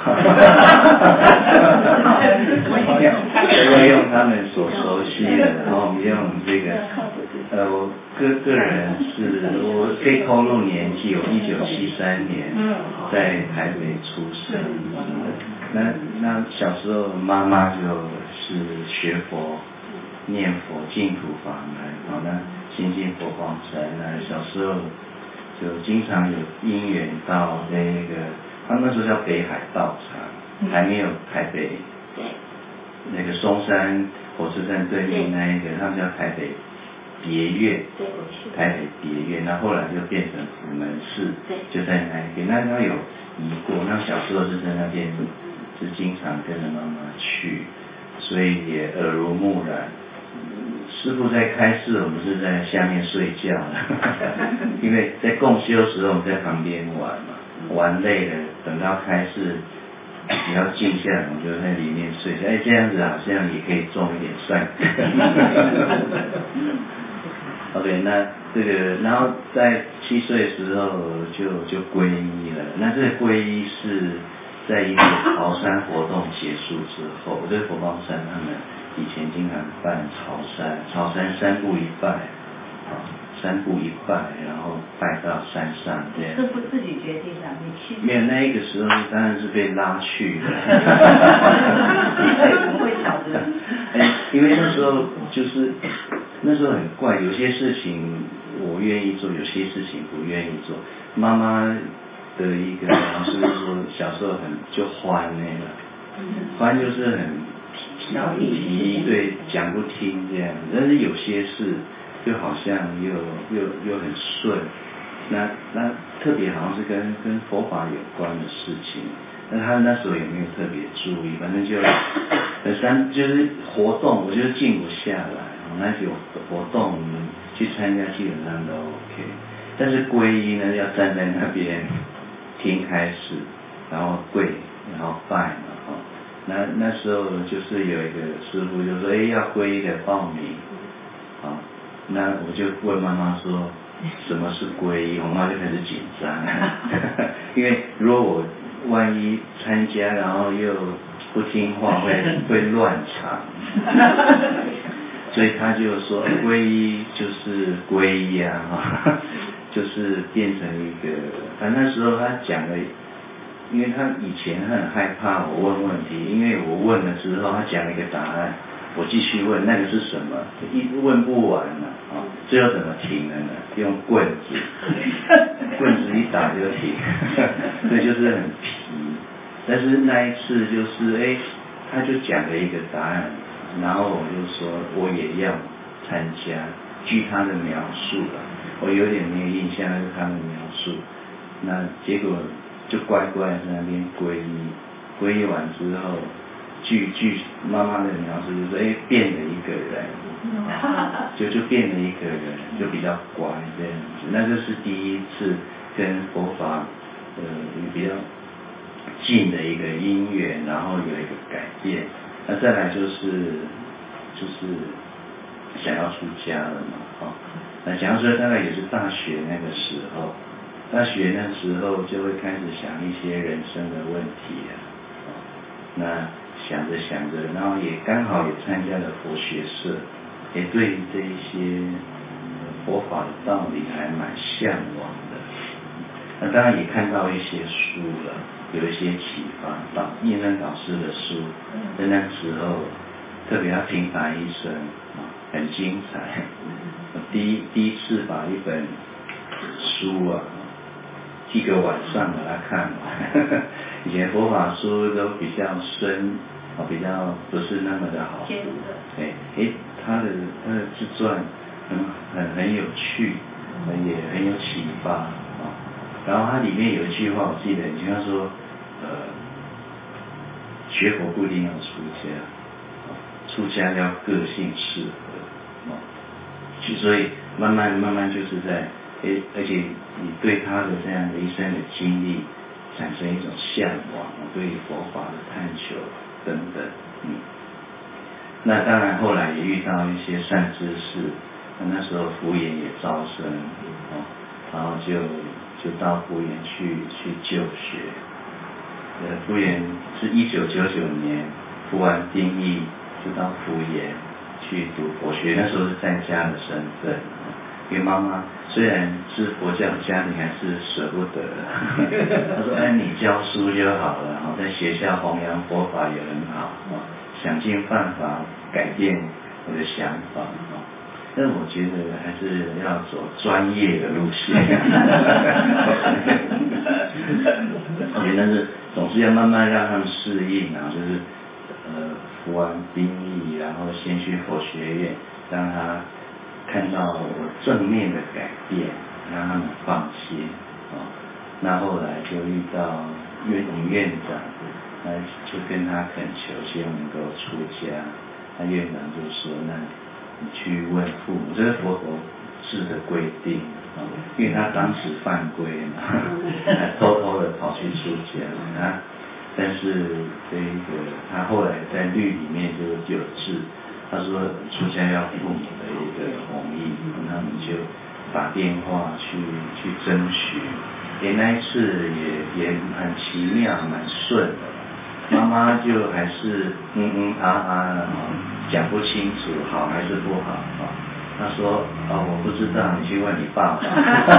要用他们所熟悉的，然后我们用这个，呃，我个个人是，我可以透露年纪，我一九七三年在台北出生，那那小时候妈妈就是学佛、念佛、净土法门，好那。亲近佛光山，那小时候就经常有因缘到那个，他那时候叫北海道场，还没有台北，那个松山火车站对面那一个，他们叫台北别院，台北别院，那后来就变成福门寺，就在那一边，那他有移过，那小时候是在那边，就经常跟着妈妈去，所以也耳濡目染。师父在开示，我们是在下面睡觉因为在共修的时候我们在旁边玩嘛，玩累了，等到开示比较静下来，我们就在里面睡觉。哎，这样子好像也可以种一点善根。OK， 那这个，然后在七岁的时候就就皈依了。那这个皈依是在一个潮山活动结束之后，这个佛光山他们以前经常办潮山，潮山三步一拜，啊，三步一拜，然后拜到山上这样。 师父自己决定的，你去。 没有，那一个时候当然是被拉去的。 怎么会晓得？ 哎，因为那时候就是那时候很怪，有些事情我愿意做，有些事情不愿意做。妈妈的一个老师说，小时候很就欢那个，欢就是很。皮对讲不听这样，但是有些事就好像又又又很顺，那那特别好像是跟跟佛法有关的事情， 那他那时候也没有特别注意，反正就呃三就是活动，我就静不下来。那有活动我们去参加基本上都 OK， 但是皈依呢要站在那边听开始，然后跪，然后拜嘛，哦，那那时候就是有一个师父就说，哎，要皈依的报名，啊，那我就问妈妈说，什么是皈依？我妈就开始紧张，因为如果我万一参加，然后又不听话，会会乱唱。所以他就说皈依就是皈依啊，就是变成一个，反正那时候他讲的，因为他以前很害怕我问问题，因为我问了之后，他讲了一个答案，我继续问那个是什么，一问不完了啊，最后怎么停了呢？用棍子，棍子一打就停，所以就是很皮。但是那一次就是哎，他就讲了一个答案。然后我就说我也要参加，据他的描述了，我有点没有印象，那是他的描述。那结果就乖乖在那边皈依，皈依完之后，据据妈妈的描述就说，哎，变了一个人，啊、就就变了一个人，就比较乖这样子。那这是第一次跟佛法呃比较近的一个因缘，然后有一个改变。那再来就是就是想要出家了嘛，哦，那想要出家大概也是大学那个时候，大学那时候就会开始想一些人生的问题啊，哦，那想着想着，然后也刚好也参加了佛学社，也对于这一些佛法的道理还蛮向往的，那当然也看到一些书了。有一些启发，导念真导师的书，在那时候特别要听法医生啊，很精彩。我第一第一次把一本书啊，一个晚上把它看完。以前佛法书都比较深啊，比较不是那么的好读。对，诶，他的他的自传很很很有趣，也很有启发啊。然后它里面有一句话，我记得，就像说。呃，学佛不一定要出家，出家要个性适合，哦，所以慢慢慢慢就是在，诶，而且你对他的这样的一生的经历产生一种向往，对佛法的探求等等，嗯，那当然后来也遇到一些善知识，那时候福研也招生，哦，然后就就到福研去去就学。呃，福研是一九九九年服完兵役就到福研去读佛学，那时候是在家的身份，因为妈妈虽然是佛教家庭，还是舍不得。她说：“哎，你教书就好了，哈，在学校弘扬佛法也很好，想尽办法改变我的想法，哈。”但我觉得还是要走专业的路线。我觉得是总是要慢慢让他们适应啊，就是呃服完兵役，然后先去佛学院，让他看到正面的改变，让他们放心啊。那后来就遇到院我们院长，那就跟他恳求，希望能够出家。那院长就说：“那你去问父母，这是佛陀制的规定啊，因为他当时犯规嘛，偷偷的跑去出家啊。但是这个他后来在律里面就有制，他说出家要父母的一个同意，那我们就打电话去去争取。连那一次也也很奇妙，蛮顺的。妈妈就还是嗯嗯啊啊的，讲不清楚好还是不好啊。他说哦我不知道，你去问你爸爸。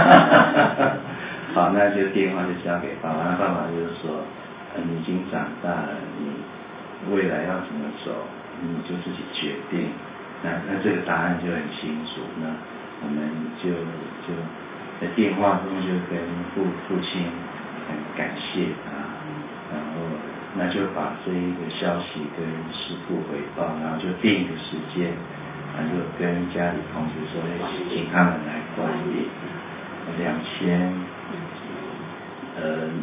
好，那就电话就交给爸爸，那爸爸就是说，呃、你已经长大了，你未来要怎么走，你就自己决定。那那这个答案就很清楚，那我们就就在电话中就跟父父亲很感谢他，然后那就把这一个消息跟师父回报，然后就定一个时间，然后就跟家里同事说，请他们来观礼。两千呃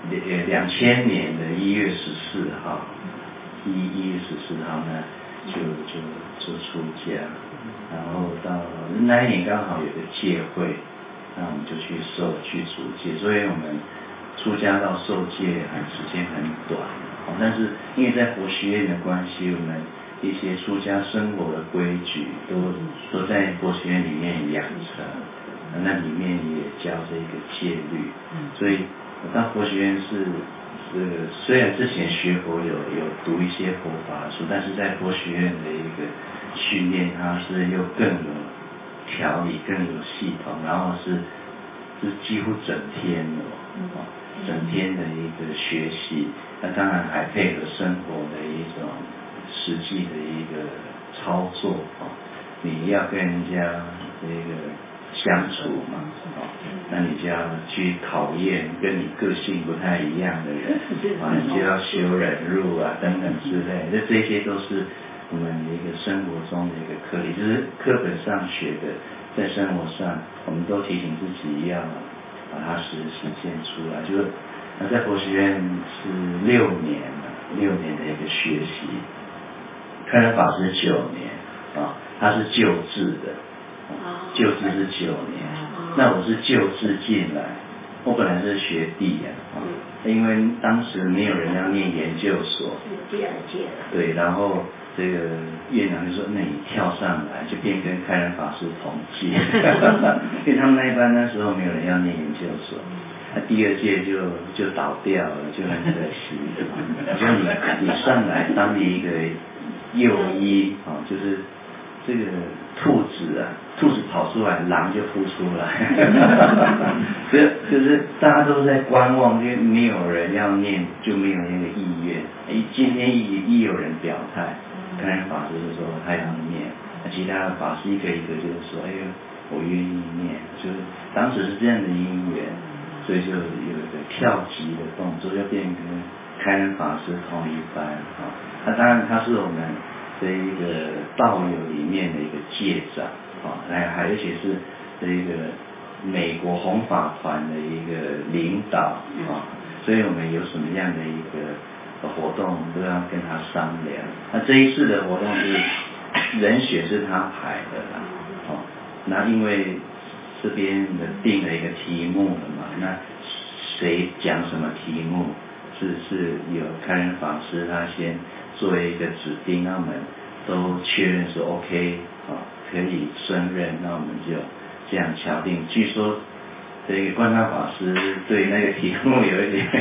两两千年的一月十四号，一一月十四号呢，就就就出家，然后到那一年刚好有个戒会，那我们就去受去主戒，所以我们出家到受戒很时间很短，但是因为在佛学院的关系，我们一些出家生活的规矩都都在佛学院里面养成，那里面也教这个戒律，所以我到佛学院是这个虽然之前学佛有有读一些佛法书，但是在佛学院的一个训练，它是又更有条理、更有系统，然后是是几乎整天的哦，整天的一个学习，那当然还配合生活的一种实际的一个操作哦，你要跟人家这个相处嘛，哦，那你就要去考验跟你个性不太一样的人，啊，你就要修忍辱啊等等之类的，这些都是我们一个生活中的一个课题，就是课本上学的，在生活上我们都提醒自己要把它实实践出来。就是那在佛学院是六年了，六年的一个学习，开恩法师九年啊，他是旧制的。旧制是九年，那我是旧制进来，我本来是学弟呀，啊，因为当时没有人要念研究所， 第二届了， 对，然后这个院长就说，那你跳上来就变跟开恩法师同届，因为他们那一班那时候没有人要念研究所，那第二届就就倒掉了，就很可惜。我说你你上来当一个右一啊，就是这个兔子啊，兔子跑出来，狼就扑出来，所以就是大家都在观望，因为没有人要念，就没有那个意愿。哎，今天一一有人表态，开恩法师就说他要念，那其他的法师一个一个就是说，哎呦，我愿意念，就是当时是这样的因缘，所以就有一个跳级的动作，就变跟开恩法师同一班啊。那当然他是我们这一个道友里面的一个戒长啊，还还而且是这一个美国弘法团的一个领导啊，所以我们有什么样的一个活动都要跟他商量。那这一次的活动是人选是他排的啦，哦，那因为这边的定了一个题目了嘛，那谁讲什么题目是是有开恩法师他先作为一个指定，那我们都确认说 OK 啊，可以胜任，那我们就这样敲定。据说这个观察法师对那个题目有一点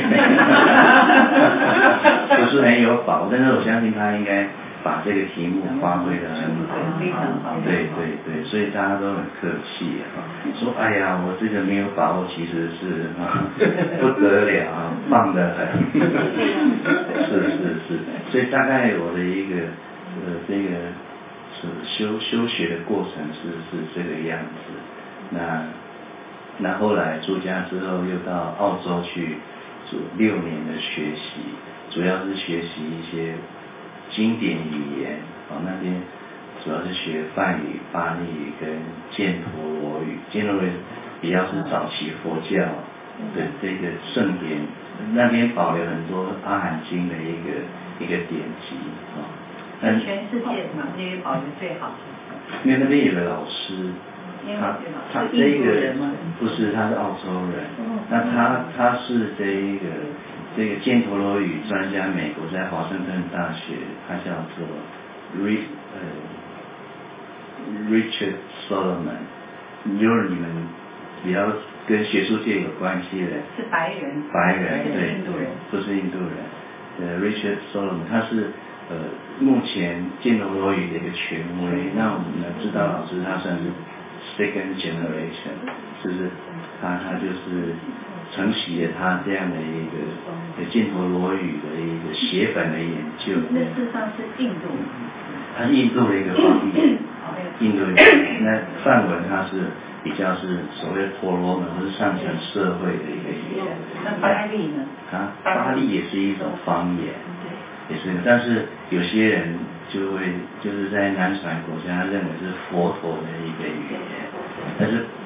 不是很有把握，但是我相信他应该把这个题目发挥得很好，对对对，所以大家都很客气啊，说哎呀，我这个没有把握，其实是啊不得了啊，棒得很，是是是，所以大概我的一个呃这个是修修学的过程是是这个样子，那那后来出家之后又到澳洲去做六年的学习，主要是学习一些经典语言，哦，那边主要是学梵语、巴利语跟犍陀罗语。犍陀罗语比较是早期佛教的这个圣典，那边保留很多阿含经的一个一个典籍，哦。 全世界嘛，那边保留最好。 因为那边有个老师，他他这个不是，他是澳洲人，那他他是这一个。这个犍陀罗语专家，美国在华盛顿大学，他叫做 Rich 呃 Richard Solomon。如果你们比较跟学术界有关系的， 是白人， 白人对， 印度人， 不是印度人。呃 Richard Solomon， 他是呃目前犍陀罗语的一个权威。那我们知道老师他算是 second generation， 就是他他就是承袭了他这样的一个犍陀罗语的一个写本的研究。 那事实上是印度， 它是印度的一个方言，印度的那梵文它是比较是所谓婆罗门或是上层社会的一个语言。 那巴利呢？ 啊，巴利也是一种方言，也是，但是有些人就会就是在南传国家认为是佛陀的一个语言。但是不不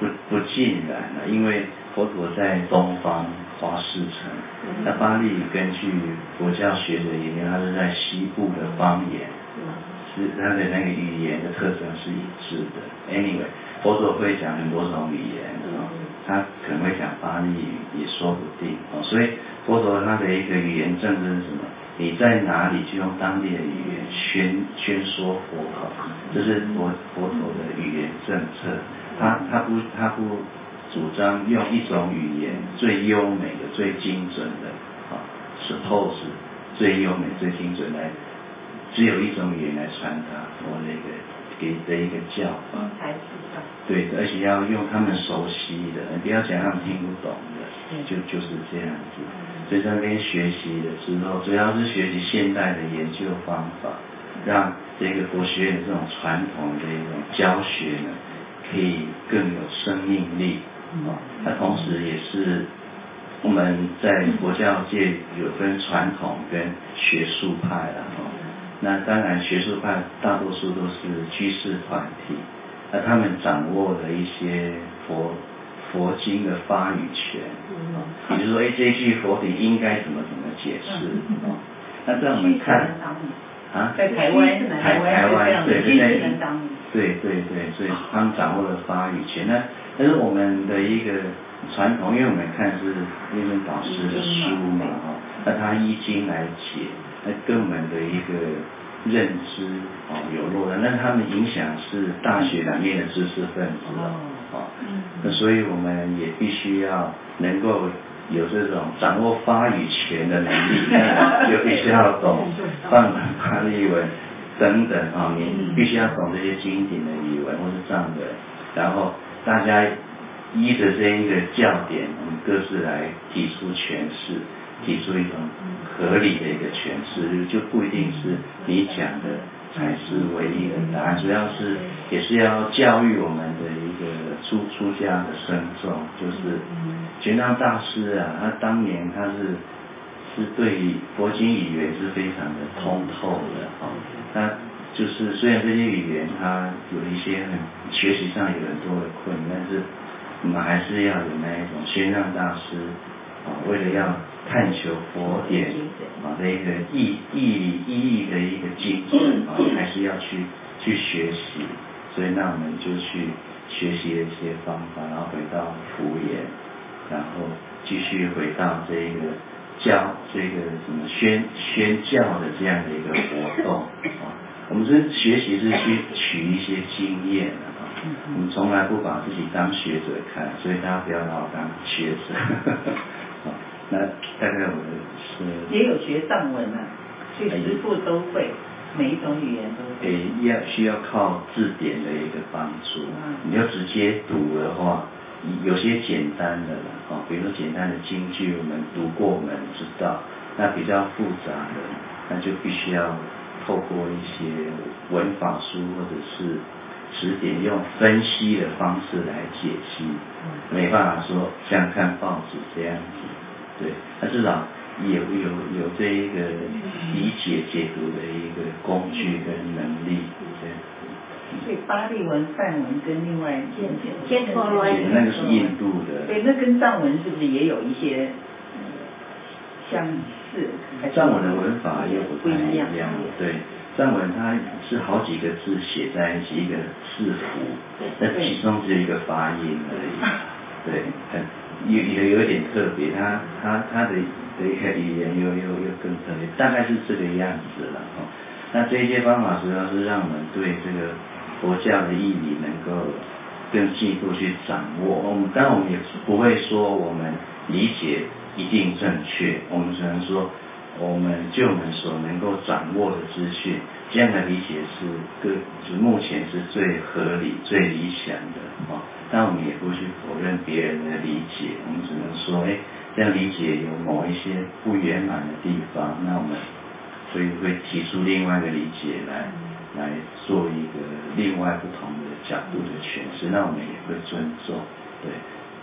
尽然了，因为佛陀在东方华氏城，那巴利语根据佛教学者研究，它是在西部的方言，是它的那个语言的特征是一致的。Anyway， 佛陀会讲很多种语言，哦，他可能会讲巴利语也说不定，哦，所以佛陀他的一个语言政策是什么？你在哪里就用当地的语言宣宣说佛法，这是佛佛陀的语言政策。他他不他不主张用一种语言最优美的、最精准的，啊 ，suppose 最优美、最精准来，只有一种语言来传达佛的一个给的一个教法。对，而且要用他们熟悉的，不要讲他们听不懂的，就就是这样子。所以在那边学习的时候，主要是学习现代的研究方法，让这个佛学院的这种传统的一种教学呢，可以更有生命力。啊，它同时也是我们在佛教界有分传统跟学术派啦。哦，那当然学术派大多数都是居士团体，那他们掌握了一些佛佛经的发语权，啊，比如说，哎，这一句佛理应该怎么怎么解释，啊，那在我们看，啊， 在台湾，台台湾对对对，对对对，所以他们掌握了发语权。那但是我们的一个传统，因为我们看是念真导师的书嘛，哈，那他依经来解，那跟我们的一个认知哦有落的，那他们影响是大学里面的知识分子哦，那所以我们也必须要能够有这种掌握发语权的能力，那就必须要懂梵文、巴利文等等啊，你必须要懂这些经典的语文或是藏文，然后大家依着这一个教典，我们各自来提出诠释，提出一种合理的一个诠释，就不一定是你讲的才是唯一的答案，主要是也是要教育我们的一个出出家的僧众，就是玄奘大师啊，他当年他是是对佛经语言是非常的通透的啊，他就是虽然这些语言它有一些很学习上有很多的困难，但是我们还是要有那一种玄奘大师啊，为了要探求佛典啊的一个意义意义的一个精准啊，还是要去去学习，所以那我们就去学习了一些方法，然后回到佛言，然后继续回到这个教这个什么宣宣教的这样的一个活动啊，我们是学习是去取一些经验的啊，我们从来不把自己当学者看，所以大家不要把我当学者。那大概我是也有学藏文啊，所以师父都会，每一种语言都会。 诶，要需要靠字典的一个帮助，你要直接读的话，有些简单的啦，哦，比如说简单的经句，我们读过，我们知道，那比较复杂的，那就必须要透过一些文法书或者是词典，用分析的方式来解析，没办法说像看报纸这样子。对，那至少有有有这一个理解解读的一个工具跟能力，这样。 所以巴利文、梵文跟另外犍陀罗尼， 那个是印度的。 对，那跟藏文是不是也有一些相似？ 藏文的文法也不太一样，对。藏文它是好几个字写在一起，一个字符，那其中只有一个发音而已，对，很有有有点特别，它它它的的一个语言又又又更特别，大概是这个样子了哈。那这些方法主要是让我们对这个佛教的义理能够更进一步去掌握。我们当然我们也不会说我们理解一定正确，我们只能说我们就我们所能够掌握的资讯，这样的理解是各是目前是最合理、最理想的啊。但我们也不去否认别人的理解，我们只能说，哎，这样理解有某一些不圆满的地方，那我们所以会提出另外一个理解来来做一个另外不同的角度的诠释，那我们也会尊重，对。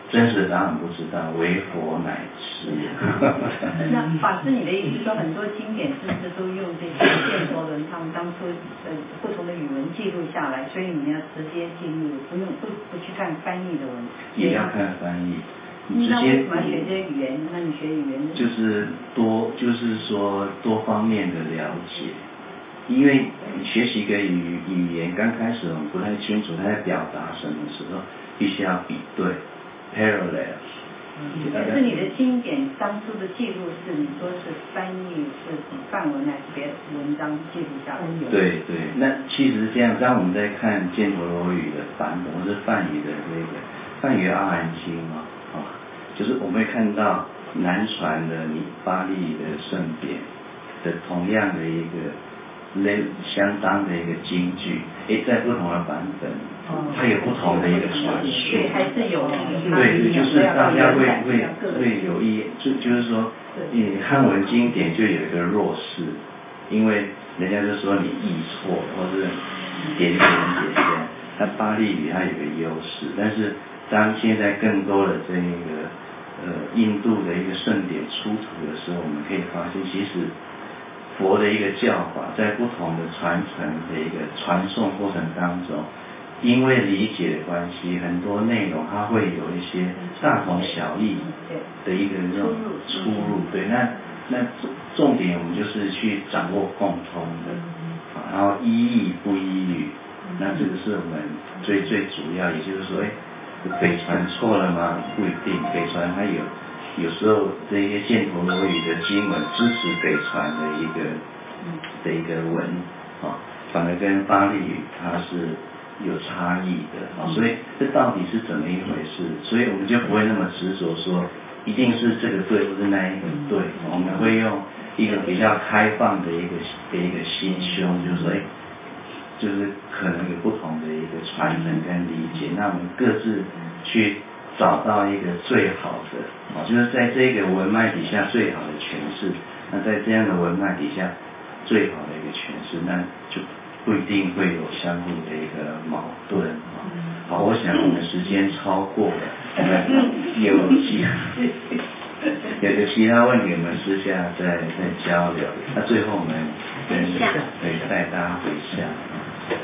真实当然不知道，唯佛乃知。 那法师，你的意思说，很多经典是不是都用这些犍陀罗他们当初呃不同的语文记录下来，所以你们要直接记录，不用不不去看翻译的文。 也要看翻译。你直那接为什么要学这些语言？那你学语言就是多，就是说多方面的了解。因为学习一个语语言，刚开始我们不太清楚他在表达什么时候，必须要比对 parallel。 可是你的经典当初的记录是，你说是翻译是梵文还是别的文章记录下来的？ 对对，那其实这样，当我们在看犍陀罗语的版本，或是梵语的这个梵语阿含经嘛，啊，就是我们会看到南传的尼巴利的圣典的同样的一个类相当的一个经句，诶，在不同的版本，它有不同的一个传述。 对，还是有。 对对，就是大家会会会有意，就就是说，你汉文经典就有一个弱势，因为人家就说你译错，或是点点点点，那巴利语它有个优势，但是当现在更多的这个呃印度的一个圣典出土的时候，我们可以发现，其实佛的一个教法在不同的传承的一个传送过程当中，因为理解的关系，很多内容它会有一些大同小异的一个那种出入。对，那那重点我们就是去掌握共通的，然后依义不依语，那这个是我们最最主要，也就是说，哎，北传错了吗？不一定，北传它有。有时候这些犍陀罗语的经文支持北传的一个的一个文，啊，反而跟巴利语它是有差异的，啊，所以这到底是怎么一回事？所以我们就不会那么执着说一定是这个对或是那一个对，我们会用一个比较开放的一个的一个心胸，就是说，哎，就是可能有不同的一个传承跟理解，那我们各自去找到一个最好的，啊，就是在这个文脉底下最好的诠释，那在这样的文脉底下最好的一个诠释，那就不一定会有相互的一个矛盾，啊。好，我想我们时间超过了，我们有其有有其他问题，我们私下再再交流。那最后我们跟对带大家回想。